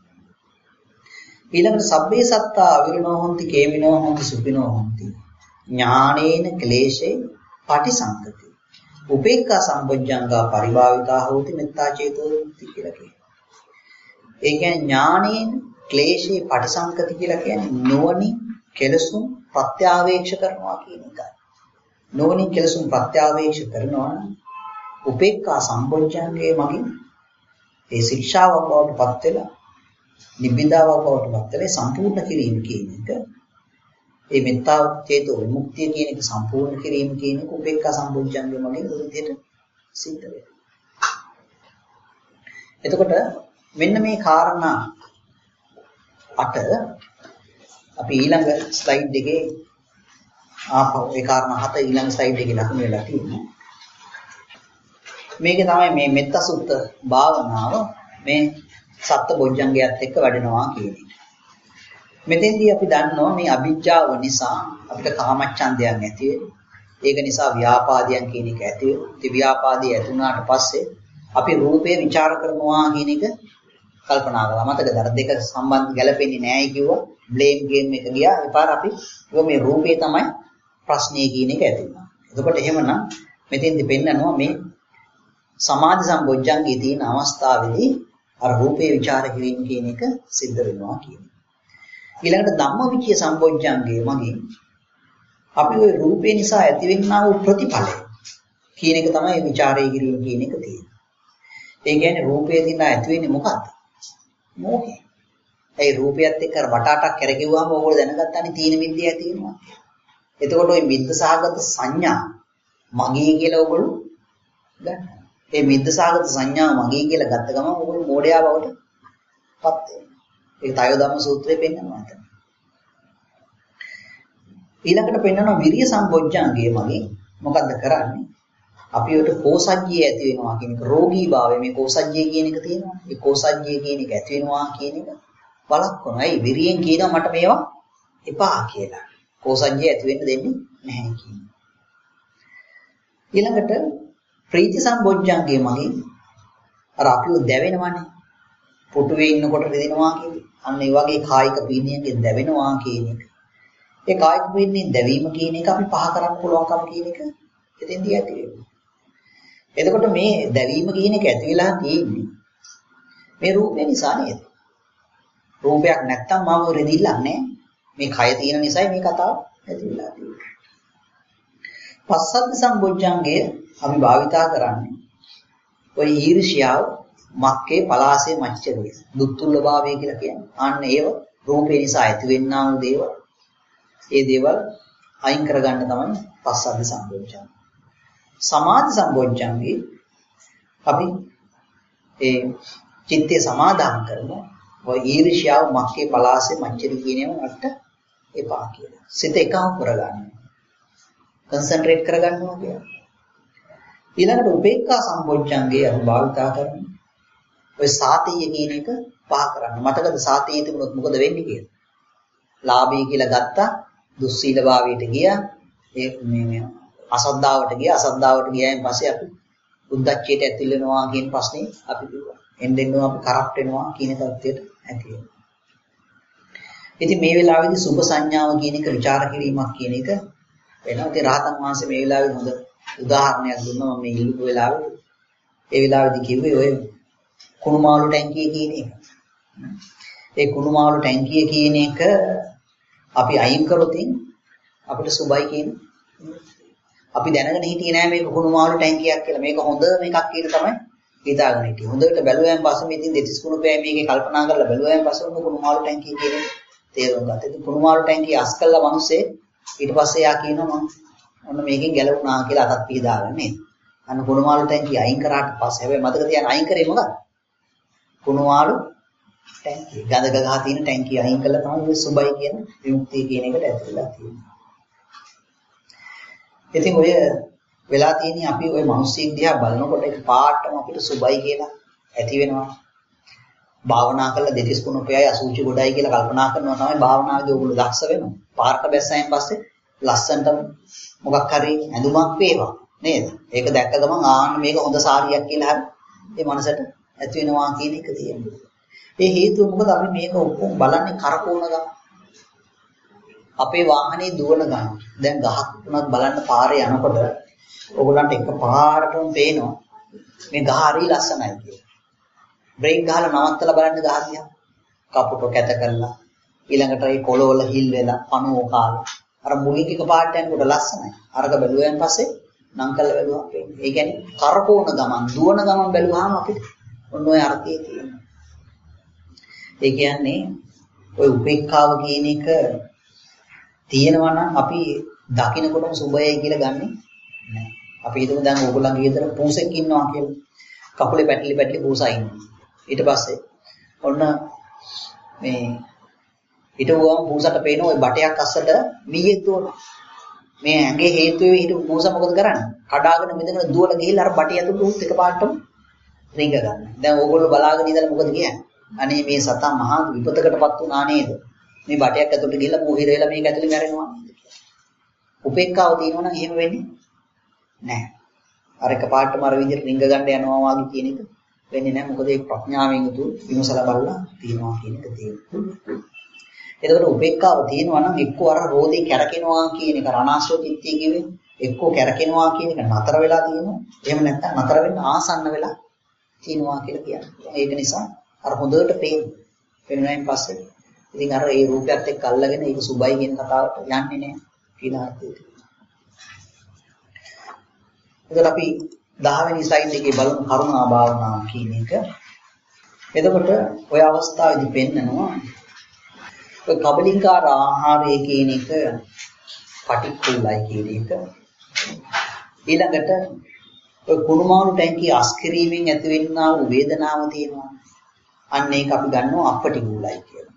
ඊළඟට සබ්බේ සත්තා අවිරණෝ හොಂತಿ කේමිනෝ හොಂತಿ සුඛිනෝ හොಂತಿ ඥානේන ක්ලේශේ පටිසංකති. උපේක්ඛා සම්බොජ්ජංගා පරිභාවිතා හෝති මෙත්තා චේතෝ විමුක්ති කියලා කියනවා. ඒ කියන්නේ ඥානේන ක්ලේශේ පටිසංකති කියලා කියන්නේ නොවනින් කෙලසුම් ප්‍රත්‍යාවේක්ෂ කරනවා කියන එකයි. නොවනින් කෙලසුම් ප්‍රත්‍යාවේක්ෂ කරනවා නම් උපේක්ඛා සම්බොජ්ජංගයේ මගින් ඒ ශික්ෂාවක් බවට පත් වෙලා නිබ්බිදාවක් බවට පත් වෙලා සම්පූර්ණ කිරීම කියන එක ඒ මෙත්තා චේතෝ විමුක්තිය කියන එක සම්පූර්ණ කිරීම කියන එක උපේක්ඛා සම්බොජ්ජංගයේ මගින් උ විදිහට සිද්ධ වෙනවා. එතකොට මෙන්න මේ කාරණා අට අපි ඊළඟ ස්ලයිඩ් එකේ ආපහු ඒ කාරණා හත ඊළඟ ස්ලයිඩ් එකේ ලකුණු වෙලා තියෙනවා. මේක තමයි මේ මෙත්තසුත්ත භාවනාව මේ සත්ත බොජ්ජංගයත් එක්ක වැඩෙනවා කියන්නේ. මෙතෙන්දී අපි දන්නවා මේ අභිජ්ජාව නිසා අපිට කාමච්ඡන්දයක් ඇති වෙනවා. ඒක නිසා ව්‍යාපාදයන් කියන එක ඇති වෙනවා. ඉතින් ව්‍යාපාදයේ ඇති වුණාට පස්සේ අපි රූපේ ਵਿਚාර කරනවා කියන එක කල්පනා කරලා මතකද අර දෙක සම්බන්ධ ගැලපෙන්නේ නැහැ කිව්වා. බ්ලේම් ගේම් එක ගියා. ඒ පාර අපි මේ රූපේ තමයි ප්‍රශ්නේ කියන එක ඇති වුණා. එතකොට එහෙමනම් මෙතෙන්දි පෙන්නනවා මේ සමාධි සම්බොජ්ජංගයේ තියෙන අවස්ථාවේදී අර රූපේ ਵਿਚාර කිරීම කියන එක සිද්ධ වෙනවා කියන්නේ. ඊළඟට ධම්මවිචය සම්බොජ්ජංගයේ මගින් අපි ওই රූපේ නිසා ඇතිවෙනා වූ ප්‍රතිඵලය කියන එක තමයි ਵਿਚාරය කිරීම කියන එක තියෙන්නේ. ඒ කියන්නේ රූපේ දින ඇති වෙන්නේ මොකක්ද? මෝහය. ඒ රූපයත් එක්ක වටාටක් කරගෙවුවාම ඕගොල්ලෝ දැනගත්තානේ තීන මිද්දේ ඇති වෙනවා. එතකොට ওই මිද්දසහගත සංඥා මගේ කියලා ඕගොල්ලෝ ගන්න. ඒ මිද්දසහගත සංඥාව මගේ කියලා ගත්ත ගමන් ඕගොල්ලෝ මෝඩයා බවට පත් වෙනවා. ඒක තයෝ ධම්ම සූත්‍රයේ පෙන්නනවා තමයි. ඊළඟට පෙන්නනවා විරිය සම්බොජ්ජංගයේ මගේ මොකද්ද කරන්නේ? අපි උට කෝසජ්ජිය ඇති වෙනවා කියන එක රෝගී භාවය මේ කෝසජ්ජිය කියන එක තියෙනවා. ඒ කෝසජ්ජිය කියන එක ඇති වෙනවා කියන එක බලක්වනවා. ඒ විරියෙන් කියනවා මට මේවා එපා කියලා. කෝසජ්ජිය ඇති වෙන්න දෙන්නේ නැහැ කියනවා. ඊළඟට ප්‍රීති සම්බොජ්ජංගයේ මගේ අර අපිව දැවෙනවනේ. පුටුවේ ඉන්නකොට රෙදෙනවා කියන්නේ. අන්න ඒ වගේ කායික පීඩනයකින් දැවෙනවා කියන එක. ඒ කායික පීඩනයෙන් දැවීම කියන එක අපි පහ කරන්න පුළුවන්කම කියන එක එතෙන්දී ඇති වෙනවා. එතකොට මේ දැවීම කියන එක ඇති වෙලා තියෙන්නේ මේ රූපේ නිසා නේද? රූපයක් නැත්තම් මම රෙදිල්ලක් නැහැ. මේ කය තියෙන නිසායි මේ කතාව ඇති වෙලා තියෙන්නේ. පස්සද්ධ සම්බොජ්ජංගය අපි භාවිතා කරන්නේ ඔය ඊර්ෂ්‍යාව මක්කේ පලාසේ මච්චරේ දුක්තුල්ලභාවය කියලා කියන්නේ. අන්න ඒව රූපේ නිසා ඇතිවෙනා වූ දේවල්. ඒ දේවල් අයින් කරගන්න තමයි පස්සද්ධ සම්බොජ්ජංගය. සමාධි සම්බොජ්ජංගේ අපි ඒ චිත්තය සමාදාන කරනවා. ඔය ඊර්ෂ්‍යාව මක්කේ පලාසේ මච්චරේ කියන ඒවා අට එපා කියලා. සිත එකම කරගන්න. කන්සන්ට්‍රේට් කරගන්නවා කියන්නේ. ඊළඟට උපේක්ඛා සම්බොජ්ජංගේ අපි භාවිතා කරනවා. ඔය සාතිය කියන එක පහ කරන්න. මතකද සාතිය තිබුණොත් මොකද වෙන්නේ කියලා? ලාභී කියලා ගත්තා, දුස්සීලභාවයට ගියා, ඒ මේ මේ අසද්ධාවට ගියා, අසද්ධාවට ගියායින් පස්සේ අපි උද්දච්චයට ඇතුල් වෙනවා කියන ප්‍රශ්නේ අපි කිව්වා. එන්නෙන්නවා අපි කරප්ට් වෙනවා කියන තත්ත්වයට ඇති වෙනවා. ඉතින් මේ වෙලාවේදී සුභ සංඥාව කියන එක ਵਿਚාර කිරීමක් කියන එක වෙනවා. ඉතින් රහතන් වහන්සේ මේ වෙලාවේ හොඳ උදාහරණයක් දුන්නා මම මේ ඉල්ලපු වෙලාවේ. ඒ වෙලාවේදී කිව්වේ ඔය කුණුමාළු ටැංකිය කියන එක. ඒ කුණුමාළු ටැංකිය කියන එක අපි අයින් කරොත් අපිට සුබයි කියන. අපි දැනගෙන හිටියේ නෑ මේක කුණුමාළු ටැංකියක් කියලා. මේක හොඳ මේකක් කියලා තමයි හිතාගෙන හිටියේ. හොඳට බැලුවයන් පස්සේ මේ ඉතින් දෙතිස් කුණුපෑ මේකේ කල්පනා කරලා බැලුවයන් පස්සේ ඔන්න කුණුමාළු ටැංකිය කියන තේරුම් ගත්තා. ඉතින් කුණුමාළු ටැංකිය අස් කළා මිනිස්සේ ඊට පස්සේ යා කියනවා මම ඔන්න මේකෙන් ගැලවුණා කියලා අතත් පිහදාගෙන නේද. අන්න කුණුමාළු ටැංකිය අයින් කරාට පස්සේ හැබැයි මතක තියාගන්න අයින් කරේ මොකක්ද? කුණුමාළු ටැංකිය. ගඳ ගහ තියෙන ටැංකිය අයින් කළා තමයි මේ සුබයි කියන විමුක්තිය කියන එකට ඇතුළලා තියෙන්නේ. ඉතින් ඔය වෙලා තියෙන්නේ අපි ওই මිනිස්සුන් දිහා බලනකොට ඒක පාටම අපිට සුබයි කියලා ඇති වෙනවා. භාවනා කළා දෙතිස් කුණුපයයි අසුචි ගොඩයි කියලා කල්පනා කරනවා තමයි භාවනාවේදී ඔයගොල්ලෝ දක්ෂ වෙනවා. පාරට බැස්සයින් පස්සේ ලස්සනට මොකක් හරි ඇඳුමක් වේවා නේද? ඒක දැක්ක ගමන් ආන්න මේක හොඳ සාරියක් කියලා හරි ඒ මනසට ඇති වෙනවා කියන එක තියෙනවා. ඒ හේතුව මොකද අපි මේක ඔක්කොම බලන්නේ කරකවන ගමන්. අපේ වාහනේ දුවන ගමන්. දැන් ගහක් උනත් බලන්න පාරේ යනකොට ඕගොල්ලන්ට එක පාරටම පේනවා මේ ගහ හරි ලස්සනයි කියලා. බ්‍රේක් ගහලා නවත්තලා බලන්න ගහ දිහා. කපුට කැත කරලා ඊළඟට ඒ කොළවල හිල් වෙලා පණුව කාලා අර මුලින් එක පාට යනකොට ලස්සනයි. අරක බැලුවෙන් පස්සේ නම් කළ බැලුවා පේන්නේ. ඒ කියන්නේ කරකවන ගමන් දුවන ගමන් බැලුවාම අපිට ඔන්න ඔය අර්ථය තියෙනවා. ඒ කියන්නේ ඔය උපේක්ඛාව කියන එක තියෙනවා නම් අපි දකින්නකොටම සුබයයි කියලා ගන්නෙ නැහැ. අපි හිතමු දැන් ඕගොල්ලන්ගේ ගෙදර පූසෙක් ඉන්නවා කියලා. කකුලේ පැටලි පැටලි පූසා ඉන්නවා. ඊට පස්සේ ඔන්න මේ ඊට වුවම පූසට පේන ওই බටයක් අස්සට මීයක් දුවනවා. මේ ඇඟේ හේතු වෙවි හිටපු මූස මොකද කරන්නේ? කඩාගෙන මිදගෙන දුවලා ගිහිල්ලා අර බටි ඇතුළට උත් එකපාරටම රිංග ගන්න. දැන් ඕගොල්ලෝ බලාගෙන ඉඳලා මොකද කියන්නේ? අනේ මේ සතා මහා විපතකටපත් වුණා නේද? මේ බටයක් ඇතුළට ගිහිල්ලා මූ හිර වෙලා මේක ඇතුළේ මැරෙනවා. උපේක්ඛාව තියෙනවා නම් එහෙම වෙන්නේ නැහැ. අර එකපාරටම අර විදිහට රිංග ගන්න යනවා වගේ කියන එක වෙන්නේ නැහැ. මොකද ඒ ප්‍රඥාවෙන් යුතු විමසලා බලලා තියෙනවා කියන එක තියෙනවා. එතකොට උපේක්ඛාව තියෙනවා නම් එක්ක අර රෝදේ කැරකෙනවා කියන එක අනාශ්‍රව චිත්තය කිව්වේ එක්ක කැරකෙනවා කියන එක නතර වෙලා තියෙනවා. එහෙම නැත්නම් නතර වෙන්න ආසන්න වෙලා තියෙනවා කියලා කියන්නේ. ඒක නිසා අර හොඳට පේන. පේනයින් පස්සේ ඉතින් අර ඒ රූපයත් එක්ක අල්ලගෙන ඒක සුබයි කියන කතාවට යන්නේ නැහැ කියන අර්ථයට. එතකොට අපි දහ වෙනි ස්ලයිඩ් එකේ බලමු කරුණා භාවනාව කියන එක. එතකොට ওই අවස්ථාවේදී පෙන්නනවා ඔය කබලින්කාර ආහාරය කියන එක පටික්කුලයි කියන එක. ඊළඟට ඔය කුණුමාළු ටැංකිය අස්කිරීමෙන් ඇතිවෙනා වූ වේදනාව තියෙනවා. අන්න ඒක අපි ගන්නවා අපටිකුලයි කියලා.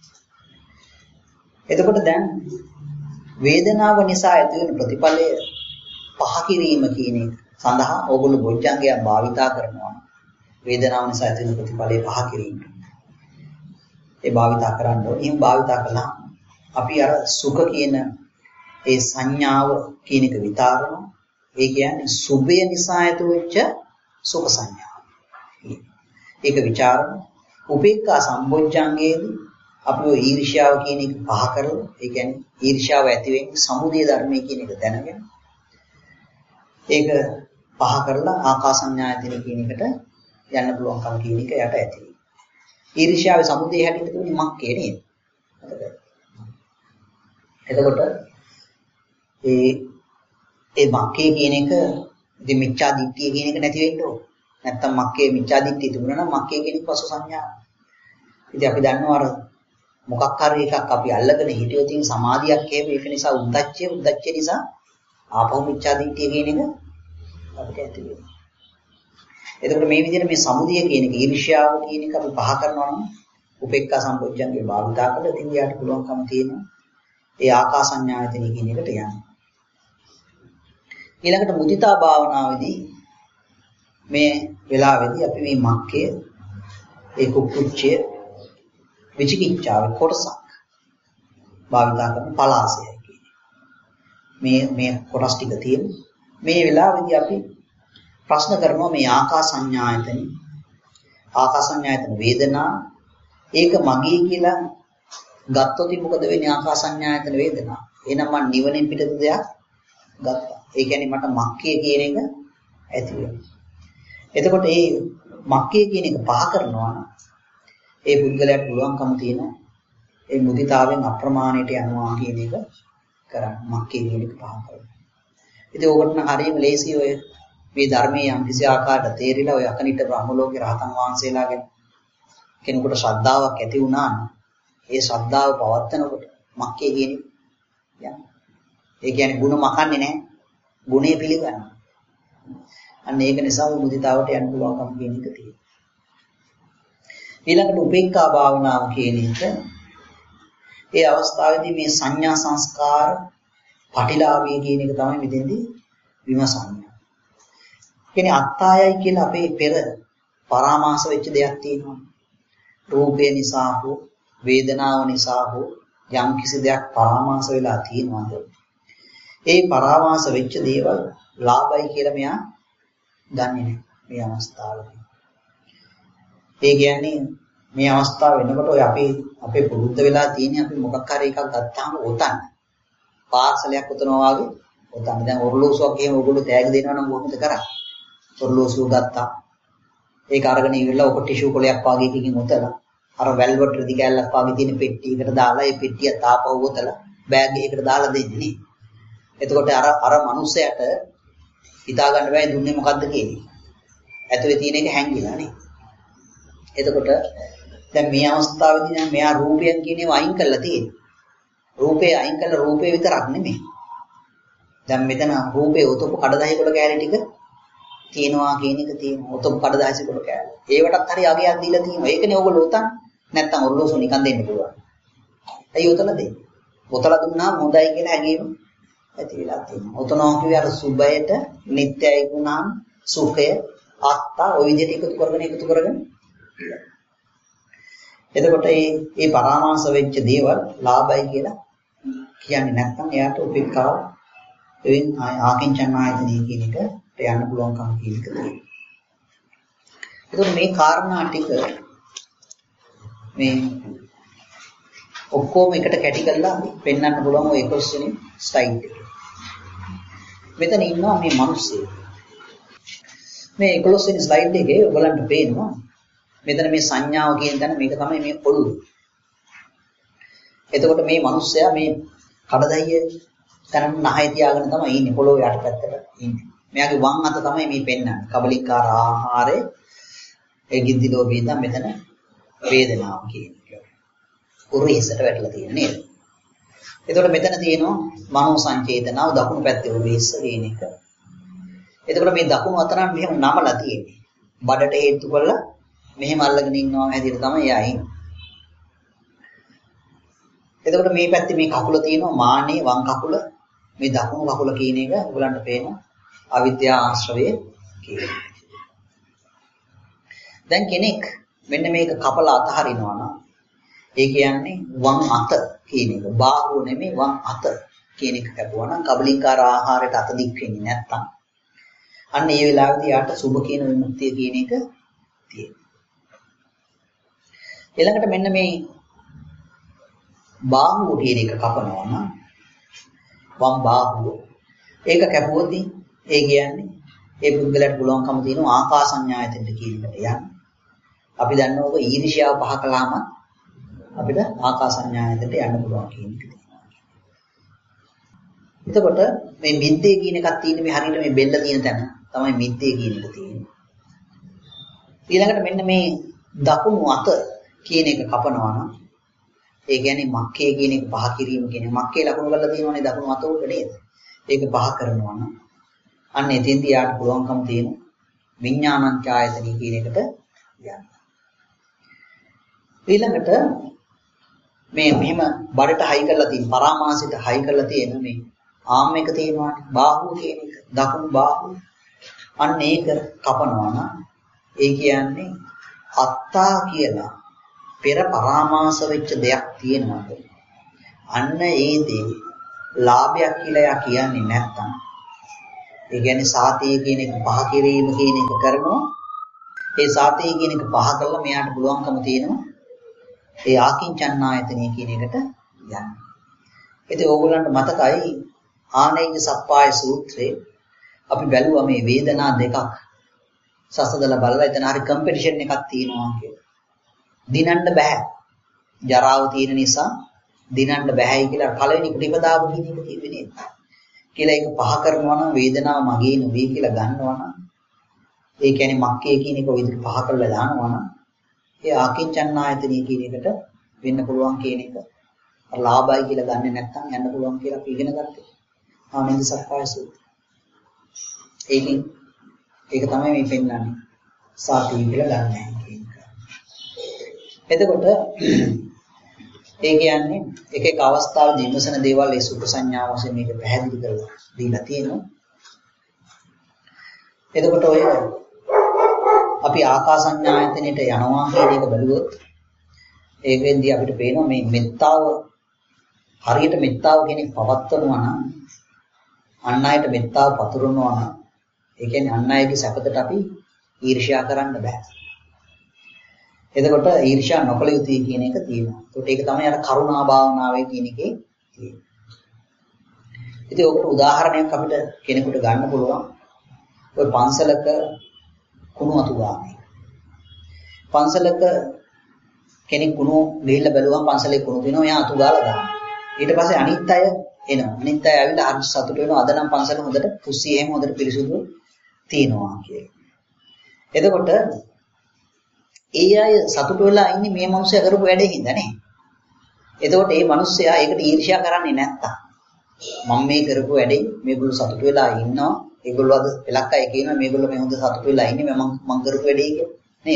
එතකොට දැන් වේදනාව නිසා ඇතිවෙන ප්‍රතිඵලය පහ කිරීම කියන එක සඳහා ඕගොල්ලෝ බොජ්ජංගය භාවිතා කරනවා. වේදනාව නිසා ඇතිවෙන ප්‍රතිඵලය පහ කිරීම. ඒ භාවිතා කරන්න ඕනේ. එහෙනම් භාවිතා කළා අපි අර සුඛ කියන ඒ සංඥාව කියන එක විතරම ඒ කියන්නේ සුභය නිසා ඇතිවෙච්ච සුඛ සංඥාව. ඒක ਵਿਚාරන උපේක්ඛා සම්බොජ්ජංගයේදී අපි ඔය ඊර්ෂ්‍යාව කියන එක පහ කරලා ඒ කියන්නේ ඊර්ෂ්‍යාව ඇති වෙන්නේ සමුදය ධර්මයේ කියන එක දැනගෙන ඒක පහ කරලා ආකාසඤ්ඤායතන කියන එකට යන්න පුළුවන්කම කියන එක යට ඇති. ඊර්ෂ්‍යාවේ සමුදය හැටියට තියෙන්නේ මක්කේ නේද? එතකොට ඒ ඒ මක්කේ කියන එක ඉතින් මිච්ඡා දිට්ඨිය කියන එක නැති වෙන්න ඕන. නැත්තම් මක්කේ මිච්ඡා දිට්ඨිය තිබුණා නම් මක්කේ කියන එක පසු සංඥාව. ඉතින් අපි දන්නවා අර මොකක් හරි එකක් අපි අල්ලගෙන හිටියොත් ඉතින් සමාධියක් හේම ඒක නිසා උද්දච්චය උද්දච්චය නිසා ආපහු මිච්ඡා දිට්ඨිය කියන එක අපිට ඇති වෙනවා. එතකොට මේ විදිහට මේ සමුදය කියන එක ඊර්ෂ්‍යාව කියන එක අපි පහ කරනවා නම් උපේක්ඛා සම්පොච්චංගේ භාවිතා කළා ඉතින් යාට පුළුවන්කම තියෙනවා ඒ ආකාසඤ්ඤායතන කියන එකට යන්න. ඊළඟට මුදිතා භාවනාවේදී මේ වෙලාවේදී අපි මේ මක්කය ඒ කුක්කුච්චය විචිකිච්ඡාවේ කොටසක් භාවිතා කරන පලාසයයි කියන්නේ. මේ මේ කොටස් ටික තියෙන මේ වෙලාවේදී අපි ප්‍රශ්න කරනවා මේ ආකාසඤ්ඤායතන ආකාසඤ්ඤායතන වේදනා ඒක මගේ කියලා ගත්තොත් මොකද වෙන්නේ ආකාසඤ්ඤායතන වේදනා. එහෙනම් මම නිවනෙන් පිටත දෙයක් ගත්තා. ඒ කියන්නේ මට මක්කය කියන එක ඇති වෙනවා. එතකොට මේ මක්කය කියන එක පහ කරනවා නම් ඒ පුද්ගලයාට පුළුවන්කම තියෙනවා ඒ මුදිතාවෙන් අප්‍රමාණයට යනවා කියන එක කරන්න මක්කේ කියන එක පහ කරනවා. ඉතින් ඕකට නම් හරියම ලේසි ඔය මේ ධර්මයේ යම් කිසි ආකාරයකට තේරිලා ඔය අකනිට බ්‍රහ්ම ලෝකේ රහතන් වහන්සේලාගෙන කෙනෙකුට ශ්‍රද්ධාවක් ඇති වුණා නම් ඒ ශ්‍රද්ධාව පවත්නකොට මක්කේ කියන යන්නේ. ඒ කියන්නේ ಗುಣ මකන්නේ නැහැ. ගුණේ පිළිගන්නවා. අන්න ඒක නිසා මුදිතාවට යන්න පුළුවන්කම කියන එක තියෙනවා. ඊළඟට උපේක්ඛා භාවනාව කියන එක ඒ අවස්ථාවේදී මේ සංඥා සංස්කාර පටිලාභය කියන එක තමයි මෙතෙන්දී විමසන්නේ. කියන්නේ අත්තායයි කියලා අපේ පෙර පරාමාස වෙච්ච දෙයක් තියෙනවා. රූපය නිසා හෝ වේදනාව නිසා හෝ යම් කිසි දෙයක් පරාමාස වෙලා තියෙනවාද? ඒ පරාමාස වෙච්ච දේවල් ලාභයි කියලා මෙයා දන්නේ නැහැ මේ අවස්ථාවේදී. ඒ කියන්නේ මේ අවස්ථාව වෙනකොට ඔය අපේ අපේ පුරුද්ද වෙලා තියෙන අපි මොකක් හරි එකක් ගත්තාම ඔතන පාර්සලයක් උතනවා වගේ ඔතන දැන් ඔරලෝසුවක් එහෙම ඔයගොල්ලෝ තෑග් දෙනවා නම් කොහොමද කරන්නේ? ඔරලෝසුව ගත්තා. ඒක අරගෙන ඉවිල්ලා ඔක ටිෂු කොලයක් වගේ එකකින් උතලා අර වැල්වට් රෙදි කෑල්ලක් වගේ තියෙන පෙට්ටියකට දාලා ඒ පෙට්ටිය තාපව උතලා බෑග් එකකට දාලා දෙන්නේ. එතකොට අර අර මිනිස්සයාට හිතා ගන්න බෑ දුන්නේ මොකද්ද කියන්නේ. ඇතුලේ තියෙන එක හැංගිලා නේ. එතකොට දැන් මේ අවස්ථාවේදී නම් මෙයා රූපයන් කියන ඒවා අයින් කරලා තියෙනවා. රූපේ අයින් කළා රූපේ විතරක් නෙමෙයි. දැන් මෙතන රූපේ උතපු කඩදාසි කොට කෑලි ටික තියෙනවා කියන එක තියෙනවා. උතපු කඩදාසි කොට කෑලි. ඒවටත් හරි අගයක් දීලා තියෙනවා. ඒකනේ ඕගොල්ලෝ උතන්. නැත්තම් ඔරලෝසු නිකන් දෙන්න පුළුවන්. ඇයි උතලා දෙන්නේ? උතලා දුන්නාම හොඳයි කියලා හැඟීම ඇති වෙලා තියෙනවා. ඔතනෝ කිව්වේ අර සුභයට නිට්ටයයි වුණාම සුඛය අත්තා ওই විදිහට එකතු කරගෙන එකතු කරගෙන එතකොට මේ මේ පරාමාස වෙච්ච දේවල් ලාභයි කියලා කියන්නේ නැත්නම් එයාට උපේක්ඛාව එයින් ආකින්චන් ආයතනය කියන එකට යන්න පුළුවන්කම කියන එක තියෙනවා. එතකොට මේ කාරණා ටික මේ ඔක්කොම එකට කැටි කරලා පෙන්වන්න පුළුවන් ඔය එකොළොස් වෙනි ස්ලයිඩ් එකේ. මෙතන ඉන්නවා මේ මිනිස්සු. මේ එකොළොස් වෙනි ස්ලයිඩ් එකේ ඔයගලන්ට පේනවා මෙතන මේ සංඥාව කියන තැන මේක තමයි මේ ඔළුව. එතකොට මේ මිනිස්සයා මේ කඩදායිය තන නහය තියාගෙන තමයි ඉන්නේ පොළොව යට පැත්තට ඉන්නේ. මෙයාගේ වම් අත තමයි මේ පෙන්වන්නේ. කබලිකාර ආහාරේ ඒ ගිද්දි ලෝභී නම් මෙතන වේදනාව කියන එක. උරහිසට වැටලා තියෙන නේද? එතකොට මෙතන තියෙනවා මනෝ සංචේතනාව දකුණු පැත්තේ උරහිස කියන එක. එතකොට මේ දකුණු අත නම් මෙහෙම නමලා තියෙන්නේ. බඩට හේතු කරලා මෙහෙම අල්ලගෙන ඉන්නවා හැදියට තමයි එයා ඉන්නේ. එතකොට මේ පැත්තේ මේ කකුල තියෙනවා මානේ වම් කකුල මේ දකුණු කකුල කියන එක ඔයගලන්ට පේනවා අවිද්‍යා ආශ්‍රවය කියන. දැන් කෙනෙක් මෙන්න මේක කපලා අතහරිනවා නම් ඒ කියන්නේ වම් අත කියන එක බාහුව නෙමෙයි වම් අත කියන එක කැපුවා නම් කබලින්කාර ආහාරයට අත දික් වෙන්නේ නැත්තම් අන්න ඒ වෙලාවේදී යාට සුභ කියන විමුක්තිය කියන එක තියෙනවා. ඊළඟට මෙන්න මේ බාහුව කියන එක කපනවා නම් වම් බාහුව ඒක කැපුවොත් ඒ කියන්නේ ඒ පුද්ගලයාට පුළුවන්කම තියෙනවා ආකාසඤ්ඤායතනට කියන එකට යන්න. අපි දන්නවා ඔබ ඊර්ෂ්‍යාව පහ කළාම අපිට ආකාසඤ්ඤායතනට යන්න පුළුවන් කියන එක තියෙනවා. එතකොට මේ මිද්දේ කියන එකක් තියෙන්නේ මේ හරියට මේ බෙල්ල තියෙන තැන තමයි මිද්දේ කියන එක තියෙන්නේ. ඊළඟට මෙන්න මේ දකුණු අත කියන එක කපනවා නම් ඒ කියන්නේ මක්කේ කියන එක පහ කිරීම කියන්නේ මක්කේ ලකුණු කරලා තියෙනවනේ දකුණු අත උඩ නේද? ඒක පහ කරනවා නම් අන්න එතෙන්දී යාට පුළුවන්කම තියෙනවා විඥානංචායතනෙ කියන එකට යන්න. ඊළඟට මේ මෙහෙම බඩට හයි කරලා තියෙන පරාමාසයට හයි කරලා තියෙන මේ ආම් එක තියෙනවානේ බාහුව කියන එක දකුණු බාහුව අන්න ඒක කපනවා නම් ඒ කියන්නේ අත්තා කියලා පෙර පරාමාස වෙච්ච දෙයක් තියෙනවාද අන්න ඒ දේ ලාභයක් කියලා යා කියන්නේ නැත්තම් ඒ කියන්නේ සාතේ කියන එක පහ කිරීම කියන එක කරනවා ඒ සාතේ කියන එක පහ කළා මෙයාට පුළුවන්කම තියෙනවා ඒ ආකින්චන්නායතනෙ කියන එකට යන්න. ඉතින් ඕගොල්ලන්ට මතකයි ආනේජ සප්පාය සූත්‍රයේ අපි බැලුවා මේ වේදනා දෙකක් සසදලා බලලා එතන හරි කම්පිටිෂන් එකක් තියෙනවා කියලා. දිනන්න බෑ. ජරාව තියෙන නිසා දිනන්න බෑයි කියලා පළවෙනි ප්‍රතිපදාව කියන එක කිව්වේ නේද? කියලා ඒක පහ කරනවා නම් වේදනාව මගේ නෙවෙයි කියලා ගන්නවා නම් ඒ කියන්නේ මක්කේ කියන එක ඔය විදිහට පහ කරලා දානවා නම් ඒ ආකින්චන්නායතනෙ කියන එකට වෙන්න පුළුවන් කියන එක අර ලාභයි කියලා ගන්නෙ නැත්නම් යන්න පුළුවන් කියලා අපි ඉගෙන ගත්තා. ආනන්ද සප්පාය සූත්‍රය. ඒකෙන් ඒක තමයි මේ පෙන්නන්නේ. සාති කියලා ගන්න නැහැ කියන එක. එතකොට ඒ කියන්නේ එක එක අවස්ථාවල විමසන දේවල් ඒ සුඛ සංඥාව වශයෙන් මේක පැහැදිලි කරලා දීලා තියෙනවා. එතකොට ඔය අපි ආකාසඤ්ඤායතනෙට යනවා කියන එක බැලුවොත් ඒකෙන්දී අපිට පේනවා මේ මෙත්තාව හරියට මෙත්තාව කෙනෙක් පවත්වනවා නම් අන් අයට මෙත්තාව පතුරවනවා නම් ඒ කියන්නේ අන් අයගේ සැපතට අපි ඊර්ෂ්‍යා කරන්න බෑ. එතකොට ඊර්ෂ්‍යා නොකළ යුතුයි කියන එක තියෙනවා. ඒකට ඒක තමයි අර කරුණා භාවනාවේ කියන එකේ තියෙන්නේ. ඉතින් ඔකට උදාහරණයක් අපිට කෙනෙකුට ගන්න පුළුවන්. ඔය පන්සලක කුණු අතු ගානේ. පන්සලක කෙනෙක් කුණු ගිහිල්ලා බැලුවම පන්සලේ කුණු දිනවා එයා අතු ගාලා දානවා. ඊට පස්සේ අනිත් අය එනවා. අනිත් අය ඇවිල්ලා හරි සතුට වෙනවා. අද නම් පන්සල හොඳට පුස්සි එහෙම හොඳට පිරිසුදු තියෙනවා කියලා. එතකොට ඒ අය සතුට වෙලා ඉන්නේ මේ මිනිස්සයා කරපු වැඩේ හින්දා නේ. එතකොට මේ මිනිස්සයා ඒකට ඊර්ෂ්‍යා කරන්නේ නැත්තම් මම මේ කරපු වැඩේ මේගොල්ලෝ සතුට වෙලා ඉන්නවා. ඒගොල්ලෝ අද පළක් අය කියනවා මේගොල්ලෝ මේ හොඳ සතුට වෙලා ඉන්නේ මම මම කරපු වැඩේ කියලා නේද?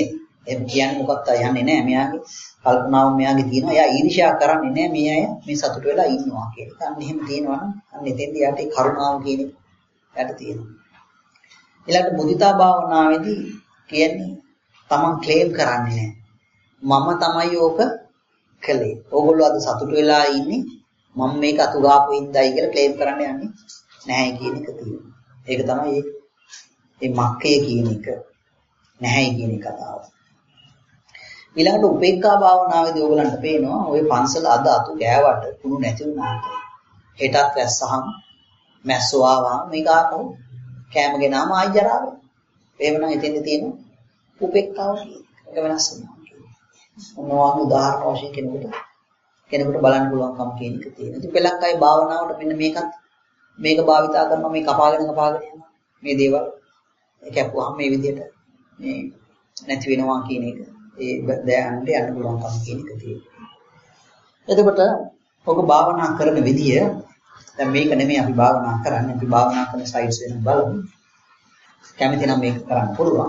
එහෙම කියන්නේ මොකක්ද යන්නේ නැහැ. මෙයාගේ කල්පනාව මෙයාගේ තියෙනවා. එයා ඊර්ෂ්‍යා කරන්නේ නැහැ මේ අය මේ සතුට වෙලා ඉන්නවා කියන එක. අන්න එහෙම තියෙනවා නම් අන්න එතෙන්දී යට කරුණාව කියන එක යට තියෙනවා. ඊළඟට මුදිතා භාවනාවේදී කියන්නේ තමන් ක්ලේම් කරන්නේ නැහැ. මම තමයි ඕක කළේ. ඕගොල්ලෝ අද සතුට වෙලා ඉන්නේ මම මේක අතුගාපු ඉඳයි කියලා ක්ලේම් කරන්න යන්නේ නැහැ කියන එක තියෙනවා. ඒක තමයි මේ මක්කේ කියන එක නැහැ කියන කතාව. ඊළඟට උපේක්ඛා භාවනාවේදී ඕගලන්ට පේනවා ওই පන්සල අද අතු ගෑවට කුණු නැති වුණාට හෙටත් වැස්සහම මැස්සෝ ආවම මේක ආපහු කැම ගෙනාම ආයි ජරාව. එහෙමනම් එතෙන්ද තියෙන උපේක්ඛාව ඒක වෙනස් වෙනවා. මොනවා උදාහරණ වශයෙන් කෙනෙකුට කෙනෙකුට බලන්න පුළුවන්කම කියන එක තියෙනවා. ඉතින් පෙලක් අය භාවනාවට මෙන්න මේකත් මේක භාවිතා කරනවා මේ කපාගෙන කපාගෙන යනවා. මේ දේවල් කැපුවාම මේ විදිහට මේ නැති වෙනවා කියන එක ඒ දයන්ට යන්න පුළුවන්කම කියන එක තියෙනවා. එතකොට ඔක භාවනා කරන විදිය දැන් මේක නෙමෙයි අපි භාවනා කරන්නේ. අපි භාවනා කරන සයිඩ්ස් වෙන බලමු. කැමති නම් මේක කරන්න පුළුවන්.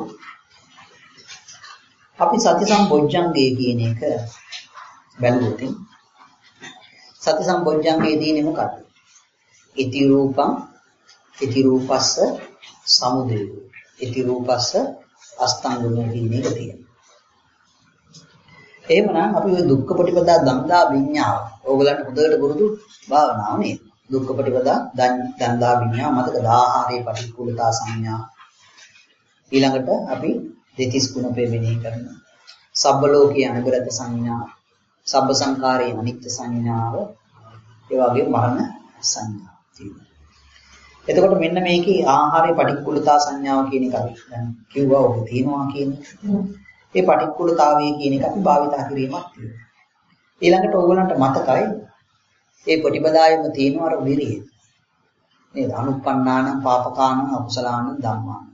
අපි සති සම්බොජ්ජංගය කියන එක බැලුවොත් සති සම්බොජ්ජංගයේ තියෙන්නේ මොකක්ද? ඉති රූපං ඉති රූපස්ස සමුදය ඉති රූපස්ස අස්තංගම කියන එක තියෙනවා. එහෙමනම් අපි ওই දුක්ඛ පටිපදා දන්දා විඤ්ඤාව ඕගලන්ට හොඳට පුරුදු භාවනාව නේද? දුක්ඛ පටිපදා දන්දා විඤ්ඤාව මතක ආහාරයේ පටික්කුලතා සංඥා ඊළඟට අපි දෙතිස් ගුණ පෙවෙණී කරනවා. සබ්බ ලෝකයේ අනුගත සංඥා, සබ්බ සංකාරයේ අනිත්‍ය සංඥාව, ඒ වගේ මරණ සංඥා තියෙනවා. එතකොට මෙන්න මේකේ ආහාරයේ පටික්කුලතා සංඥාව කියන එක අපි දැන් කිව්වා ඔක තියෙනවා කියන එක. ඒ පටික්කුලතාවය කියන එක අපි භාවිතා කිරීමක් තියෙනවා. ඊළඟට ඕගලන්ට මතකයි ඒ ප්‍රතිපදායෙම තියෙනවා අර විරිය. නේද? අනුප්පන්නාන පාපකාන අකුසලාන ධම්මාන.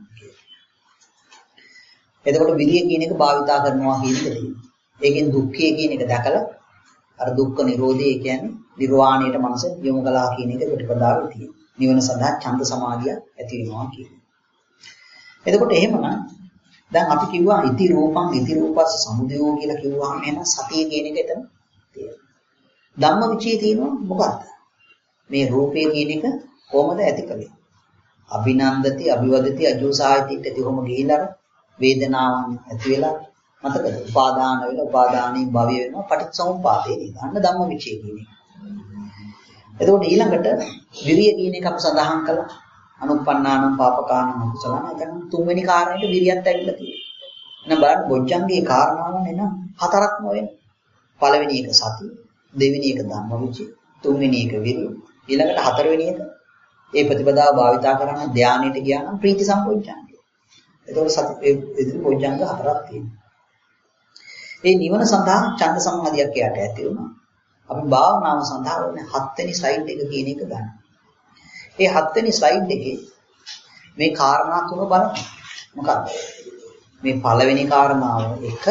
එතකොට විරිය කියන එක භාවිතා කරනවා කියන එක තියෙනවා. ඒකෙන් දුක්ඛය කියන එක දැකලා අර දුක්ඛ නිරෝධය කියන්නේ නිර්වාණයට මනස යොමු කළා කියන එක ප්‍රතිපදාවේ තියෙනවා. නිවන සඳහා ඡන්ද සමාධිය ඇති වෙනවා කියන්නේ. එතකොට එහෙමනම් දැන් අපි කිව්වා ඉති රූපං ඉති රූපස්ස සමුදයෝ කියලා කිව්වහම එහෙනම් සතිය කියන එක එතන තියෙනවා. ධම්මවිචේ තියෙනවා මොකක්ද? මේ රූපය කියන එක කොහොමද ඇති කළේ? අභිනන්දති අභිවදති අජෝසායිතිට දිවම ගිහිලා වේදනාවන් ඇති වෙලා මතකද? උපාදාන වෙලා උපාදානයේ භවය වෙනවා පටිච්චසමුප්පාදේ නේද? අන්න ධම්මවිචේ කියන්නේ. එතකොට ඊළඟට විරිය කියන එක අපි සඳහන් කළා. අනුප්පන්නානම් පාපකානම් අකුසලන. එතන තුන්වෙනි කාරණේට විරියත් ඇවිල්ලා තියෙනවා. එහෙනම් බලන්න බොජ්ජංගේ කාරණාවන් එන හතරක්ම වෙනවා. පළවෙනි එක සති, දෙවෙනි එක ධම්මවිචේ, තුන්වෙනි එක විරිය, ඊළඟට හතරවෙනි එක ඒ ප්‍රතිපදාව භාවිතා කරන ධානයට ගියා නම් ප්‍රීති සම්පොච්චංගය. එතකොට සති ඒ විදිහට බොජ්ජංග හතරක් තියෙනවා. මේ නිවන සඳහා ඡන්ද සමාධියක් එයාට ඇති වුණා. අපි භාවනාව සඳහා ඕනේ හත්වෙනි ස්ලයිඩ් එක කියන එක ගන්න. ඒ හත්වෙනි ස්ලයිඩ් එකේ මේ කාරණා තුන බලන්න. මොකක්ද? මේ පළවෙනි කාරණාව එක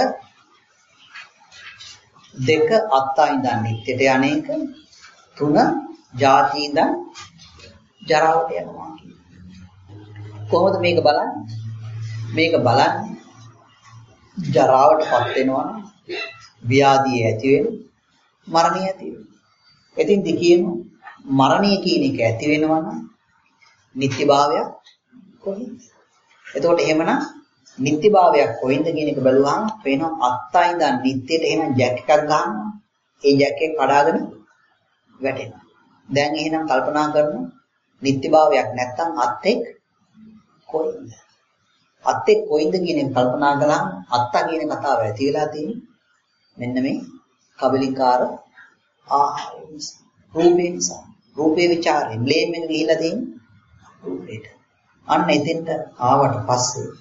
දෙක අත්තා ඉඳන් නිත්‍යට යන්නේක තුන ජාති ඉඳන් ජරාවට යනවා කියන්නේ. කොහොමද මේක බලන්නේ? මේක බලන්නේ ජරාවටපත් වෙනවා නම් ව්‍යාධිය ඇති වෙනවා මරණය ඇති වෙනවා. ඉතින් දෙකියම මරණය කියන එක ඇති වෙනවා නම් නිත්‍යභාවයක් කොහෙන්ද? එතකොට එහෙමනම් නිත්‍යභාවයක් කොහෙන්ද කියන එක බලුවාම පේනවා අත්තා ඉඳන් නිත්‍යට එහෙනම් ජැක් එකක් ගන්නවා. ඒ ජැක් එක කඩාගෙන වැටෙනවා. දැන් එහෙනම් කල්පනා කරමු නිත්‍යභාවයක් නැත්තම් අත් එක් කොහෙන්ද? අත් එක් කොහෙන්ද කියන එක කල්පනා කළාම අත්තා කියන කතාව ඇති වෙලා තියෙන්නේ මෙන්න මේ කබලිකාර ආහාරය නිසා. රූපේ නිසා. රූපේ ਵਿਚාරේ බ්ලේම් එක ගිහිලා තියෙන්නේ රූපේට. අන්න එතෙන්ට ආවට පස්සේ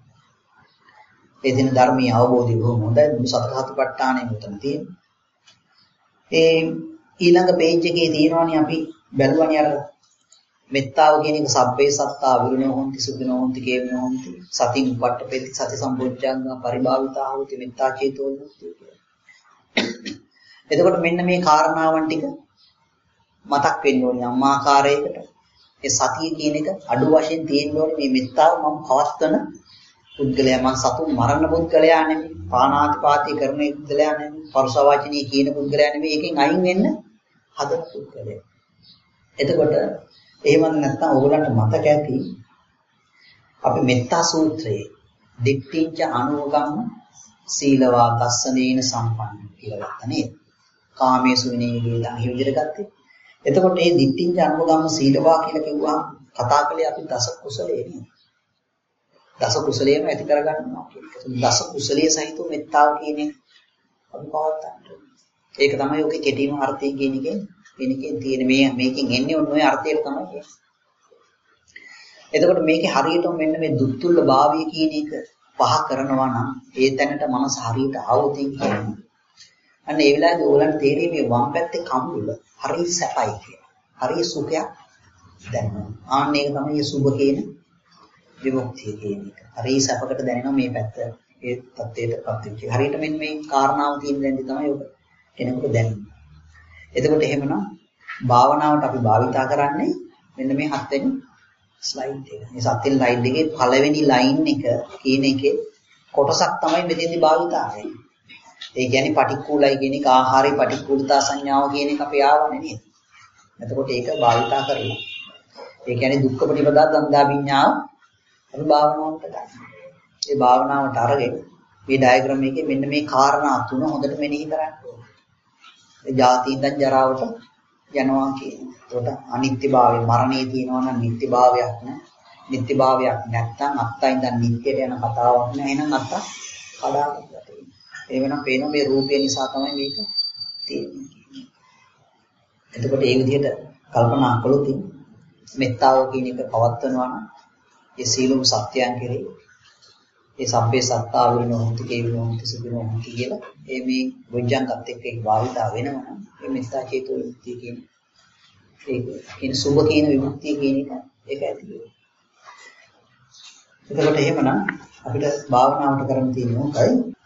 එදින ධර්මීය අවබෝධය බොහොම හොඳයි. මුළු සතර සතිපට්ඨානෙ උතන තියෙනවා. ඒ ඊළඟ පේජ් එකේ තියෙනවානේ අපි බැලුවානේ අර මෙත්තාව කියන එක සබ්බේ සත්තා විරුණෝ හොಂತಿ සුඛිනෝ හොಂತಿ කේමනෝ හොಂತಿ සතින් උපට්ඨපෙති සති සම්පෝච්ඡංග පරිභාවිතා හොති මෙත්තා චේතෝ මුක්තිය කියලා. එතකොට මෙන්න මේ කාරණාවන් ටික මතක් වෙන්න ඕනේ අම්මාකාරයකට. ඒ සතිය කියන එක අඩු වශයෙන් තියෙන්න ඕනේ මේ මෙත්තාව මම පවත්වන පුද්ගලයා මං සතුන් මරණ පුද්ගලයා නෙමෙයි, පාණාතිපාතී කරන පුද්ගලයා නෙමෙයි, පරුසවාචනී කියන පුද්ගලයා නෙමෙයි. ඒකෙන් අයින් වෙන්න හදන පුද්ගලයා. එතකොට එහෙම නැත්නම් ඕගලන්ට මතක ඇති අපි මෙත්තා සූත්‍රයේ දික්ඨිංච අනුගම් සීලවා දස්සනේන සම්පන්න කියලා ගත්තා නේද? කාමේසු විනේයේදී අහි විදිහට ගත්තේ. එතකොට මේ දික්ඨිංච අනුගම් සීලවා කියලා කිව්වා කතා කළේ අපි දස කුසලයේ නේද? දස කුසලයේම ඇති කරගන්නවා කියන එක. දස කුසලයේ සහිත මෙත්තාව කියන්නේ අපි පවත්තන්න. ඒක තමයි ඔකේ කෙටිම අර්ථය කියන එකේ වෙනකෙන් තියෙන මේ මේකෙන් එන්නේ ඔන්න ඔය අර්ථයට තමයි කියන්නේ. එතකොට මේකේ හරියටම මෙන්න මේ දුක්තුල්ල භාවය කියන එක පහ කරනවා නම් ඒ තැනට මනස හරියට ආවොතින් කියන්නේ. අන්න ඒ වෙලාවේ ඕගලන්ට තේරෙන්නේ මේ වම් පැත්තේ කම්බුල හරිය සැපයි කියලා. හරිය සුඛයක් දැනෙනවා. ආන්න ඒක තමයි සුභ කියන විමුක්තිය කියන එක. හරිය සැපකට දැනෙනවා මේ පැත්ත. ඒ තත්ත්වයටපත් වෙච්ච. හරියට මෙන්න මේ කාරණාව තියෙන දැනදි තමයි ඔබ කෙනෙකුට දැනෙන්නේ. එතකොට එහෙමනම් භාවනාවට අපි භාවිතා කරන්නේ මෙන්න මේ හත් වෙනි ස්ලයිඩ් එක. මේ සත්‍ය ස්ලයිඩ් එකේ පළවෙනි ලයින් එක කියන එකේ කොටසක් තමයි මෙතෙන්දී භාවිතා වෙන්නේ. ඒ කියන්නේ පටික්කුලයි කියන එක ආහාරي පටික්කුලතා සංඥාව කියන එක අපි ආවනේ නේද? එතකොට ඒක භාවිතා කරලා. ඒ කියන්නේ දුක්ඛ ප්‍රතිපදා දන්දා විඤ්ඤාව අපි භාවනාවට ගන්න. ඒ භාවනාවට අරගෙන මේ ඩයග්‍රෑම් එකේ මෙන්න මේ කාරණා තුන හොඳට මෙනෙහි කරන්න ඕනේ. ඒ ජාති ඉඳන් ජරාවට යනවා කියන්නේ. ඒකට අනිත්‍යභාවය මරණයේ තියෙනවා නම් නිට්ටභාවයක් නෑ. නිට්ටභාවයක් නැත්නම් අත්තා ඉඳන් නිට්ටයට යන කතාවක් නෑ. එහෙනම් අත්තා කඩාගෙන යනවා. ඒ වෙනම් පේන මේ රූපය නිසා තමයි මේක තියෙන්නේ. එතකොට මේ විදිහට කල්පනා කළොත් මෙත්තාව කියන එක පවත්වනවා නම් ඒ සීලොම සත්‍යයන් කෙරෙහි ඒ සබ්බේ සත්තා විනෝහති කේ විනෝහති සුඛිනෝහති කියලා ඒ මේ වොජ්ජංගත් එක්ක ඒක භාවිතා වෙනවා නම් මේ මෙත්තා චේතෝ විමුක්තිය කියන ඒක කියන සුභ කියන විමුක්තිය කියන එක ඒක ඇති වෙනවා. එතකොට එහෙමනම් අපිට භාවනාවට කරන්න තියෙන මොකයි